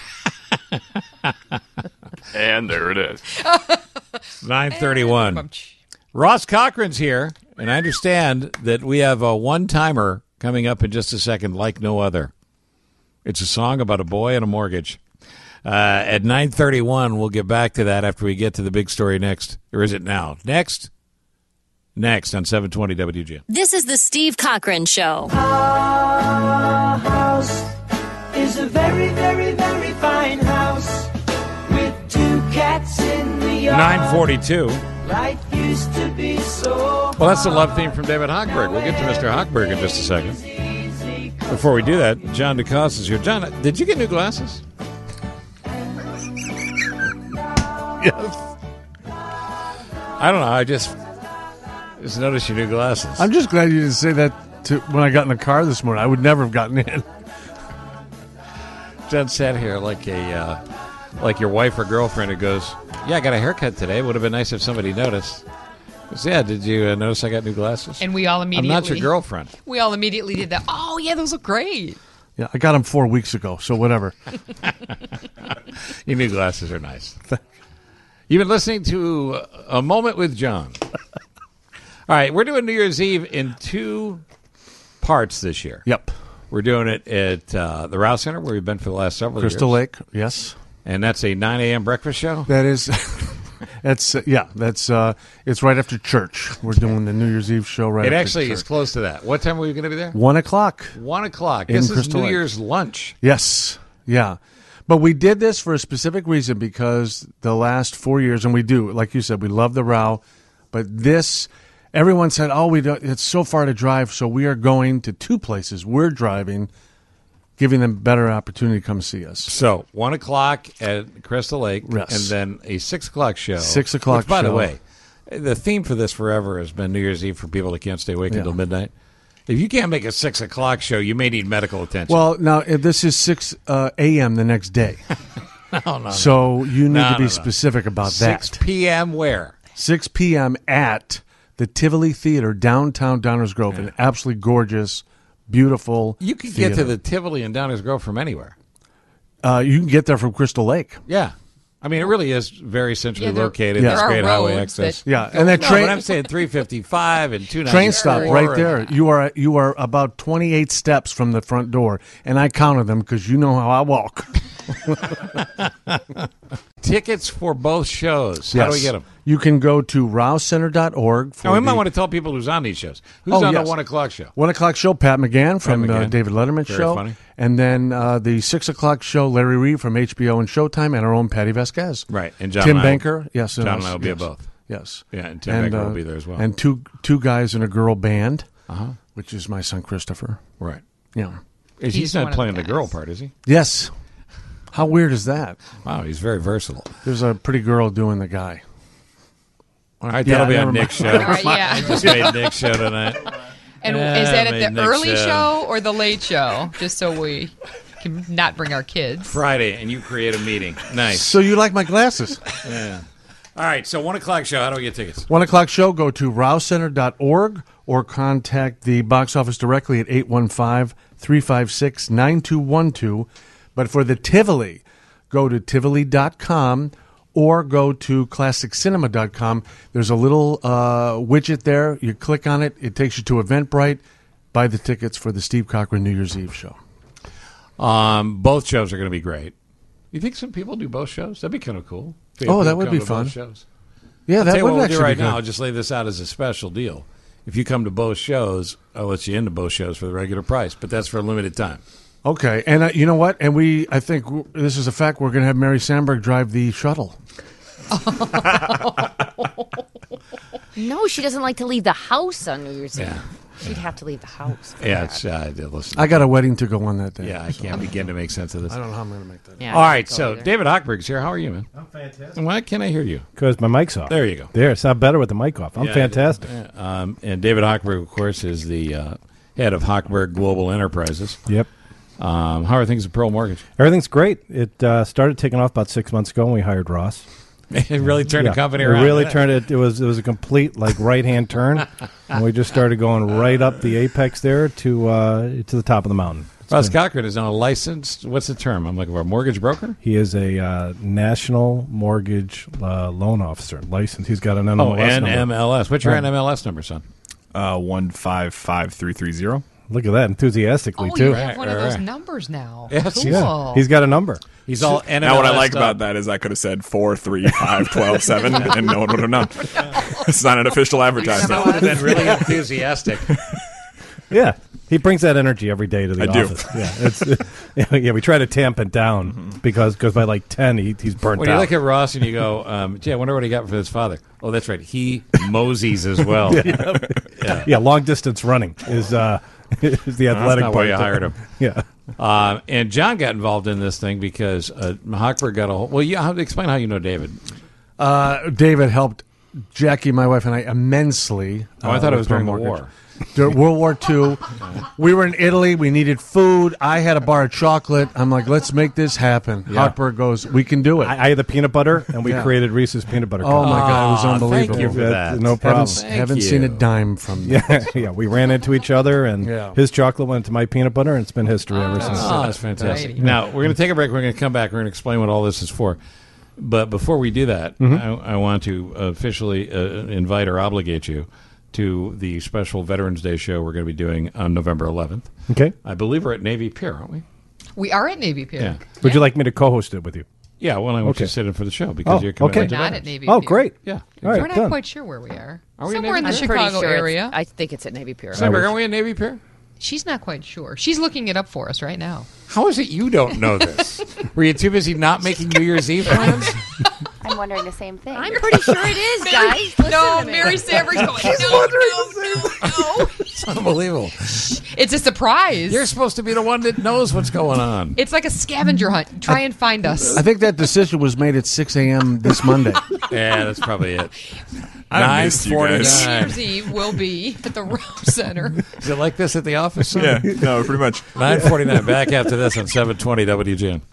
And there it is. Nine thirty-one. Ross Cochran's here, and I understand that we have a one-timer coming up in just a second, like no other. It's a song about a boy and a mortgage. Uh, at nine thirty-one, we'll get back to that after we get to the big story next. Or is it now? Next? Next on seven twenty W G N. This is the Steve Cochran Show. Our house is a very, very, very fine house with two cats in the yard. nine forty-two. Life used to be so. Well, that's the love theme from David Hochberg. We'll get to Mister Hochberg in just a second. Before we do that, John DeCoste is here. John, did you get new glasses? Yes. I don't know. I just just noticed your new glasses. I'm just glad you didn't say that to when I got in the car this morning. I would never have gotten in. John sat here like a uh, like your wife or girlfriend who goes, "Yeah, I got a haircut today. Would have been nice if somebody noticed." I goes, yeah, did you uh, notice I got new glasses? And we all immediately. I'm not your girlfriend. We all immediately did that. Oh yeah, those look great. Yeah, I got them four weeks ago, so whatever. Your new glasses are nice. You've been listening to A Moment with John. All right, we're doing New Year's Eve in two parts this year. Yep. We're doing it at uh, the Rouse Center, where we've been for the last several Crystal years. Lake, yes. And that's a nine a.m. breakfast show? That is, that's, uh, yeah, that's, uh, it's right after church. We're doing the New Year's Eve show right It after actually church. is close to that. What time are we going to be there? One o'clock. One o'clock. In This is Crystal New Lake. Year's lunch. Yes, yeah. But we did this for a specific reason because the last four years, and we do, like you said, we love the Row, but this, everyone said, oh, we don't, it's so far to drive, so we are going to two places. We're driving, giving them better opportunity to come see us. So, one o'clock at Crystal Lake, Yes. and then a six o'clock show. Six o'clock which, by the show. way, the theme for this forever has been New Year's Eve for people that can't stay awake Yeah. until midnight. If you can't make a six o'clock show, you may need medical attention. Well, now, if this is six uh, a.m. the next day. no, no, So you need No, to be no, no. specific about six that. p.m. where? six p.m. at the Tivoli Theater, downtown Downers Grove. An absolutely gorgeous, beautiful You can theater. get to the Tivoli and Downers Grove from anywhere. Uh, you can get there from Crystal Lake. Yeah. I mean, it really is very centrally Yeah, there- located. there There's are great highway roads access. that Yeah, and that No, train- but I'm saying three fifty-five and two ninety-four. Train stop right there. You are you are about twenty-eight steps from the front door, and I counted them because you know how I walk. Tickets for both shows. How do we Yes. get them? You can go to rouse center dot org. For Now, we might the- want to tell people who's on these shows. Who's Oh, on yes. the one o'clock show? One o'clock show, Pat McGann from Pat Uh, McGann. David Letterman Very show. funny. And then uh, the six o'clock show, Larry Reed from H B O and Showtime, and our own Patty Vasquez. Right, and John Tim and I will- Banker. Yes, John us, and I will be at yes. both. Yes. Yeah, and Tim Banker will be there as well. And two two guys in a girl band, Uh-huh. which is my son Christopher. Right. Yeah. Is he's, not playing the, girl part, is he? Yes. How weird is that? Wow, he's very versatile. There's a pretty girl doing the guy. All right, Yeah, that'll be never on mind. Nick's show. All right, yeah. I just made Nick's show tonight. And Yeah, is that I at made the Nick's early show. show or the late show? Just so we can not bring our kids. Friday, and you create a meeting. Nice. So you like my glasses? Yeah. All right, so one o'clock show. How do we get tickets? One o'clock show, go to rouse center dot org or contact the box office directly at eight one five, three five six, nine two one two. But for the Tivoli, go to tivoli dot com or go to classic cinema dot com. There's a little uh, widget there. You click on it. It takes you to Eventbrite. Buy the tickets for the Steve Cochran New Year's Eve show. Um, both shows are going to be great. You think some people do both shows? That'd be kind of cool. If Oh, that people would come be to fun. both shows. Yeah, I'll that tell you would what we'll actually do right be now. good. I'll just lay this out as a special deal. If you come to both shows, I'll let you into both shows for the regular price, but that's for a limited time. Okay, and uh, you know what? And we, I think w- this is a fact. We're going to have Mary Sandberg drive the shuttle. No, she doesn't like to leave the house on New Year's Yeah. Eve. She'd have to leave the house. for Yeah, that. it's, uh, listen. I got a wedding to go on that day. Yeah, I can't begin to make sense of this. I don't know how I'm going to make that. Yeah, All I right, don't so either. David Hochberg's here. How are you, man? I'm fantastic. Why can't I hear you? Because my mic's off. There you go. There, sound better with the mic off. I'm Yeah, fantastic. yeah. Um, and David Hochberg, of course, is the uh, head of Hochberg Global Enterprises. Yep. Um, how are things at Pearl Mortgage? Everything's great. It uh, started taking off about six months ago when we hired Ross. It really turned Yeah, the company it around. really didn't turned it. It was it was a complete like right hand turn, and we just started going right up the apex there to uh, to the top of the mountain. It's Ross been- Cochran is now a licensed, what's the term? I'm looking for a mortgage broker? He is a uh, national mortgage uh, loan officer license. He's got an N M L S Oh, N number. M L S. What's your Right. N M L S number, son? Uh, one five five three three zero. Look at that, enthusiastically Oh, too. you have one of Right, those right. numbers now. Yes, cool. he's- Yeah, he's got a number. He's all N M L S. Now, what I like up. about that is I could have said four, three, five, twelve, seven, and no one would have known. It's not an official That advertisement. would have been really enthusiastic. Yeah, he brings that energy every day to the I do. office. Yeah, it's yeah. We try to tamp it down Mm-hmm. because because by like ten he, he's burnt When out. you look at Ross and you go, um, gee, I wonder what he got for his father. Oh, that's right. He moseys as well. yeah. Yeah. Yeah, long distance running is uh, is the athletic not part. why you hired him. Yeah. Uh, and John got involved in this thing because uh, Hochberg got a whole. Well, you, how, explain how you know David. Uh, David helped Jackie, my wife, and I immensely. Oh, I uh, thought it with was during the Pearl war. Mortgage. During World War Two, we were in Italy. We needed food. I had a bar of chocolate. I'm like, let's make this happen. Yeah. Hochberg goes, we can do it. I, I had the peanut butter, and we Yeah. created Reese's peanut butter. Oh cup. my God, it was Aw, unbelievable. thank you for Yeah, that. no problem. Haven't, Thank haven't you. seen a dime from. Yeah, yeah. We ran into each other, and Yeah. his chocolate went to my peanut butter, and it's been history ever since. Oh, that's fantastic. Righty. Now, we're going to take a break. We're going to come back. We're going to explain what all this is for. But before we do that, Mhm. I, I want to officially uh, invite or obligate you to the special Veterans Day show we're going to be doing on November eleventh. Okay. I believe we're at Navy Pier, aren't we? We are at Navy Pier. Yeah. Would you like me to co-host it with you? Yeah, well, I want Okay. you to sit in for the show because Oh, you're committed okay. to Not veterans. at Navy Oh, Pier. great. Yeah. All right, We're not done. quite sure where we are. Are we at Somewhere in the Navy I'm pretty Chicago sure it's- area. I think it's at Navy Pier. Sandberg, are we at Navy Pier? She's not quite sure. She's looking it up for us right now. How is it you don't know this? Were you too busy not making New Year's Eve plans? I'm wondering the same thing. I'm pretty sure it is, guys. Listen no, to me. Mary Sandberg's going, no, no, no, no. It's unbelievable. It's a surprise. You're supposed to be the one that knows what's going on. It's like a scavenger hunt. Try and find us. I think that decision was made at six a.m. this Monday. Yeah, that's probably it. I missed you guys. New Year's Eve will be at the Rose Center. Is it like this at the office? son? Yeah, no, pretty much. nine forty-nine. Back after this on seven twenty W G N.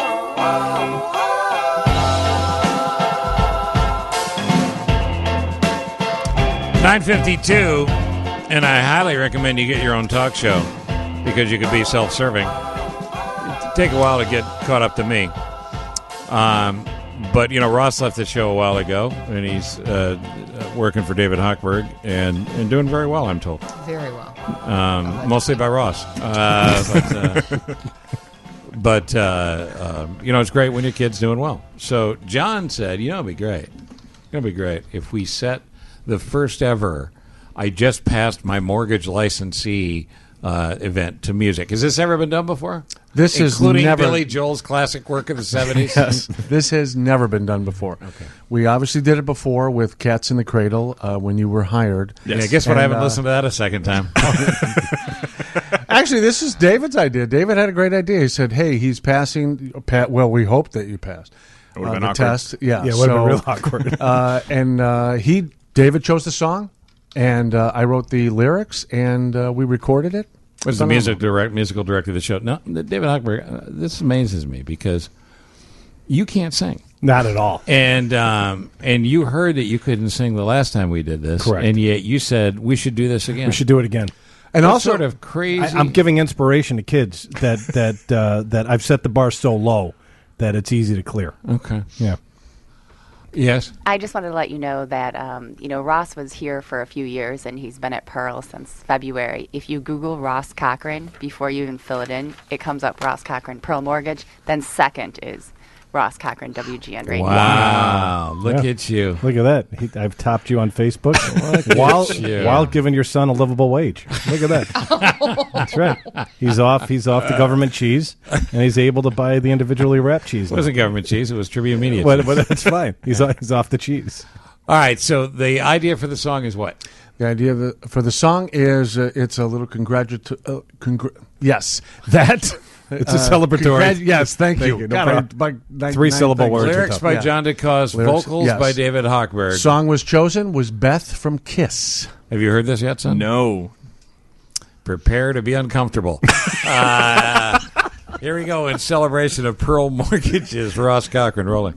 nine fifty-two, and I highly recommend you get your own talk show because you could be self-serving. It'd take a while to get caught up to me. Um, but, you know, Ross left the show a while ago, and he's uh, working for David Hochberg and, and doing very well, I'm told. Very well. Um, mostly by Ross. Uh, but, uh, but uh, um, you know, it's great when your kid's doing well. So John said, you know, it'd be great. It'd be great if we set the first ever I just passed my mortgage licensee uh, event to music. Has this ever been done before? This is Including never Billy Joel's classic work of the seventies? Yes, this has never been done before. Okay. We obviously did it before with Cats in the Cradle uh, when you were hired. Yeah, guess what? And, I haven't uh, listened to that a second time. Actually, this is David's idea. David had a great idea. He said, "Hey, he's passing. Pa- well, we hope that you passed It would've uh, been the awkward. test. Yeah, Yeah, it so, would've been real awkward. uh, and uh, he, David, chose the song, and uh, I wrote the lyrics, and uh, we recorded it. Was the music direct musical director of the show? No, David Hochberg. Uh, this amazes me because you can't sing, not at all. And um, and you heard that you couldn't sing the last time we did this, Correct. and yet you said we should do this again. We should do it again. And That's also, sort of crazy. I, I'm giving inspiration to kids that that uh, that I've set the bar so low that it's easy to clear. Okay. Yeah. Yes. I just wanted to let you know that, um, you know, Ross was here for a few years and he's been at Pearl since February. If you Google Ross Cochran before you even fill it in, it comes up Ross Cochran, Pearl Mortgage. Then second is Ross Cochran, W G N Radio. Wow. Look Yeah. at you. Look at that. He, I've topped you on Facebook Look while at you. while giving your son a livable wage. Look at that. That's right. He's off. He's off the government cheese, and he's able to buy the individually wrapped cheese. It wasn't government cheese. It was Tribune Media. But, cheese. but that's fine. He's off, he's off the cheese. All right. So the idea for the song is what? The idea of the, for the song is uh, it's a little congratulatory. Uh, congr- yes, that. It's a celebratory. congrat- yes, thank, Thank you. you. No God, problem. I- by nine- Three nine syllable things. words are Lyrics tough. by Yeah. John DeCause, Lyrics- vocals yes. by David Hochberg. Song was chosen was Beth from Kiss. Have you heard this yet, son? No. Prepare to be uncomfortable. uh, here we go in celebration of Pearl Mortgages. Ross Cochran rolling.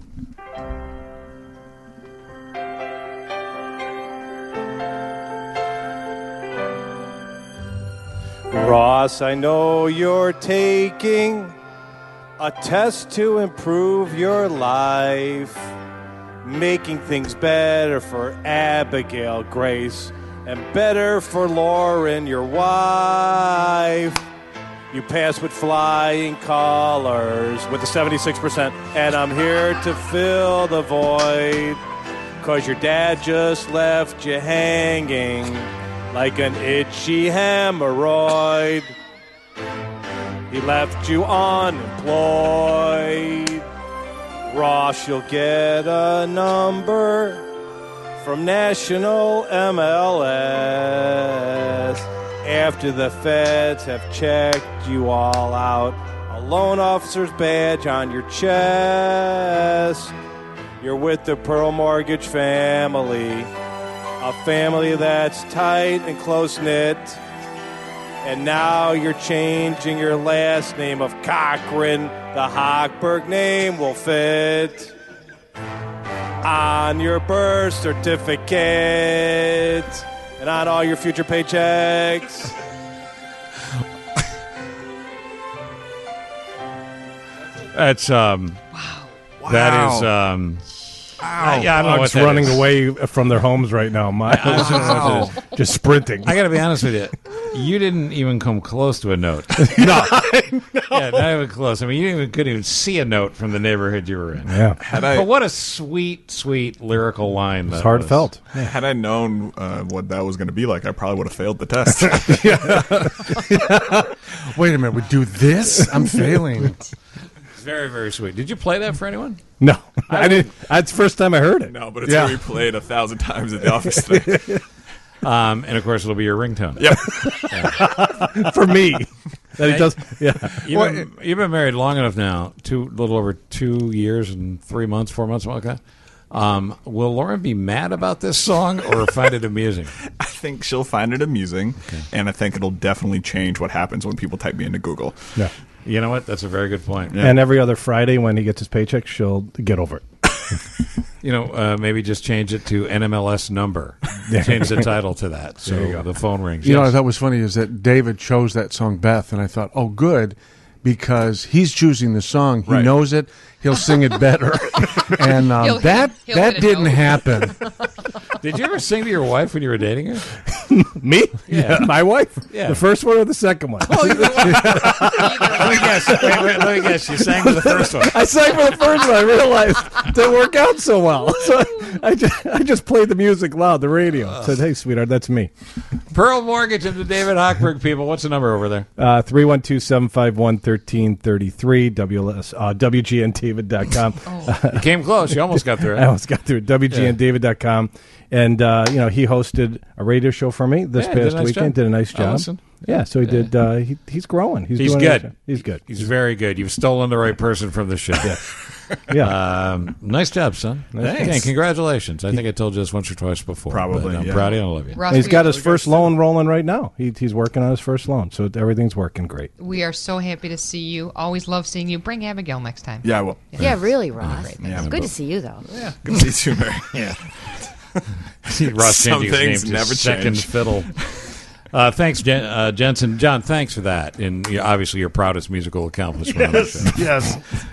Ross, I know you're taking a test to improve your life, making things better for Abigail Grace and better for Lauren, your wife. You passed with flying colors with the seventy-six percent, and I'm here to fill the void, 'cause your dad just left you hanging like an itchy hemorrhoid. He left you unemployed. Ross, you'll get a number from National M L S after the feds have checked you all out. A loan officer's badge on your chest. You're with the Pearl Mortgage family. A family that's tight and close-knit. And now you're changing your last name of Cochran. The Hochberg name will fit on your birth certificate and on all your future paychecks. That's um. Wow. That is. Um, I, yeah, I don't know what Dogs that running is. away from their homes right now. My Wow. just sprinting. I got to be honest with you. You didn't even come close to a note. No. Yeah, not even close. I mean, you didn't even, couldn't even see a note from the neighborhood you were in. Yeah. Had I- but what a sweet, sweet lyrical line. That heartfelt. was. Had I known uh, what that was going to be like, I probably would have failed the test. Wait a minute, we do this? I'm failing. Very, very sweet. Did you play that for anyone? No, I didn't. That's the first time I heard it. No, but it's Yeah. going to be played a thousand times at the office today. Um, and of course, it'll be your ringtone. Yep. For me. That he does. Yeah. You've been, you've been married long enough now, two, little over two years and three months, four months, something like that. Um, will Lauren be mad about this song or find it amusing? I think she'll find it amusing, and I think it'll definitely change what happens when people type me into Google. Yeah. You know what? That's a very good point. And every other Friday when he gets his paycheck, she'll get over it. You know, uh, maybe just change it to N M L S number. Change the title to that. So There you go. the phone rings. You know, Yes. what I thought was funny is that David chose that song, Beth, and I thought, oh, good, because he's choosing the song. He Right. knows it. He'll sing it better. and um, He'll- that he'll that hit a didn't note. happen. Did you ever sing to your wife when you were dating her? Me? Yeah. My wife? Yeah. The first one or the second one? Let me guess. Wait, wait, let me guess. You sang to the first one. I sang for the first one. I realized it didn't work out so well. So I, I, just, I just played the music loud, the radio. I said, hey, sweetheart, that's me. Pearl Mortgage and the David Hochberg people. What's the number over there? Uh, three one two, seven five one, one three three three, W L S, uh, W G N David dot com. You came close. You almost got through it. I almost got through it. W G N David dot com. And, uh, you know, he hosted a radio show for me this Yeah, did a past nice weekend. job. Did a nice I job. listened. Yeah, so he did. Uh, he, he's growing. He's, He's doing a nice good. job. He's good. He's very good. You've stolen the right person from the show. Yeah. Um, nice job, son. Nice. Again, congratulations. I think I told you this once or twice before. Probably, but I'm yeah. proud of you. I love you. Ross, And he's we got are- his first loan rolling right now. He, he's working on his first loan, so everything's working great. We are so happy to see you. Always love seeing you. Bring Abigail next time. Yeah, I will. Yeah, really, Ross. Yeah, It's good to see you, though. Yeah, good to see you, Mary. Yeah. Ross Some changing his name things to never second change. fiddle. Uh, thanks, Jen, uh, Jensen. John, thanks for that. And you know, obviously your proudest musical accomplishment on the show. Yes.